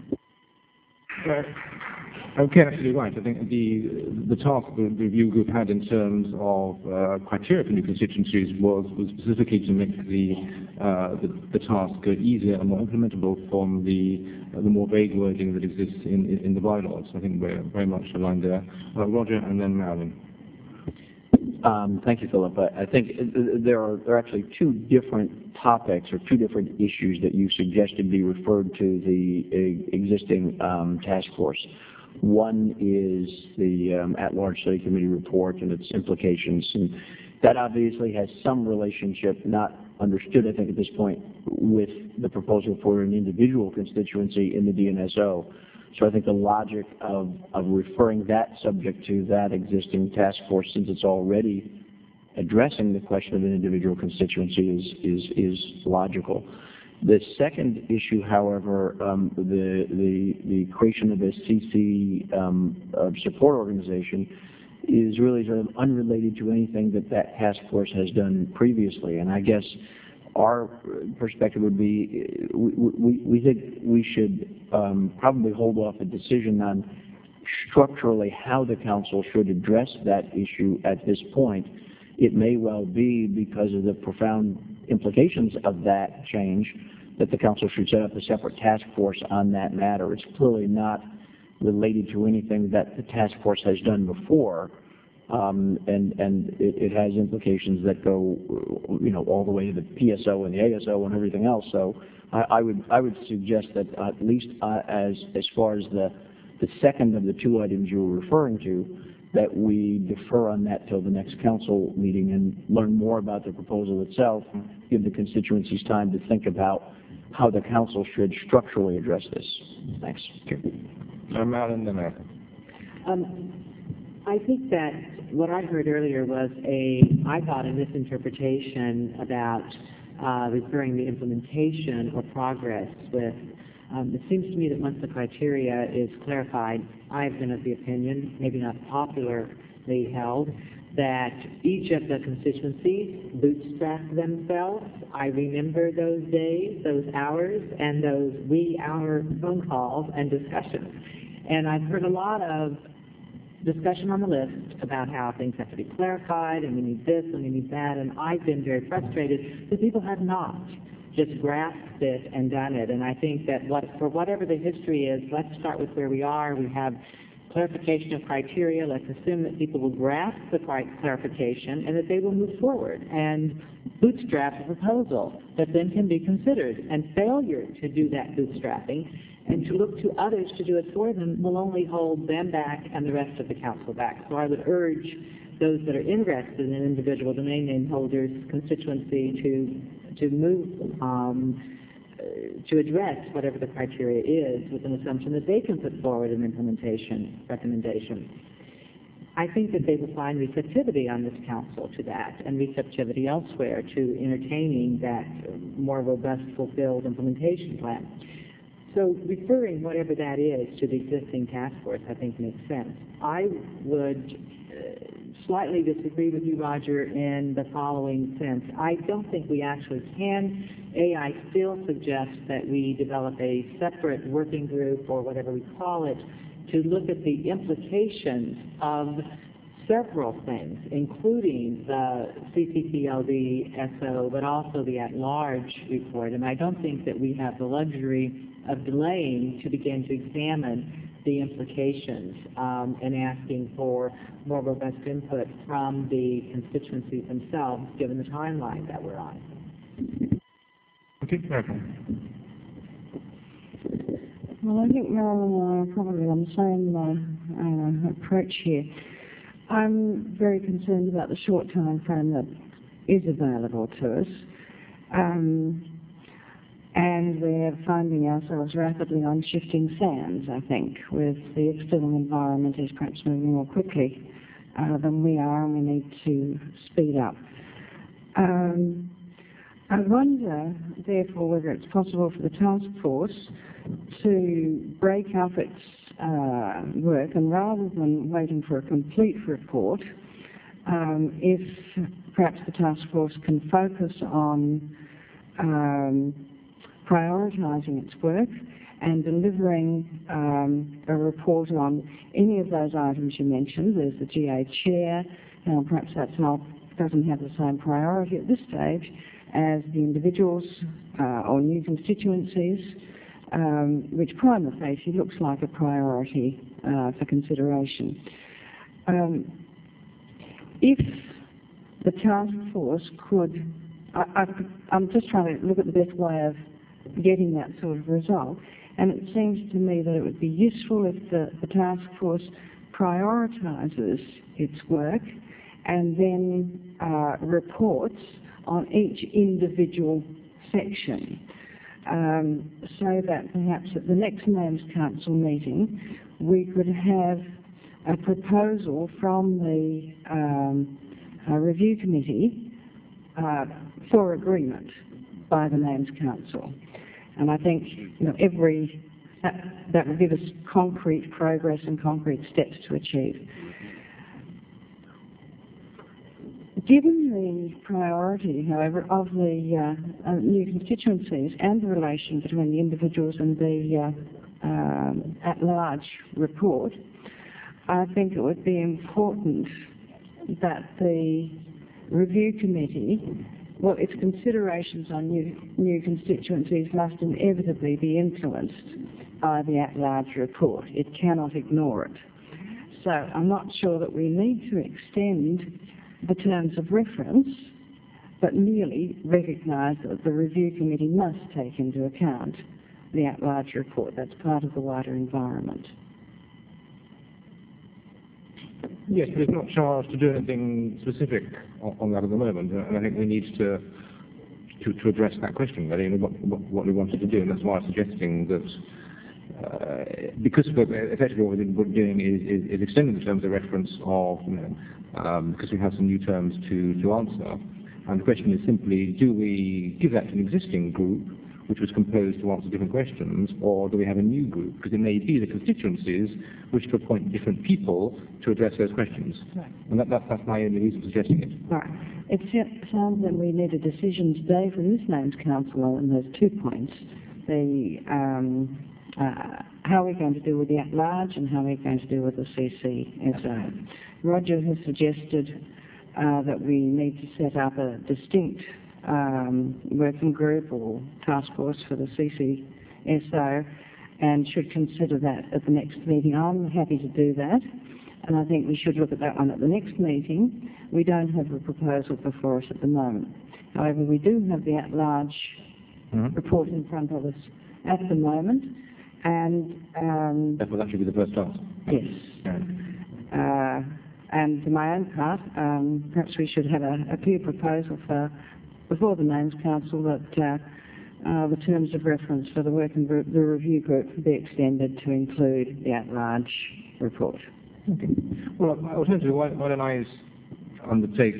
Okay, absolutely right. I think the the task the review group had in terms of uh, criteria for new constituencies was, was specifically to make the, uh, the the task easier and more implementable from the uh, the more vague wording that exists in, in, in the bylaws. I think we're very much aligned there. Uh, Roger, and then Marilyn. Um, thank you, Philip. I, I think there are, there are actually two different topics or two different issues that you suggested be referred to the uh, existing um, task force. One is the um, at-large study committee report and its implications, and that obviously has some relationship, not understood, I think, at this point, with the proposal for an individual constituency in the D N S O. So I think the logic of, of referring that subject to that existing task force, since it's already addressing the question of an individual constituency, is, is, is logical. The second issue, however, um, the, the, the creation of a C C um, uh, support organization is really sort of unrelated to anything that that task force has done previously. And I guess our perspective would be we, we, we think we should um, probably hold off a decision on structurally how the council should address that issue at this point. It may well be, because of the profound implications of that change, that the council should set up a separate task force on that matter. It's clearly not related to anything that the task force has done before, um, and, and it, it has implications that go, you know, all the way to the P S O and the A S O and everything else. So I, I would I would suggest that at least uh, as as far as the the second of the two items you were referring to, that we defer on that till the next council meeting and learn more about the proposal itself, give the constituencies time to think about how the council should structurally address this. Thanks. I'm out in the map. Um, I think that what I heard earlier was a, I thought, a misinterpretation about uh, referring the implementation or progress with. Um, it seems to me that once the criteria is clarified, I've been of the opinion, maybe not popularly held, that each of the constituencies bootstrap themselves. I remember those days, those hours, and those wee hour phone calls and discussions. And I've heard a lot of discussion on the list about how things have to be clarified, and we need this, and we need that, and I've been very frustrated that people have not just grasped it and done it. And I think that what, for whatever the history is, let's start with where we are. We have clarification of criteria. Let's assume that people will grasp the clarification and that they will move forward and bootstrap a proposal that then can be considered. And failure to do that bootstrapping and to look to others to do it for them will only hold them back and the rest of the council back. So I would urge those that are interested in individual domain name holders' constituency to to move um, to address whatever the criteria is with an assumption that they can put forward an implementation recommendation. I think that they will find receptivity on this council to that and receptivity elsewhere to entertaining that more robust, fulfilled implementation plan. So referring whatever that is to the existing task force, I think makes sense. I would uh, slightly disagree with you, Roger, in the following sense. I don't think we actually can. A, I still suggest that we develop a separate working group or whatever we call it to look at the implications of several things, including the C C T L D S O, but also the at-large report. And I don't think that we have the luxury of delaying to begin to examine the implications um, and asking for more robust input from the constituencies themselves, given the timeline that we're on. Okay, Marilyn. Well, I think Marilyn and I are probably on the same uh, uh, approach here. I'm very concerned about the short time frame that is available to us. Um, and we're finding ourselves rapidly on shifting sands, I think, with the external environment is perhaps moving more quickly uh, than we are, and we need to speed up. Um, I wonder, therefore, whether it's possible for the task force to break up its uh, work, and rather than waiting for a complete report, um, if perhaps the task force can focus on um, prioritising its work and delivering um, a report on any of those items you mentioned. There's the G A chair, and perhaps that's not, doesn't have the same priority at this stage as the individuals uh, or new constituencies, um, which prima facie looks like a priority uh, for consideration. Um, if the task force could, I, I, I'm just trying to look at the best way of getting that sort of result, and it seems to me that it would be useful if the, the task force prioritises its work and then uh, reports on each individual section, um, so that perhaps at the next Names Council meeting we could have a proposal from the um, uh, review committee uh, for agreement by the Names Council. And I think, you know, every that, that will give us concrete progress and concrete steps to achieve. Given the priority, however, of the uh, uh, new constituencies and the relation between the individuals and the uh, um, at-large report, I think it would be important that the review committee, well, its considerations on new, new constituencies must inevitably be influenced by the at-large report. It cannot ignore it. So I'm not sure that we need to extend the terms of reference, but merely recognise that the review committee must take into account the at-large report. That's part of the wider environment. Yes, but it's not charged to do anything specific on, on that at the moment, and I think we need to to, to address that question, really, and what, what, what we wanted to do, and that's why I'm suggesting that uh, because effectively what we're doing is, is, is extending the terms of reference of, you know, um, because we have some new terms to, to answer, and the question is simply, do we give that to an existing group which was composed to answer different questions, or do we have a new group? Because it may be the constituencies which to appoint different people to address those questions. Right. And that, that, that's my only reason for suggesting it. Right. It sounds that we need a decision today from this Names Council on those two points. The um, uh, how we're going to deal with the at-large and how we're going to deal with the C C S O. Roger has suggested uh, that we need to set up a distinct um, working group or task force for the C C S O and should consider that at the next meeting. I'm happy to do that, and I think we should look at that one at the next meeting. We don't have a proposal before us at the moment. However, we do have the at-large mm-hmm. report in front of us at the moment, and um, that will actually be the first task. Yes. Yeah. Uh, and for my own part, um, perhaps we should have a, a clear proposal for before the Names Council that uh, uh, the terms of reference for the working group, the review group, be extended to include the at-large report. Okay. Well, alternatively, why, why don't I undertake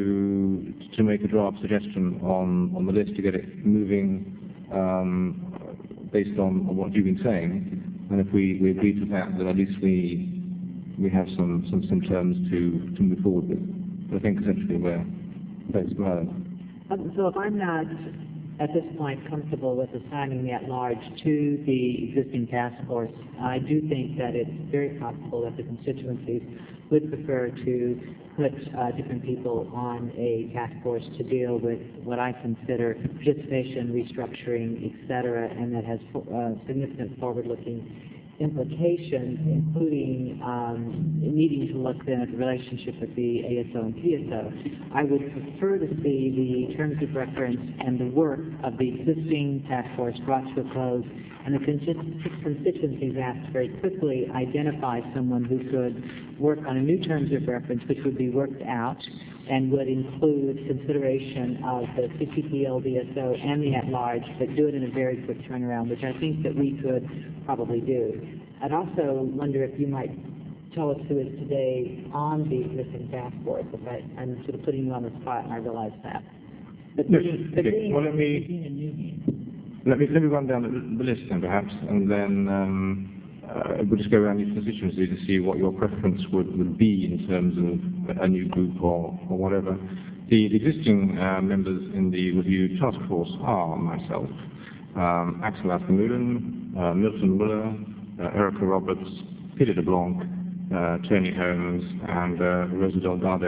to to make a draft suggestion on, on the list to get it moving um, based on, on what you've been saying, and if we, we agree to that, then at least we we have some, some, some terms to, to move forward with. But I think essentially we're based on Um, so if I'm not, at this point, comfortable with assigning the at-large to the existing task force, I do think that it's very possible that the constituencies would prefer to put uh, different people on a task force to deal with what I consider participation, restructuring, et cetera, and that has uh, significant forward-looking implications, including um, needing to look then at the relationship with the A S O and P S O. I would prefer to see the terms of reference and the work of the existing task force brought to a close, and the constituencies asked very quickly identify someone who could work on a new terms of reference, which would be worked out and would include consideration of the C C P L D S O and the at-large, but do it in a very quick turnaround, which I think that we could probably do. I'd also wonder if you might tell us who is today on the existing task force. If I, I'm sort of putting you on the spot, and I realize that. But Yes, being, but okay. being, Well, let me- being Let me, let me run down the, the list then, perhaps, and then um, uh, we'll just go around each constituency to see what your preference would, would be in terms of a new group or, or whatever. The, the existing uh, members in the review task force are myself, um, Axel Askemulen, uh, Milton Muller, uh, Erica Roberts, Peter DeBlanc, uh, Tony Holmes, and uh, Rosa Delgado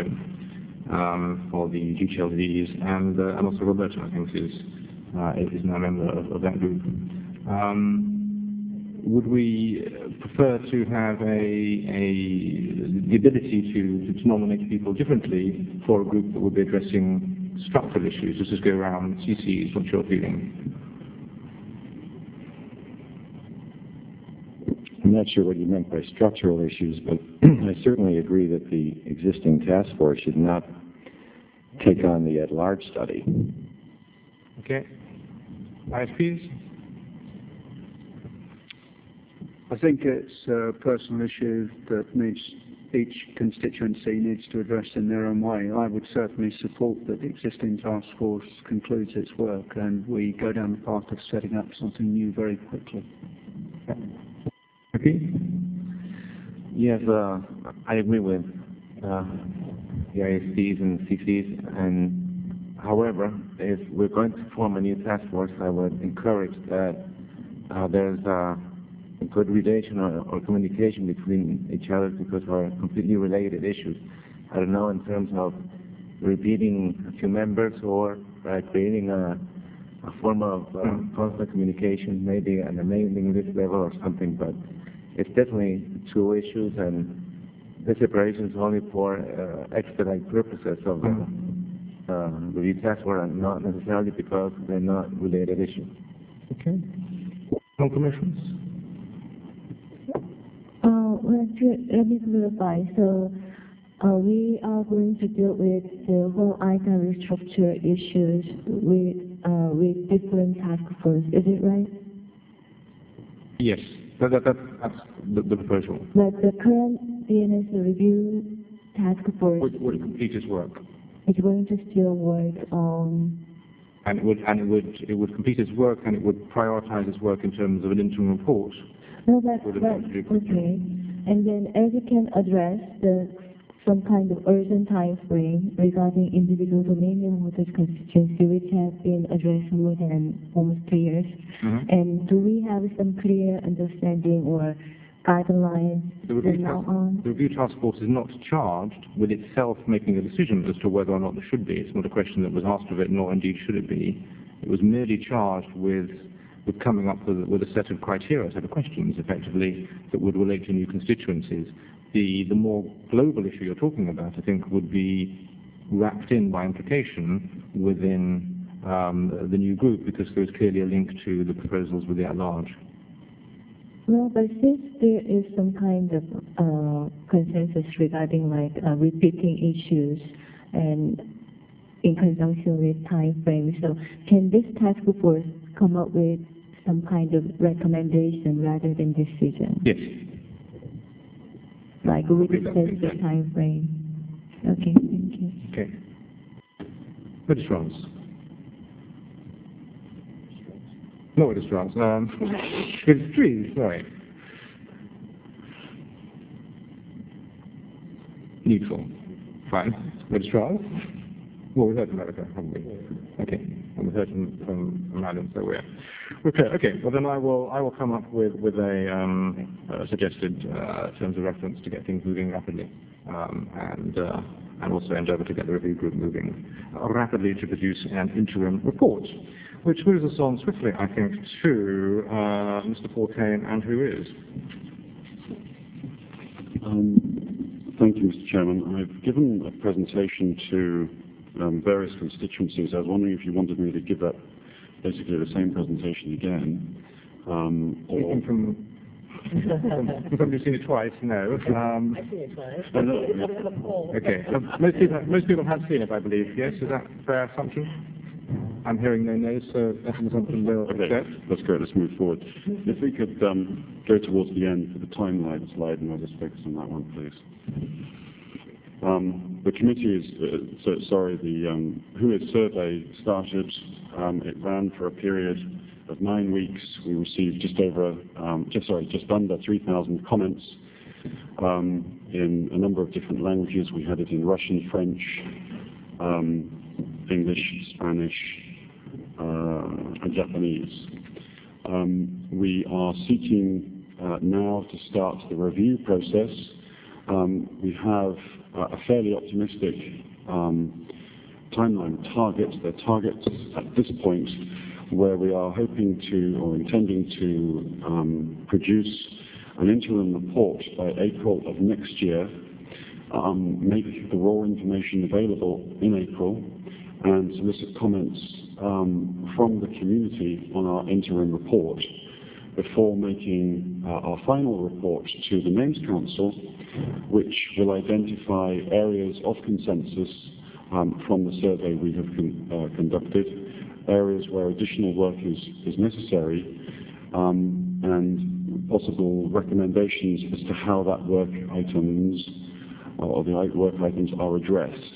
um, for the G T L Ds, and, uh, and also Roberto, I think, is Uh, is now a member of, of that group. Um, would we prefer to have a, a the ability to, to nominate people differently for a group that would be addressing structural issues? Let's just go around C Cs, what's your feeling? I'm not sure what you meant by structural issues, but I certainly agree that the existing task force should not take on the at-large study. Okay. I S Ps? I think it's a personal issue that needs, each constituency needs to address in their own way. I would certainly support that the existing task force concludes its work and we go down the path of setting up something new very quickly. Okay. Yes, uh, I agree with uh, the I S Ps and C Cs, and however, if we're going to form a new task force, I would encourage that uh, there's a good relation or, or communication between each other because we're completely related issues. I don't know in terms of repeating a few members or uh, creating a, a form of uh, constant communication, maybe at a mailing list level or something, but it's definitely two issues, and the separation is only for uh, expedite purposes of the Uh, review task force, and not necessarily because they're not related issues. Okay. No commissions? Uh, well, to, let me clarify. So, uh, we are going to deal with the whole item restructure issues with uh, with different task forces. Is it right? Yes. That, that, that, that's the, the proposal. But the current D N S review task force Would, would complete its work. is going to still work on. And it would, and it would, it would complete its work, and it would prioritize its work in terms of an interim report. No, that's, Would it that's not be- okay. And then as you can address the some kind of urgent time frame regarding individual Romanian voters constituency, which has been addressed more than almost two years. Mhm. And do we have some clear understanding or guidelines The review, from now task, on? the review task force is not charged with itself making a decision as to whether or not there should be. It's not a question that was asked of it, nor indeed should it be. It was merely charged with, with coming up with, with a set of criteria, a set of questions, effectively, that would relate to new constituencies. The, the more global issue you're talking about, I think, would be wrapped in by implication within um, the new group, because there's clearly a link to the proposals with the at-large. Well, but since there is some kind of uh, consensus regarding like uh, repeating issues and in conjunction with time frames, so can this task force come up with some kind of recommendation rather than decision? Yes. Like with a specific time frame? Okay, thank you. Okay. Registrars. No registrars. Um, registries, sorry. Neutral. Fine. Registrars? Well, we heard from America, haven't we? Okay. And we heard from, from, from Adam, so we're okay. Okay. Well, then I will I will come up with with a, um, uh suggested uh, terms of reference to get things moving rapidly, um, and uh, and also endeavour to get the review group moving uh, rapidly to produce an interim report, which moves us on swiftly, I think, to uh, Mister Paul Kane, and who is. Um, thank you, Mister Chairman. I've given a presentation to um, various constituencies. I was wondering if you wanted me to give that basically the same presentation again. Um, or from, from somebody who's seen it twice, no. Um, I've seen it twice. oh, no. Okay. So most people most people have seen it, I believe. Yes, is that a fair assumption? I'm hearing no no's, so that's an assumption we'll Okay, accept. that's great. Let's move forward. If we could um, go towards the end for the timeline slide, and I'll just focus on that one, please. Um, the committee is, uh, so, sorry, the um, W H O I survey started. Um, it ran for a period of nine weeks. We received just over, um, just sorry, just under three thousand comments um, in a number of different languages. We had it in Russian, French, um, English, Spanish, uh, and Japanese. Um, we are seeking uh, now to start the review process. Um, we have uh, a fairly optimistic um, timeline target. They're targets at this point where we are hoping to or intending to um, produce an interim report by April of next year, um, make the raw information available in April, and solicit comments um, from the community on our interim report before making uh, our final report to the Names Council, which will identify areas of consensus um, from the survey we have con uh, conducted, areas where additional work is, is necessary, um, and possible recommendations as to how that work items or the work items are addressed.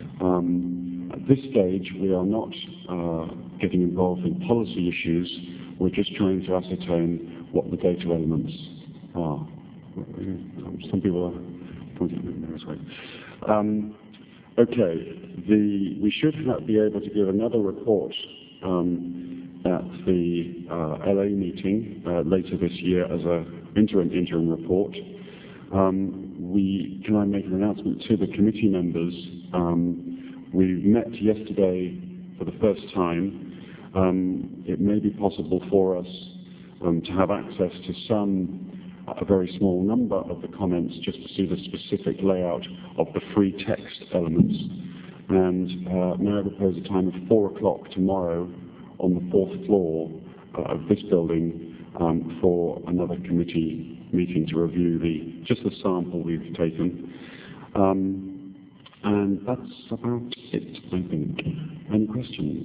Um, at this stage, we are not uh, getting involved in policy issues. We're just trying to ascertain what the data elements are. Some people are pointing this way. Um, okay, the, we should have, be able to give another report um, at the uh, L A meeting uh, later this year as an interim interim report. Um, we, can I make an announcement to the committee members? Um, we met yesterday for the first time. Um, it may be possible for us um, to have access to some, a very small number of the comments, just to see the specific layout of the free text elements. And uh, may I propose a time of four o'clock tomorrow on the fourth floor uh, of this building um, for another committee meeting to review the just the sample we've taken. Um, and that's about it, I think. Any questions?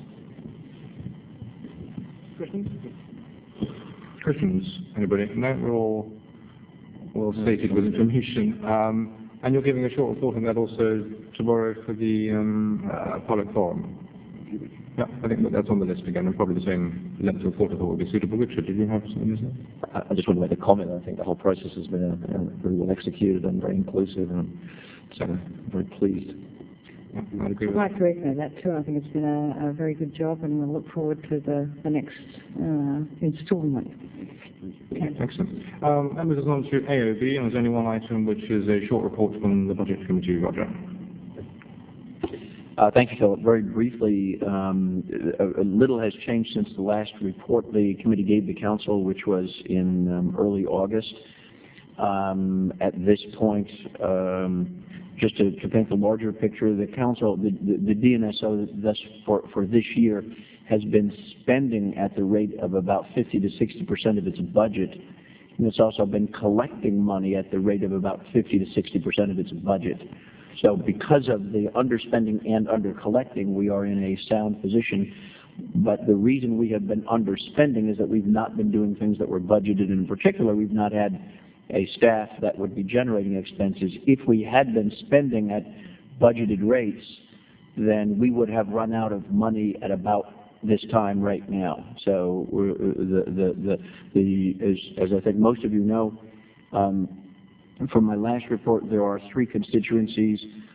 Questions? Questions? Anybody? No, we're all well stated with information. Um, and you're giving a short report on that also tomorrow for the um, uh, public forum. Yeah, I think that that's on the list again, and probably the same length of report I thought would be suitable. Richard, did you have something to say? I I just want to make a comment. I think the whole process has been uh, uh, very well executed and very inclusive, and so I'm very pleased. Yeah, I'd agree I'd with like to echo that too. I think it's been a, a very good job, and we'll look forward to the, the next uh, instalment. Okay, excellent. Um, that moves us on to A O B, and there's only one item, which is a short report from the Budget Committee. Roger. Uh, thank you, Philip. Very briefly, um, a, a little has changed since the last report the committee gave the council, which was in um, early August. Um, at this point, um, just to, to paint the larger picture, the council, the, the, the D N S O, thus for, for this year, has been spending at the rate of about fifty to sixty percent of its budget, and it's also been collecting money at the rate of about fifty to sixty percent of its budget. So because of the underspending and undercollecting, we are in a sound position. But the reason we have been underspending is that we've not been doing things that were budgeted. In particular, we've not had a staff that would be generating expenses. If we had been spending at budgeted rates, then we would have run out of money at about this time right now. So we're, the, the, the, the, as, as I think most of you know, um, from my last report, there are three constituencies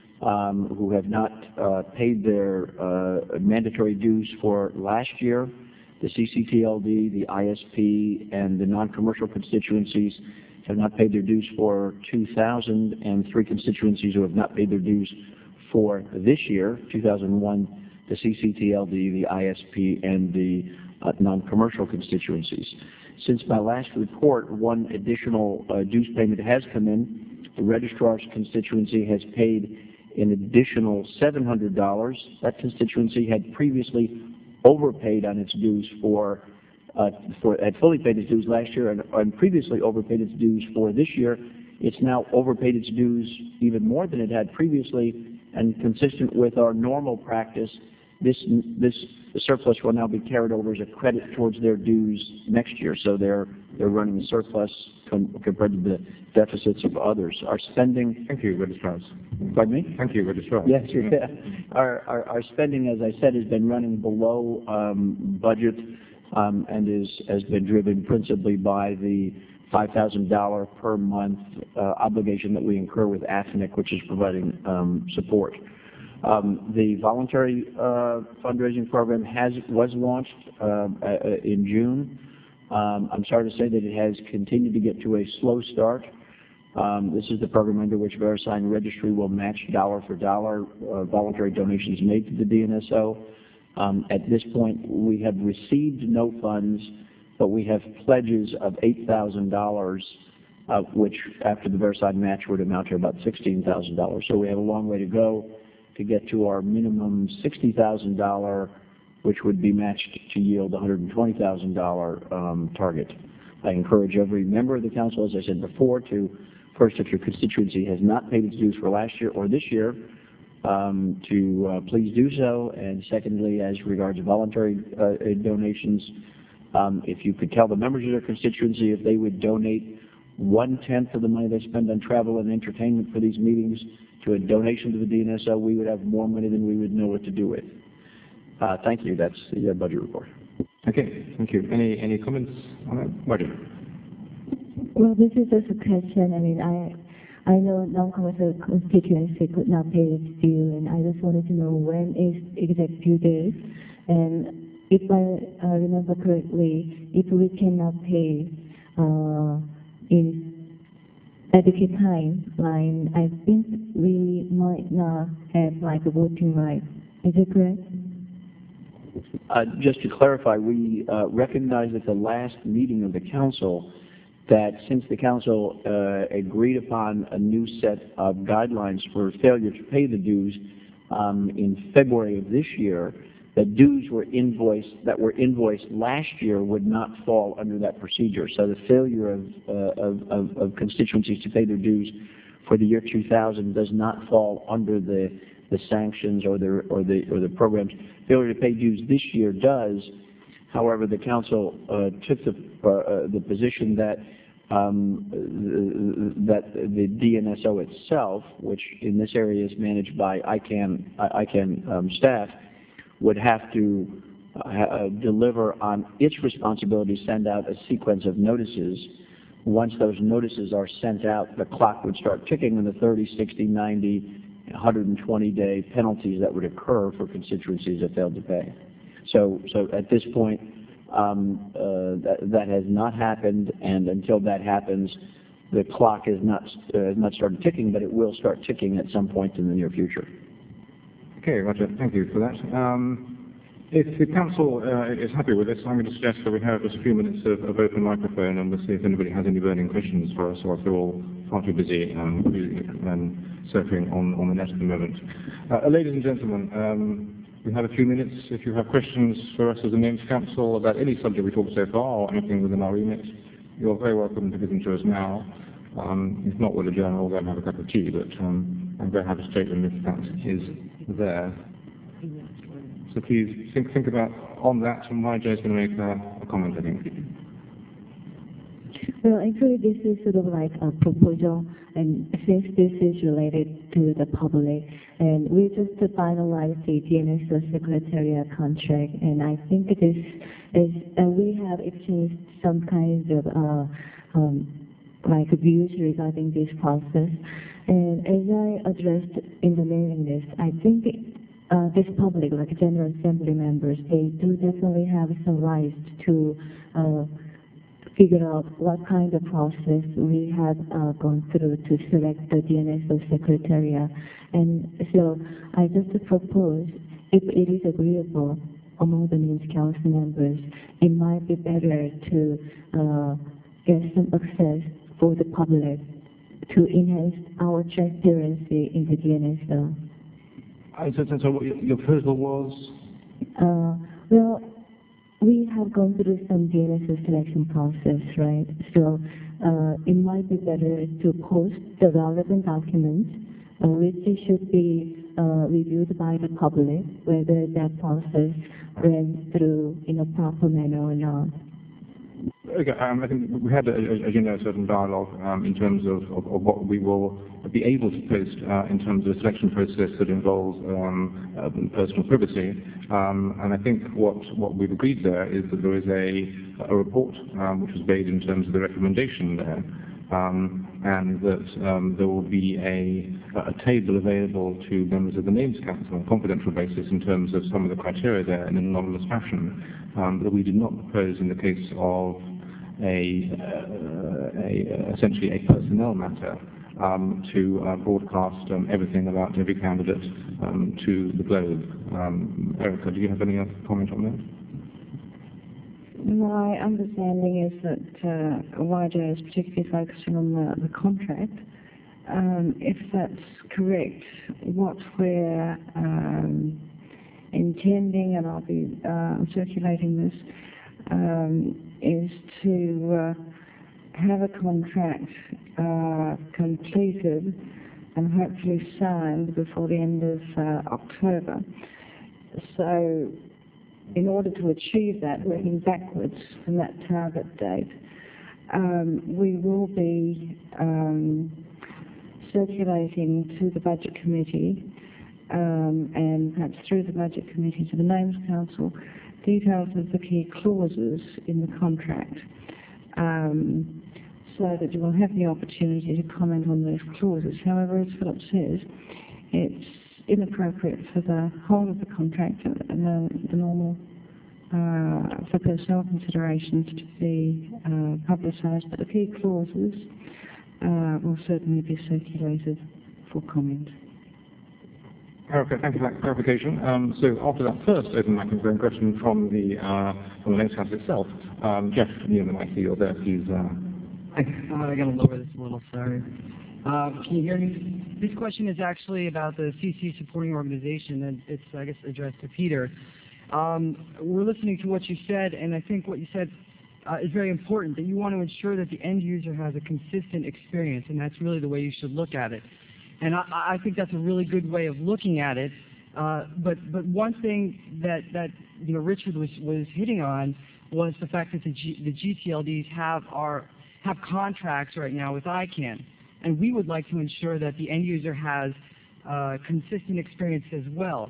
um, who have not uh, paid their uh, mandatory dues for last year. The C C T L D, the I S P, and the non-commercial constituencies have not paid their dues for two thousand, and three constituencies who have not paid their dues for this year, two thousand one, the C C T L D, the I S P, and the uh, non-commercial constituencies. Since my last report, one additional uh, dues payment has come in. The registrar's constituency has paid an additional seven hundred dollars. That constituency had previously overpaid on its dues for, uh, for had fully paid its dues last year and, and previously overpaid its dues for this year. It's now overpaid its dues even more than it had previously, and consistent with our normal practice, this this surplus will now be carried over as a credit towards their dues next year. So they're they're running a surplus com compared to the deficits of others. Our spending. Thank you, Registrar. Pardon me? Thank you, Registrar. Yes, yeah. Our, our our spending, as I said, has been running below um, budget, um, and is has been driven principally by the five thousand dollars per month uh, obligation that we incur with A F N I C, which is providing um, support. Um, the voluntary uh, fundraising program has was launched uh, in June. Um, I'm sorry to say that it has continued to get to a slow start. Um, this is the program under which VeriSign Registry will match dollar for dollar uh, voluntary donations made to the D N S O. Um, at this point, we have received no funds, but we have pledges of eight thousand dollars, uh, which after the VeriSign match would amount to about sixteen thousand dollars. So we have a long way to go to get to our minimum sixty thousand dollars, which would be matched to yield one hundred twenty thousand dollars um, target. I encourage every member of the council, as I said before, to first, if your constituency has not paid its dues for last year or this year, um, to uh, please do so. And secondly, as regards voluntary uh, donations, um, if you could tell the members of their constituency if they would donate one-tenth of the money they spend on travel and entertainment for these meetings to a donation to the D N S O, we would have more money than we would know what to do with. Uh, thank you. That's the uh, budget report. Okay, thank you. Any any comments on that? Budget. Well, this is just a question. I mean, I I know non-commercial constituency could not pay its due, and I just wanted to know when is exact due date. And if I uh, remember correctly, if we cannot pay uh, in adequate timeline, I think we might not have like a voting right. Is it correct? Uh, just to clarify, we uh, recognized at the last meeting of the council that since the council uh, agreed upon a new set of guidelines for failure to pay the dues um, in February of this year, that dues were invoiced that were invoiced last year would not fall under that procedure. So the failure of, uh, of, of, of constituencies to pay their dues for the year two thousand does not fall under the the sanctions or the or the or the programs. Failure to pay dues this year does. However, the council uh, took the uh, the position that um, that the D N S O itself, which in this area is managed by I CAN I CAN um, staff, would have to uh, deliver on its responsibility, send out a sequence of notices. Once those notices are sent out, the clock would start ticking, and the thirty, sixty, ninety, one hundred twenty day penalties that would occur for constituencies that failed to pay. So, so at this point, um, uh, that, that has not happened, and until that happens, the clock is not uh, has not started ticking, but it will start ticking at some point in the near future. Okay, Roger. Thank you for that. Um, if the council uh, is happy with this, I'm going to suggest that we have just a few minutes of, of open microphone, and we'll see if anybody has any burning questions for us, or if they're all far too busy um, um, surfing on, on the net at the moment. Uh, ladies and gentlemen, um, we have a few minutes. If you have questions for us as a names council about any subject we talked so far, or anything within our remit, you're very welcome to give them to us now. Um, if not, we'll adjourn, we'll go and have a cup of tea, but um, I'm very happy to take them if that is there. So please think, think about on that, and Y J is going to make a, a comment, I think. Well, actually, this is sort of like a proposal, and since this is related to the public, and we just finalized the D N S O Secretariat contract, and I think this is, and we have exchanged some kinds of uh, um, like views regarding this process. And as I addressed in the mailing list, I think uh, this public, like General Assembly members, they do definitely have some rights to uh, figure out what kind of process we have uh, gone through to select the D N S O Secretariat. And so I just propose, if it is agreeable among the names council members, it might be better to uh, get some access for the public to enhance our transparency in the D N S O. Uh, so, so, so what your, your proposal was? Uh, well, we have gone through some D N S O selection process, right? So uh, it might be better to post the relevant documents, uh, which should be uh, reviewed by the public, whether that process ran through in a proper manner or not. Okay, um, I think we had, a, a, as you know, a certain dialogue um, in terms of, of, of what we will be able to post uh, in terms of a selection process that involves um, uh, personal privacy. Um, and I think what, what we've agreed there is that there is a, a report um, which was made in terms of the recommendation there. Um, and that um, there will be a, a table available to members of the Names Council on a confidential basis in terms of some of the criteria there in an anonymous fashion um, that we did not propose in the case of a, uh, a essentially a personnel matter um, to uh, broadcast um, everything about every candidate um, to the globe. Um, Erica, do you have any other comment on that? My understanding is that uh, Y J is particularly focusing on the, the contract. Um, if that's correct, what we're um, intending, and I'll be uh, circulating this, um, is to uh, have a contract uh, completed and hopefully signed before the end of uh, October. So in order to achieve that, working backwards from that target date, um, we will be um, circulating to the Budget Committee um, and perhaps through the Budget Committee to the Names Council details of the key clauses in the contract, um, so that you will have the opportunity to comment on those clauses. However, as Philip says, it's inappropriate for the whole of the contract, uh, the normal, uh, for personnel considerations to be uh, publicised, but the key clauses uh, will certainly be circulated for comment. Okay, thank you for that clarification. Um, so after that first open microphone question from the uh, from the Names Council itself, um, Jeff, you know, the mic, you're there, please. Uh... I, uh, I got to lower this a little, sorry. Uh, can you hear me? This question is actually about the C C supporting organization, and it's, I guess, addressed to Peter. Um, we're listening to what you said, and I think what you said uh, is very important, that you want to ensure that the end user has a consistent experience, and that's really the way you should look at it. And I, I think that's a really good way of looking at it. Uh, but, but one thing that, that you know, Richard was, was hitting on was the fact that the, G, the G T L Ds have, our, have contracts right now with I CANN. And we would like to ensure that the end user has uh, consistent experience as well.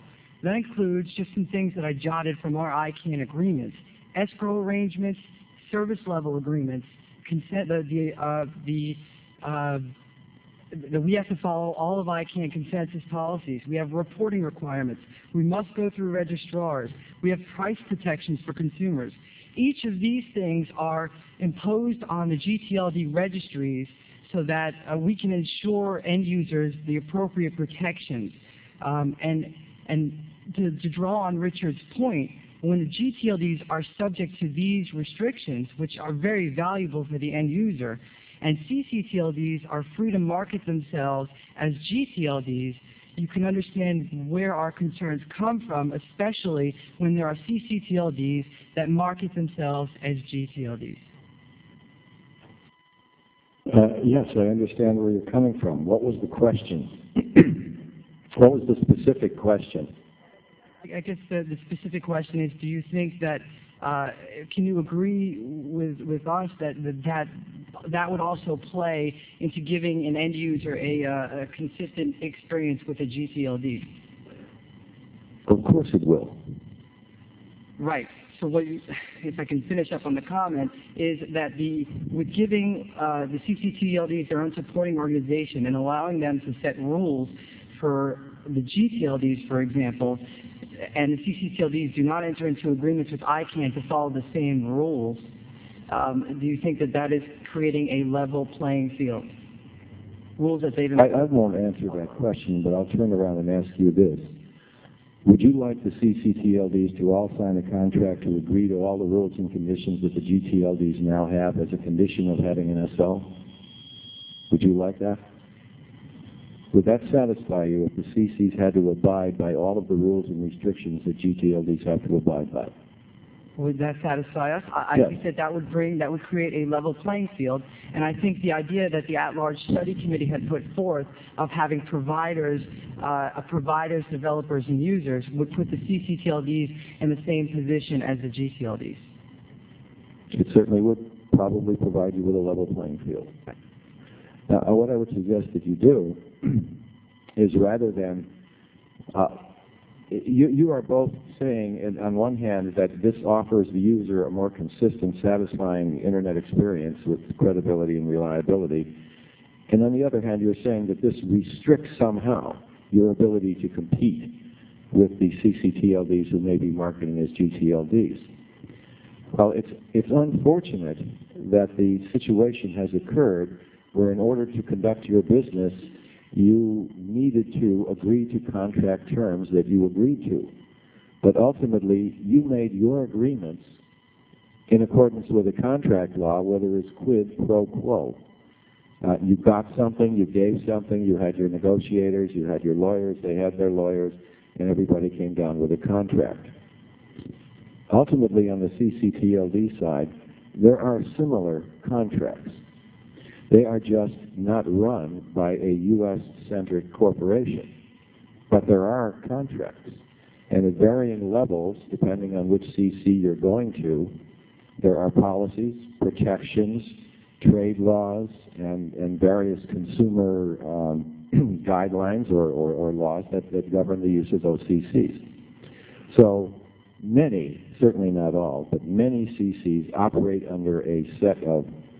That includes just some things that I jotted from our I CANN agreements: escrow arrangements, service level agreements, consent, the, the, uh, the, uh, that we have to follow all of I CANN consensus policies. We have reporting requirements. We must go through registrars. We have price protections for consumers. Each of these things are imposed on the G T L D registries so that uh, we can ensure end users the appropriate protections. Um, and and to, to draw on Richard's point, when the G T L Ds are subject to these restrictions, which are very valuable for the end user, and C C T L Ds are free to market themselves as G T L Ds, you can understand where our concerns come from, especially when there are C C T L Ds that market themselves as G T L Ds. Uh, yes, I understand where you're coming from. What was the question? What was the specific question? I guess the, the specific question is, do you think that, uh, can you agree with, with us that, that that would also play into giving an end user a, uh, a consistent experience with a G T L D? Of course it will. Right. So what you, if I can finish up on the comment, is that the with giving uh, the C C T L Ds their own supporting organization and allowing them to set rules for the G T L Ds, for example, and the C C T L Ds do not enter into agreements with I CANN to follow the same rules, um, do you think that that is creating a level playing field? Rules that they've... I, I won't answer that question, but I'll turn around and ask you this. Would you like the C C T L Ds to all sign a contract to agree to all the rules and conditions that the G T L Ds now have as a condition of having an S L? Would you like that? Would that satisfy you if the C Cs had to abide by all of the rules and restrictions that G T L Ds have to abide by? Would that satisfy us? I, Yes. I think that that would bring, that would create a level playing field, and I think the idea that the at-large study committee had put forth of having providers, uh, providers, developers, and users would put the C C T L Ds in the same position as the G T L Ds. It certainly would probably provide you with a level playing field. Now, uh, what I would suggest that you do is rather than, uh, you, you are both saying, in, on one hand, that this offers the user a more consistent, satisfying Internet experience with credibility and reliability, and on the other hand, you're saying that this restricts somehow your ability to compete with the C C T L Ds who may be marketing as G T L Ds. Well, it's, it's unfortunate that the situation has occurred where in order to conduct your business, you needed to agree to contract terms that you agreed to. But ultimately, you made your agreements in accordance with the contract law, whether it's quid pro quo. Uh, you got something, you gave something, you had your negotiators, you had your lawyers, they had their lawyers, and everybody came down with a contract. Ultimately, on the C C T L D side, there are similar contracts. They are just not run by a U S-centric corporation, but there are contracts. And at varying levels, depending on which C C you're going to, there are policies, protections, trade laws, and, and various consumer um, guidelines or, or, or laws that, that govern the use of those C Cs. So many, certainly not all, but many C Cs operate under a set of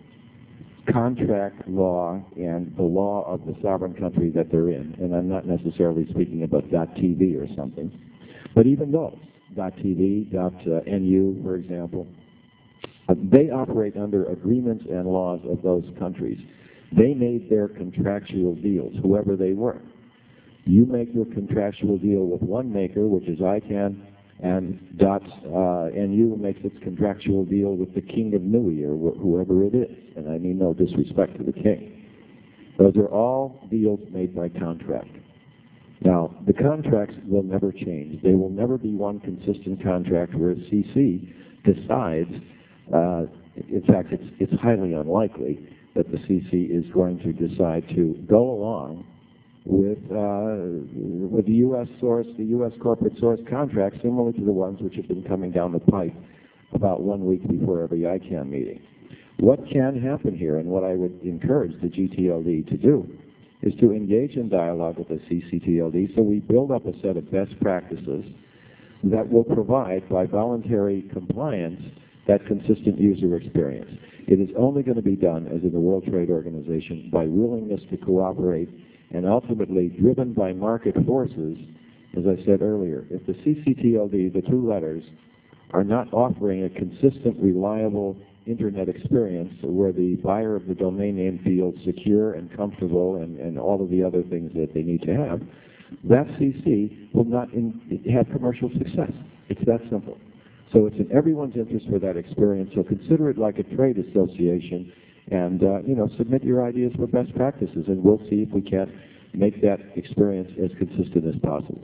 contract law and the law of the sovereign country that they're in. And I'm not necessarily speaking about .tv or something, but even those, .tv, .nu, for example, uh, they operate under agreements and laws of those countries. They made their contractual deals, whoever they were. You make your contractual deal with one maker, which is I CANN, and uh, .nu makes its contractual deal with the King of Nui, or wh whoever it is, and I mean no disrespect to the king. Those are all deals made by contract. Now, the contracts will never change. They will never be one consistent contract where a C C decides, uh, in fact, it's, it's highly unlikely that the C C is going to decide to go along with uh, with the U S source, the U S corporate source contracts, similar to the ones which have been coming down the pipe about one week before every I CANN meeting. What can happen here, and what I would encourage the G T L D to do, is to engage in dialogue with the C C T L D so we build up a set of best practices that will provide, by voluntary compliance, that consistent user experience. It is only going to be done, as in the World Trade Organization, by willingness to cooperate and ultimately driven by market forces. As I said earlier, if the C C T L D, the two letters, are not offering a consistent, reliable Internet experience where the buyer of the domain name feels secure and comfortable and, and all of the other things that they need to have, that C C will not in, have commercial success. It's that simple. So it's in everyone's interest for that experience. So consider it like a trade association and, uh, you know, submit your ideas for best practices, and we'll see if we can make that experience as consistent as possible.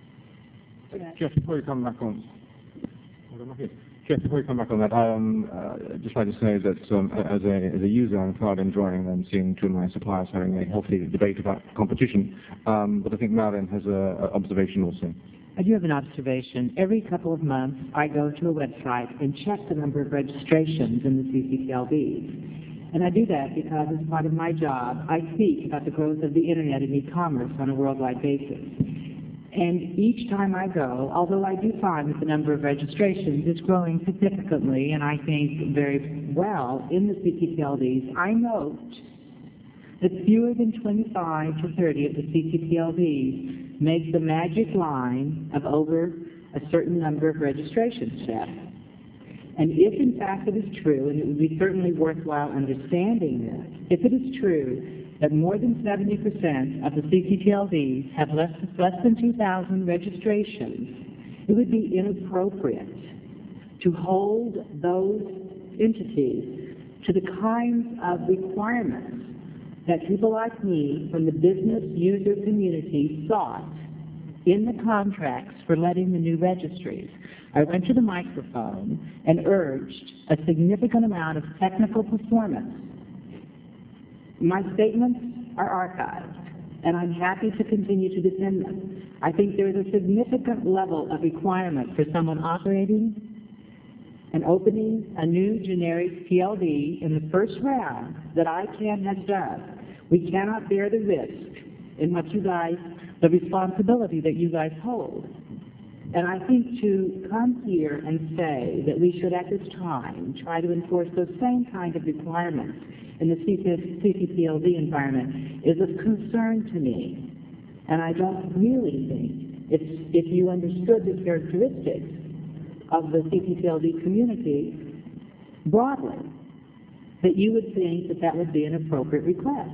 Jeff, before you come back on, Jeff, before you come back on that, um, uh, I'd just like to say that um, as, a, as a user, I'm quite enjoying and seeing two of my suppliers having a healthy debate about competition. Um, but I think Marilyn has an observation also. I do have an observation. Every couple of months, I go to a website and check the number of registrations in the C C T L Ds. And I do that because as part of my job, I speak about the growth of the Internet and e-commerce on a worldwide basis. And each time I go, although I do find that the number of registrations is growing significantly, and I think very well in the C C T L Ds, I note that fewer than twenty-five to thirty of the C C T L Ds make the magic line of over a certain number of registration steps. And if in fact it is true, and it would be certainly worthwhile understanding this, if it is true that more than seventy percent of the C C T L Ds have less, less than two thousand registrations, it would be inappropriate to hold those entities to the kinds of requirements that people like me from the business user community sought in the contracts for letting the new registries. I went to the microphone and urged a significant amount of technical performance. My statements are archived, and I'm happy to continue to defend them. I think there is a significant level of requirement for someone operating and opening a new generic T L D in the first round that I C A N has done. We cannot bear the risk in what you guys, the responsibility that you guys hold. And I think to come here and say that we should at this time try to enforce those same kind of requirements in the C C T L D environment is of concern to me. And I don't really think, if, if you understood the characteristics of the C C T L D community broadly, that you would think that that would be an appropriate request.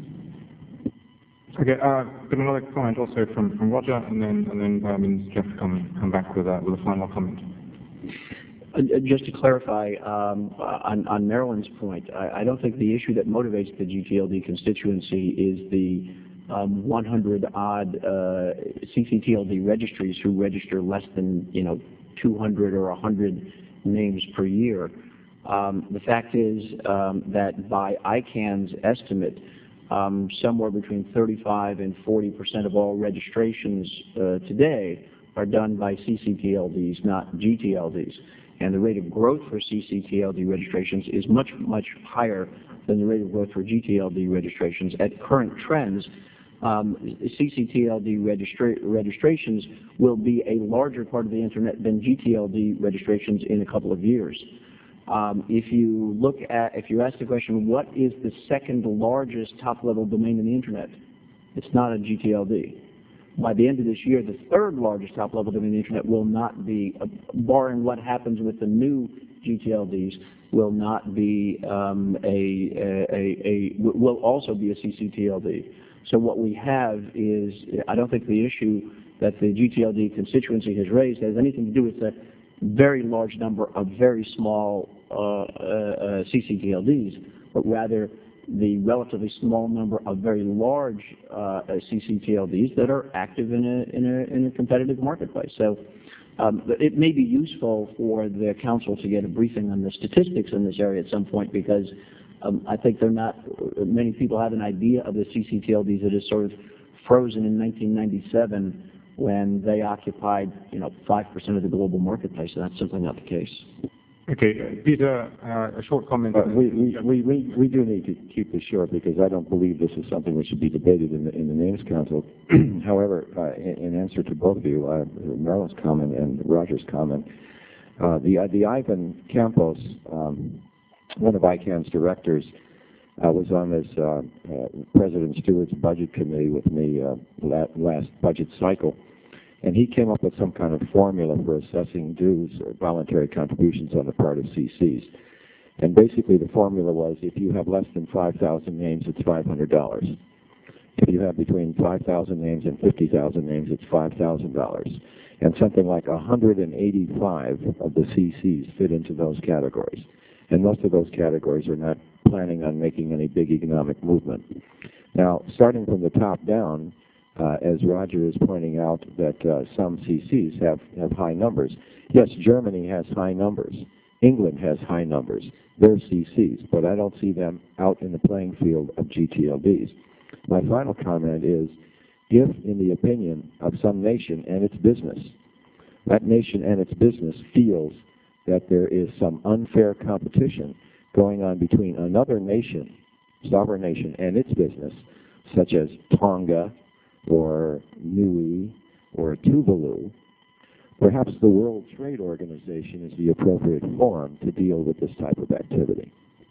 Okay, uh, got another comment also from, from Roger, and then and then uh, means Jeff come come back with a with a final comment. Uh, just to clarify um, on, on Marilyn's point, I, I don't think the issue that motivates the G T L D constituency is the um, one hundred odd uh, C C T L D registries who register less than you know two hundred or one hundred names per year. Um, the fact is um, that by I C A N's estimate, um, somewhere between thirty-five and forty percent of all registrations uh, today are done by C C T L Ds, not G T L Ds. And the rate of growth for C C T L D registrations is much, much higher than the rate of growth for G T L D registrations. At current trends, um, C C T L D registra registrations will be a larger part of the Internet than G T L D registrations in a couple of years. Um, if you look at, if you ask the question, what is the second largest top-level domain in the Internet? It's not a G T L D. By the end of this year, the third largest top-level domain in the Internet will not be, uh, barring what happens with the new G T L Ds, will not be um, a, a, a, a, will also be a C C T L D. So what we have is, I don't think the issue that the G T L D constituency has raised has anything to do with the very large number of very small uh, uh, uh, C C T L Ds, but rather the relatively small number of very large uh, C C T L Ds that are active in a, in a, in a competitive marketplace. So um, it may be useful for the council to get a briefing on the statistics in this area at some point, because um, I think they're not, many people have an idea of the C C T L Ds that is sort of frozen in nineteen ninety-seven when they occupied, you know, five percent of the global marketplace, and that's simply not the case. Okay, Peter, uh, a short comment. Uh, we, we, we, we, we do need to keep this short because I don't believe this is something that should be debated in the, in the Names Council. However, uh, in, in answer to both of you, uh, Marilyn's comment and Roger's comment, uh, the, uh, the Ivan Campos, um, one of I CANN's directors, uh, was on this uh, uh, President Stewart's budget committee with me uh, last budget cycle. And he came up with some kind of formula for assessing dues or voluntary contributions on the part of C Cs. And basically the formula was if you have less than five thousand names, it's five hundred dollars. If you have between five thousand names and fifty thousand names, it's five thousand dollars. And something like one hundred eighty-five of the C Cs fit into those categories. And most of those categories are not planning on making any big economic movement. Now, starting from the top down, Uh, as Roger is pointing out that uh, some C Cs have, have high numbers. Yes, Germany has high numbers. England has high numbers. They're C Cs, but I don't see them out in the playing field of G T L Ds. My final comment is, if in the opinion of some nation and its business, that nation and its business feels that there is some unfair competition going on between another nation, sovereign nation, and its business, such as Tonga, or Nui, or Tuvalu, perhaps the World Trade Organization is the appropriate forum to deal with this type of activity.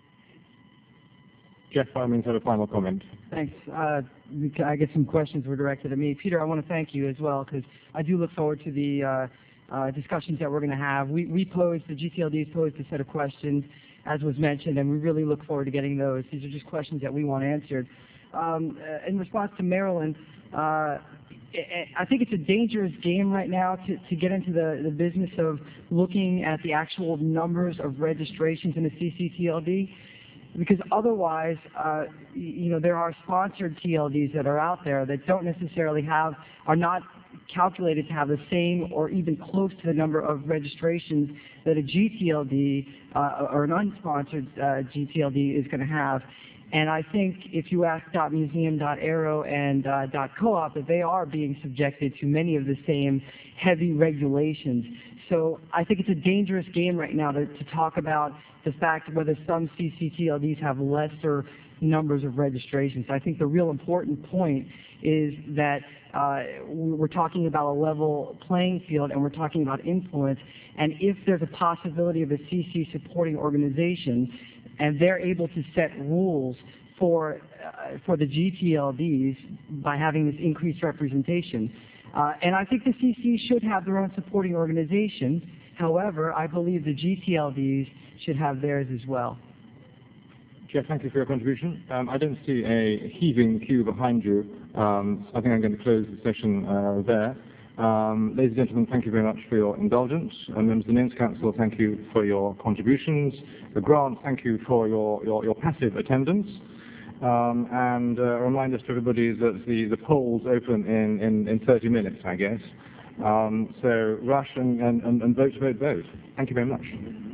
Jeff Fireman's had a final comment. Thanks. Uh, I guess some questions were directed at me. Peter, I want to thank you as well, because I do look forward to the uh, uh, discussions that we're going to have. We, we posed, the G T L Ds posed a set of questions, as was mentioned, and we really look forward to getting those. These are just questions that we want answered. Um, uh, in response to Marilyn, uh, I think it's a dangerous game right now to, to get into the, the business of looking at the actual numbers of registrations in a C C T L D, because otherwise, uh, you know, there are sponsored T L Ds that are out there that don't necessarily have, are not calculated to have the same or even close to the number of registrations that a G T L D uh, or an unsponsored uh, G T L D is going to have. And I think if you ask .museum, .aero, and uh, .coop, that they are being subjected to many of the same heavy regulations. So I think it's a dangerous game right now to, to talk about the fact whether some C C T L Ds have lesser numbers of registrations. I think the real important point is that uh, we're talking about a level playing field and we're talking about influence. And if there's a possibility of a C C supporting organization, and they're able to set rules for uh, for the G T L Ds by having this increased representation. Uh, and I think the C Cs should have their own supporting organization. However, I believe the G T L Ds should have theirs as well. Jeff, thank you for your contribution. Um, I don't see a heaving queue behind you, um, so I think I'm going to close the session uh, there. Um, ladies and gentlemen, thank you very much for your indulgence. And members of the Names Council, thank you for your contributions. The Grant, thank you for your, your, your passive attendance. Um, and uh, a reminder to everybody that the, the polls open in, in, in thirty minutes, I guess. Um, so rush and, and, and vote, vote, vote. Thank you very much.